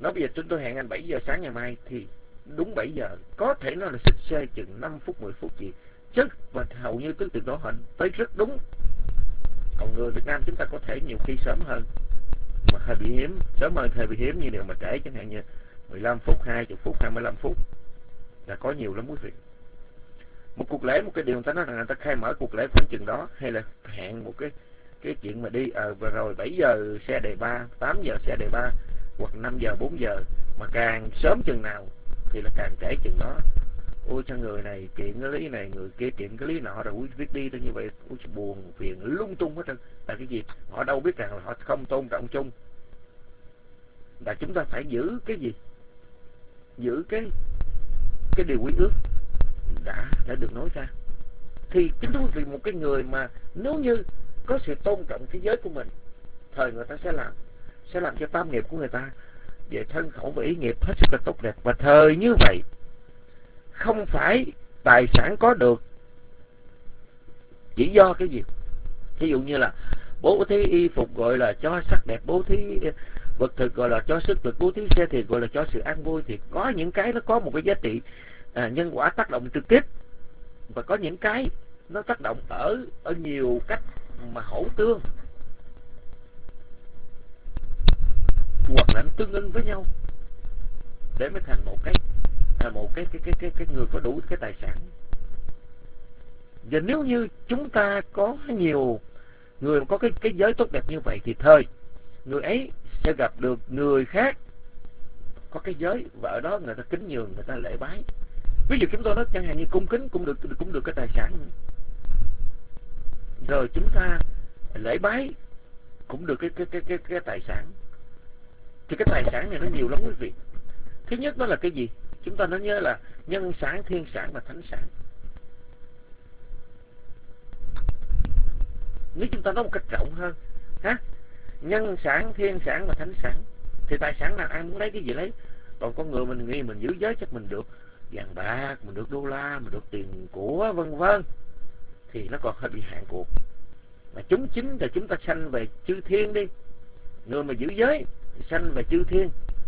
Nói bây giờ chúng tôi hẹn anh 7 giờ sáng ngày mai thì đúng 7 giờ, có thể nó là xích xe chừng 5 phút 10 phút gì chứ, và hầu như từ đó họ tới rất đúng. Còn người Việt Nam chúng ta có thể nhiều khi sớm hơn mà hơi bị hiếm, sớm hơn hơi bị hiếm, như điều mà trễ chẳng hạn như 15 phút, 20 phút, 25 phút là có nhiều lắm quý vị. Một cuộc lễ, một cái điều người ta nói rằng người ta khai mở cuộc lễ khoảng chừng đó, hay là hẹn một cái chuyện mà đi vừa rồi 7 giờ xe đề 3, 8 giờ xe đề 3 hoặc 5 giờ 4 giờ, mà càng sớm chừng nào thì là càng trễ chừng đó. Ôi cho người này kiện cái lý này, người kia kiện cái lý nọ, rồi quý viết đi như vậy. Ôi buồn phiền lung tung hết trơn. Là cái gì? Họ đâu biết rằng là họ không tôn trọng chung. Là chúng ta phải giữ cái gì? Giữ cái điều quy ước đã được nói ra. Thì chính tôi vì một cái người mà nếu như có sự tôn trọng cái giới của mình, thời người ta sẽ làm cho tam nghiệp của người ta về thân khẩu và ý nghiệp hết sức là tốt đẹp. Và thời như vậy không phải tài sản có được chỉ do cái gì. Ví dụ như là bố thí y phục gọi là cho sắc đẹp, bố thí vật thực gọi là cho sức lực, bố thí xe thì gọi là cho sự an vui. Thì có những cái nó có một cái giá trị nhân quả tác động trực tiếp, và có những cái nó tác động ở nhiều cách mà hỗ tương, hoặc là nó tương ứng với nhau để mới thành một cái người có đủ cái tài sản. Và nếu như chúng ta có nhiều người có cái giới tốt đẹp như vậy thì thời người ấy sẽ gặp được người khác có cái giới, và ở đó người ta kính nhường, người ta lễ bái. Ví dụ chúng tôi nói chẳng hạn như cung kính cũng được cái tài sản, rồi chúng ta lễ bái cũng được cái tài sản. Thì cái tài sản này nó nhiều lắm quý vị. Thứ nhất đó là cái gì? Chúng ta nói nhớ là nhân sản, thiên sản và thánh sản. Nếu chúng ta nói một cách rộng hơn nhân sản, thiên sản và thánh sản, thì tài sản nào ai muốn lấy cái gì lấy. Còn con người mình nghĩ mình giữ giới chắc mình được vàng bạc, mình được đô la, mình được tiền của vân vân, thì nó còn hơi bị hạn cuộc. Mà chúng chính là chúng ta sanh về chư thiên đi. Người mà giữ giới sanh về chư thiên.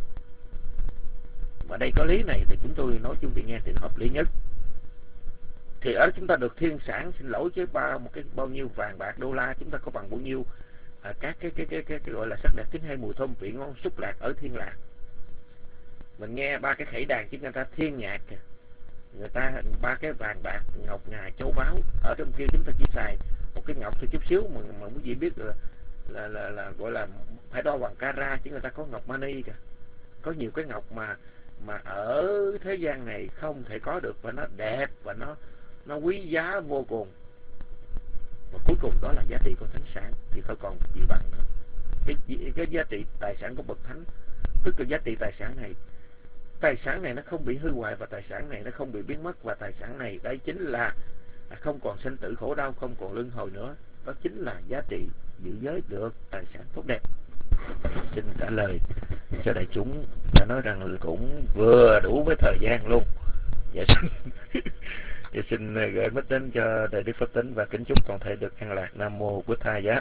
Và đây có lý này thì chúng tôi nói chung vị nghe thì nó hợp lý nhất. Thì ở chúng ta được thiên sản, xin lỗi chứ bao nhiêu vàng bạc đô la chúng ta có bằng bao nhiêu các cái gọi là sắc đẹp tiếng hay mùi thơm vị ngon xúc lạc ở thiên lạc. Mình nghe ba cái khẩy đàn chứ người ta thiên nhạc kìa, người ta ba cái vàng bạc ngọc ngà châu báu, ở trong kia chúng ta chỉ xài một cái ngọc thôi chút xíu mà quý vị biết là gọi là phải đo bằng carat, chứ người ta có ngọc mani kìa. Có nhiều cái ngọc mà ở thế gian này không thể có được, và nó đẹp và nó quý giá vô cùng. Và cuối cùng đó là giá trị của thánh sản, thì không còn gì bằng nữa. Cái giá trị tài sản của bậc thánh, tức là giá trị tài sản này nó không bị hư hoại, và tài sản này nó không bị biến mất, và tài sản này đây chính là không còn sinh tử khổ đau, không còn luân hồi nữa. Đó chính là giá trị giữ giới được tài sản tốt đẹp. Xin trả lời cho đại chúng, đã nói rằng cũng vừa đủ với thời gian luôn. Dạ xin gửi mít đến cho đại đức Pháp Tính và kính chúc toàn thể được an lạc. Nam mô Bụt Tha Giá.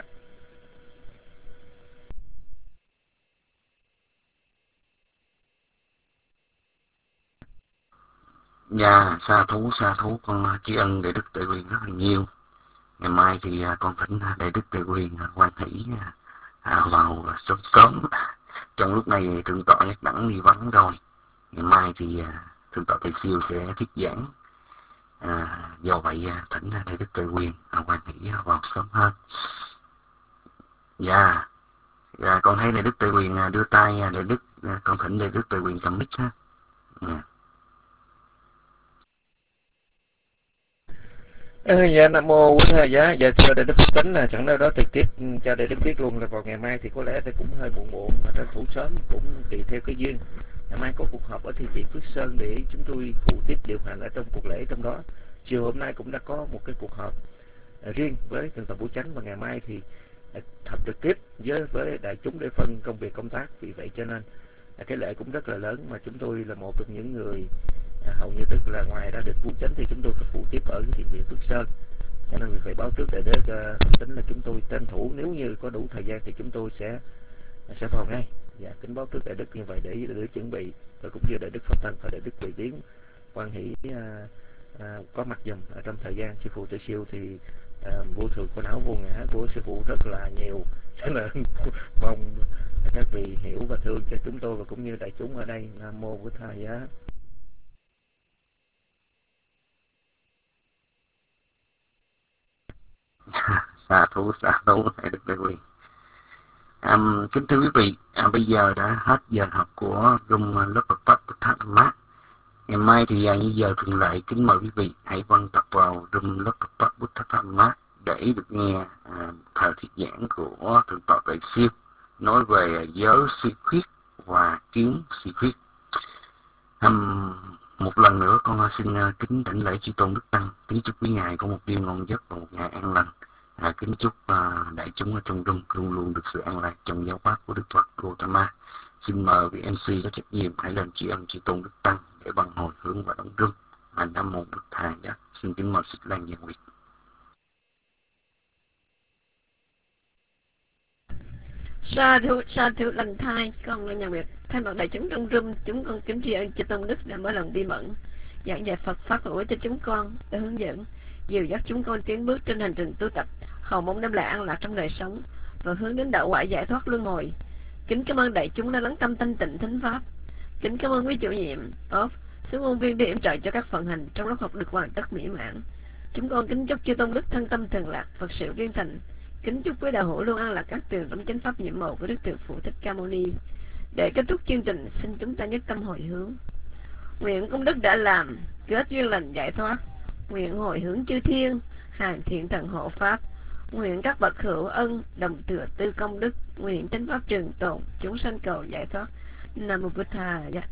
Dạ, sa thú con tri ân đại đức Tuệ Quyền rất là nhiều. Ngày mai thì con thỉnh đại đức Tuệ Quyền hoan hỷ vào sớm. Trong lúc này thượng tọa Nhất Đẳng đi vắng rồi. Ngày mai thì thượng tọa Thầy Siêu sẽ thuyết giảng. Do vậy thỉnh đại đức Tuệ Quyền hoan hỷ vào sớm hơn. Dạ, con thấy đại đức Tuệ Quyền đưa tay, đại đức con thỉnh đại đức Tuệ Quyền cầm mic ha. Dạ Nam mô Bụt Tha Giá. Dạ thưa đại đức Pháp Tính là chẳng đâu đó trực tiếp cho đại đức biết luôn là vào ngày mai thì có lẽ thì cũng hơi muộn mà tranh thủ sớm cũng tùy theo cái duyên. Ngày mai có cuộc họp ở Thiền viện Phước Sơn để chúng tôi phụ tiếp điều hành ở trong cuộc lễ trong đó. Chiều hôm nay cũng đã có một cái cuộc họp riêng với thượng tọa Bố Chánh, và ngày mai thì họp trực tiếp với đại chúng để phân công việc công tác. Vì vậy cho nên cái lễ cũng rất là lớn, mà chúng tôi là một trong những người hầu như tức là ngoài ra được Bố Chánh thì chúng tôi có phụ tiếp ở cái Thiền viện Phước Sơn, cho nên mình phải báo trước để Pháp Tính là chúng tôi tranh thủ, nếu như có đủ thời gian thì chúng tôi sẽ vào ngay. Dạ, kính báo trước đại đức như vậy để đại đức chuẩn bị, và cũng như đại đức Pháp Tăng và đại đức Tùy Tiến quan hỷ có mặt dùm ở trong thời gian sư phụ tự siêu thì vô thường của não vô ngã của sư phụ rất là nhiều, cho nên mong các vị hiểu và thương cho chúng tôi và cũng như đại chúng ở đây. Nam mô Bổn Thầy Giá. Xả thú đại đức đại quyền. Kính thưa quý vị, bây giờ đã hết giờ học của room lớp Phật pháp Bụt Mát. Ngày mai thì như giờ thường lệ, kính mời quý vị hãy quan tập vào room lớp Phật pháp Bụt Mát để được nghe thời thuyết giảng của thượng tọa Tuệ Siêu nói về giới si khuyết và kiến si khuyết. Một lần nữa con xin kính đảnh lễ chư tôn đức tăng, kính chúc quý ngài có một đêm ngon giấc và một ngày an lành. Kính chúc đại chúng ở trong room luôn luôn được sự an lạc trong giáo pháp của Đức Phật Gautama. Xin mời vị MC có trách nhiệm hãy lên tri ân chư tôn đức tăng để bằng hồi hướng và đóng room. Nam mô Bụt Thầy Giá. Xin kính mời Xích Lan Giang Nguyệt. Sa thú lành thai, con là nhà Nguyệt. Thay mặt đại chúng trong room, chúng con kính tri ân chư tôn đức đã mở lòng bi mẫn giảng dạy Phật pháp hữu ích cho chúng con, để hướng dẫn dìu dắt chúng con tiến bước trên hành trình tu tập, hầu mong đem lại an lạc trong đời sống và hướng đến đạo quả giải thoát luân hồi. Kính cảm ơn đại chúng đã lắng tâm thanh tịnh thính pháp. Kính cảm ơn quý chủ nhiệm xuống ôn viên để yểm trợ cho các phần hành trong lớp học được hoàn tất mỹ mãn. Chúng con kính chúc chư tôn đức thân tâm thường lạc, Phật sự viên thành. Kính chúc quý đạo hữu luôn an lạc các tường tấm chánh pháp nhiệm màu của Đức Từ Phụ Thích Ca Mâu Ni. Để kết thúc chương trình, xin chúng ta nhất tâm hồi hướng. Nguyện công đức đã làm, kết duyên lành giải thoát. Nguyện hồi hướng chư thiên, hàng thiện thần hộ pháp. Nguyện các bậc hữu ân, đồng thừa tư công đức. Nguyện chánh pháp trường tồn, chúng sanh cầu giải thoát. Nam mô Bụt Thầy Giá.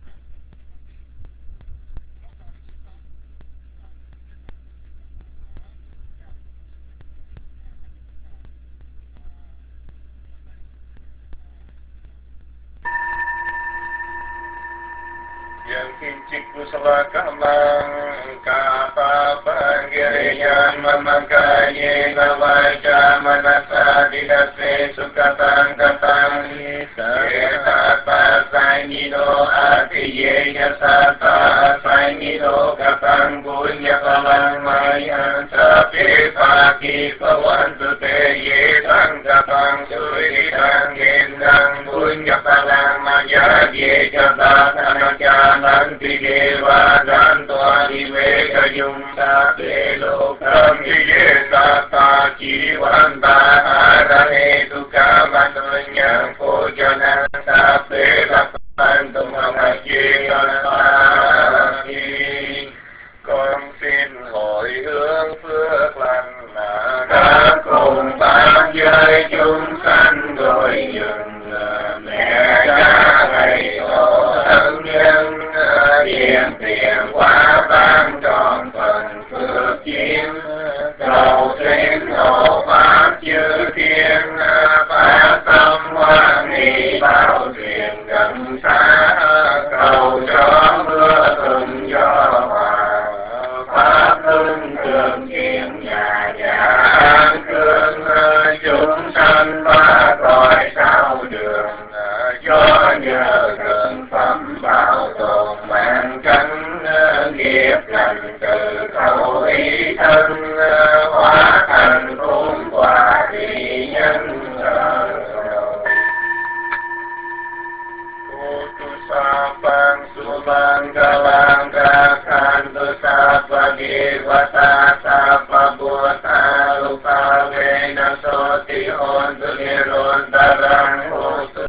Kusala kamang kapapa giriyan mamakaye navaja manasa didase sukatang katang yetapa sainido atiye yasata sainido katang punya kalang mayan sapi pagi pawantu te yetang katang suritang gendang punya kalang maya ye jata anajanan tige Vadan toa diveka yung sa pelo kam ye sata jiwanta arane duka matunyang pojana sa pelapan tumamaye kanapaki. Con xin hồi hướng phước lành đã cùng pháp giới chúng sanh rồi dừng mẹ cha thầy tổ thân nhân tiền tiền quá ban tròn phần phước duyên cầu xin hộ pháp chư thiên phát tâm hoan hỷ bao thuyền gần xa cầu cho mưa thuận gió hòa pháp luân thường kiền nhà an cương chúng sanh ba cõi sao đường do nhờ thượng phẩm bảo tồn mạng cánh nghiệp lành từ khẩu ý thân hóa thành phúc quả thị nhân Sapang subang galang gakan tu sapa gewata sapa buata lupa vena soti on tu niron tarang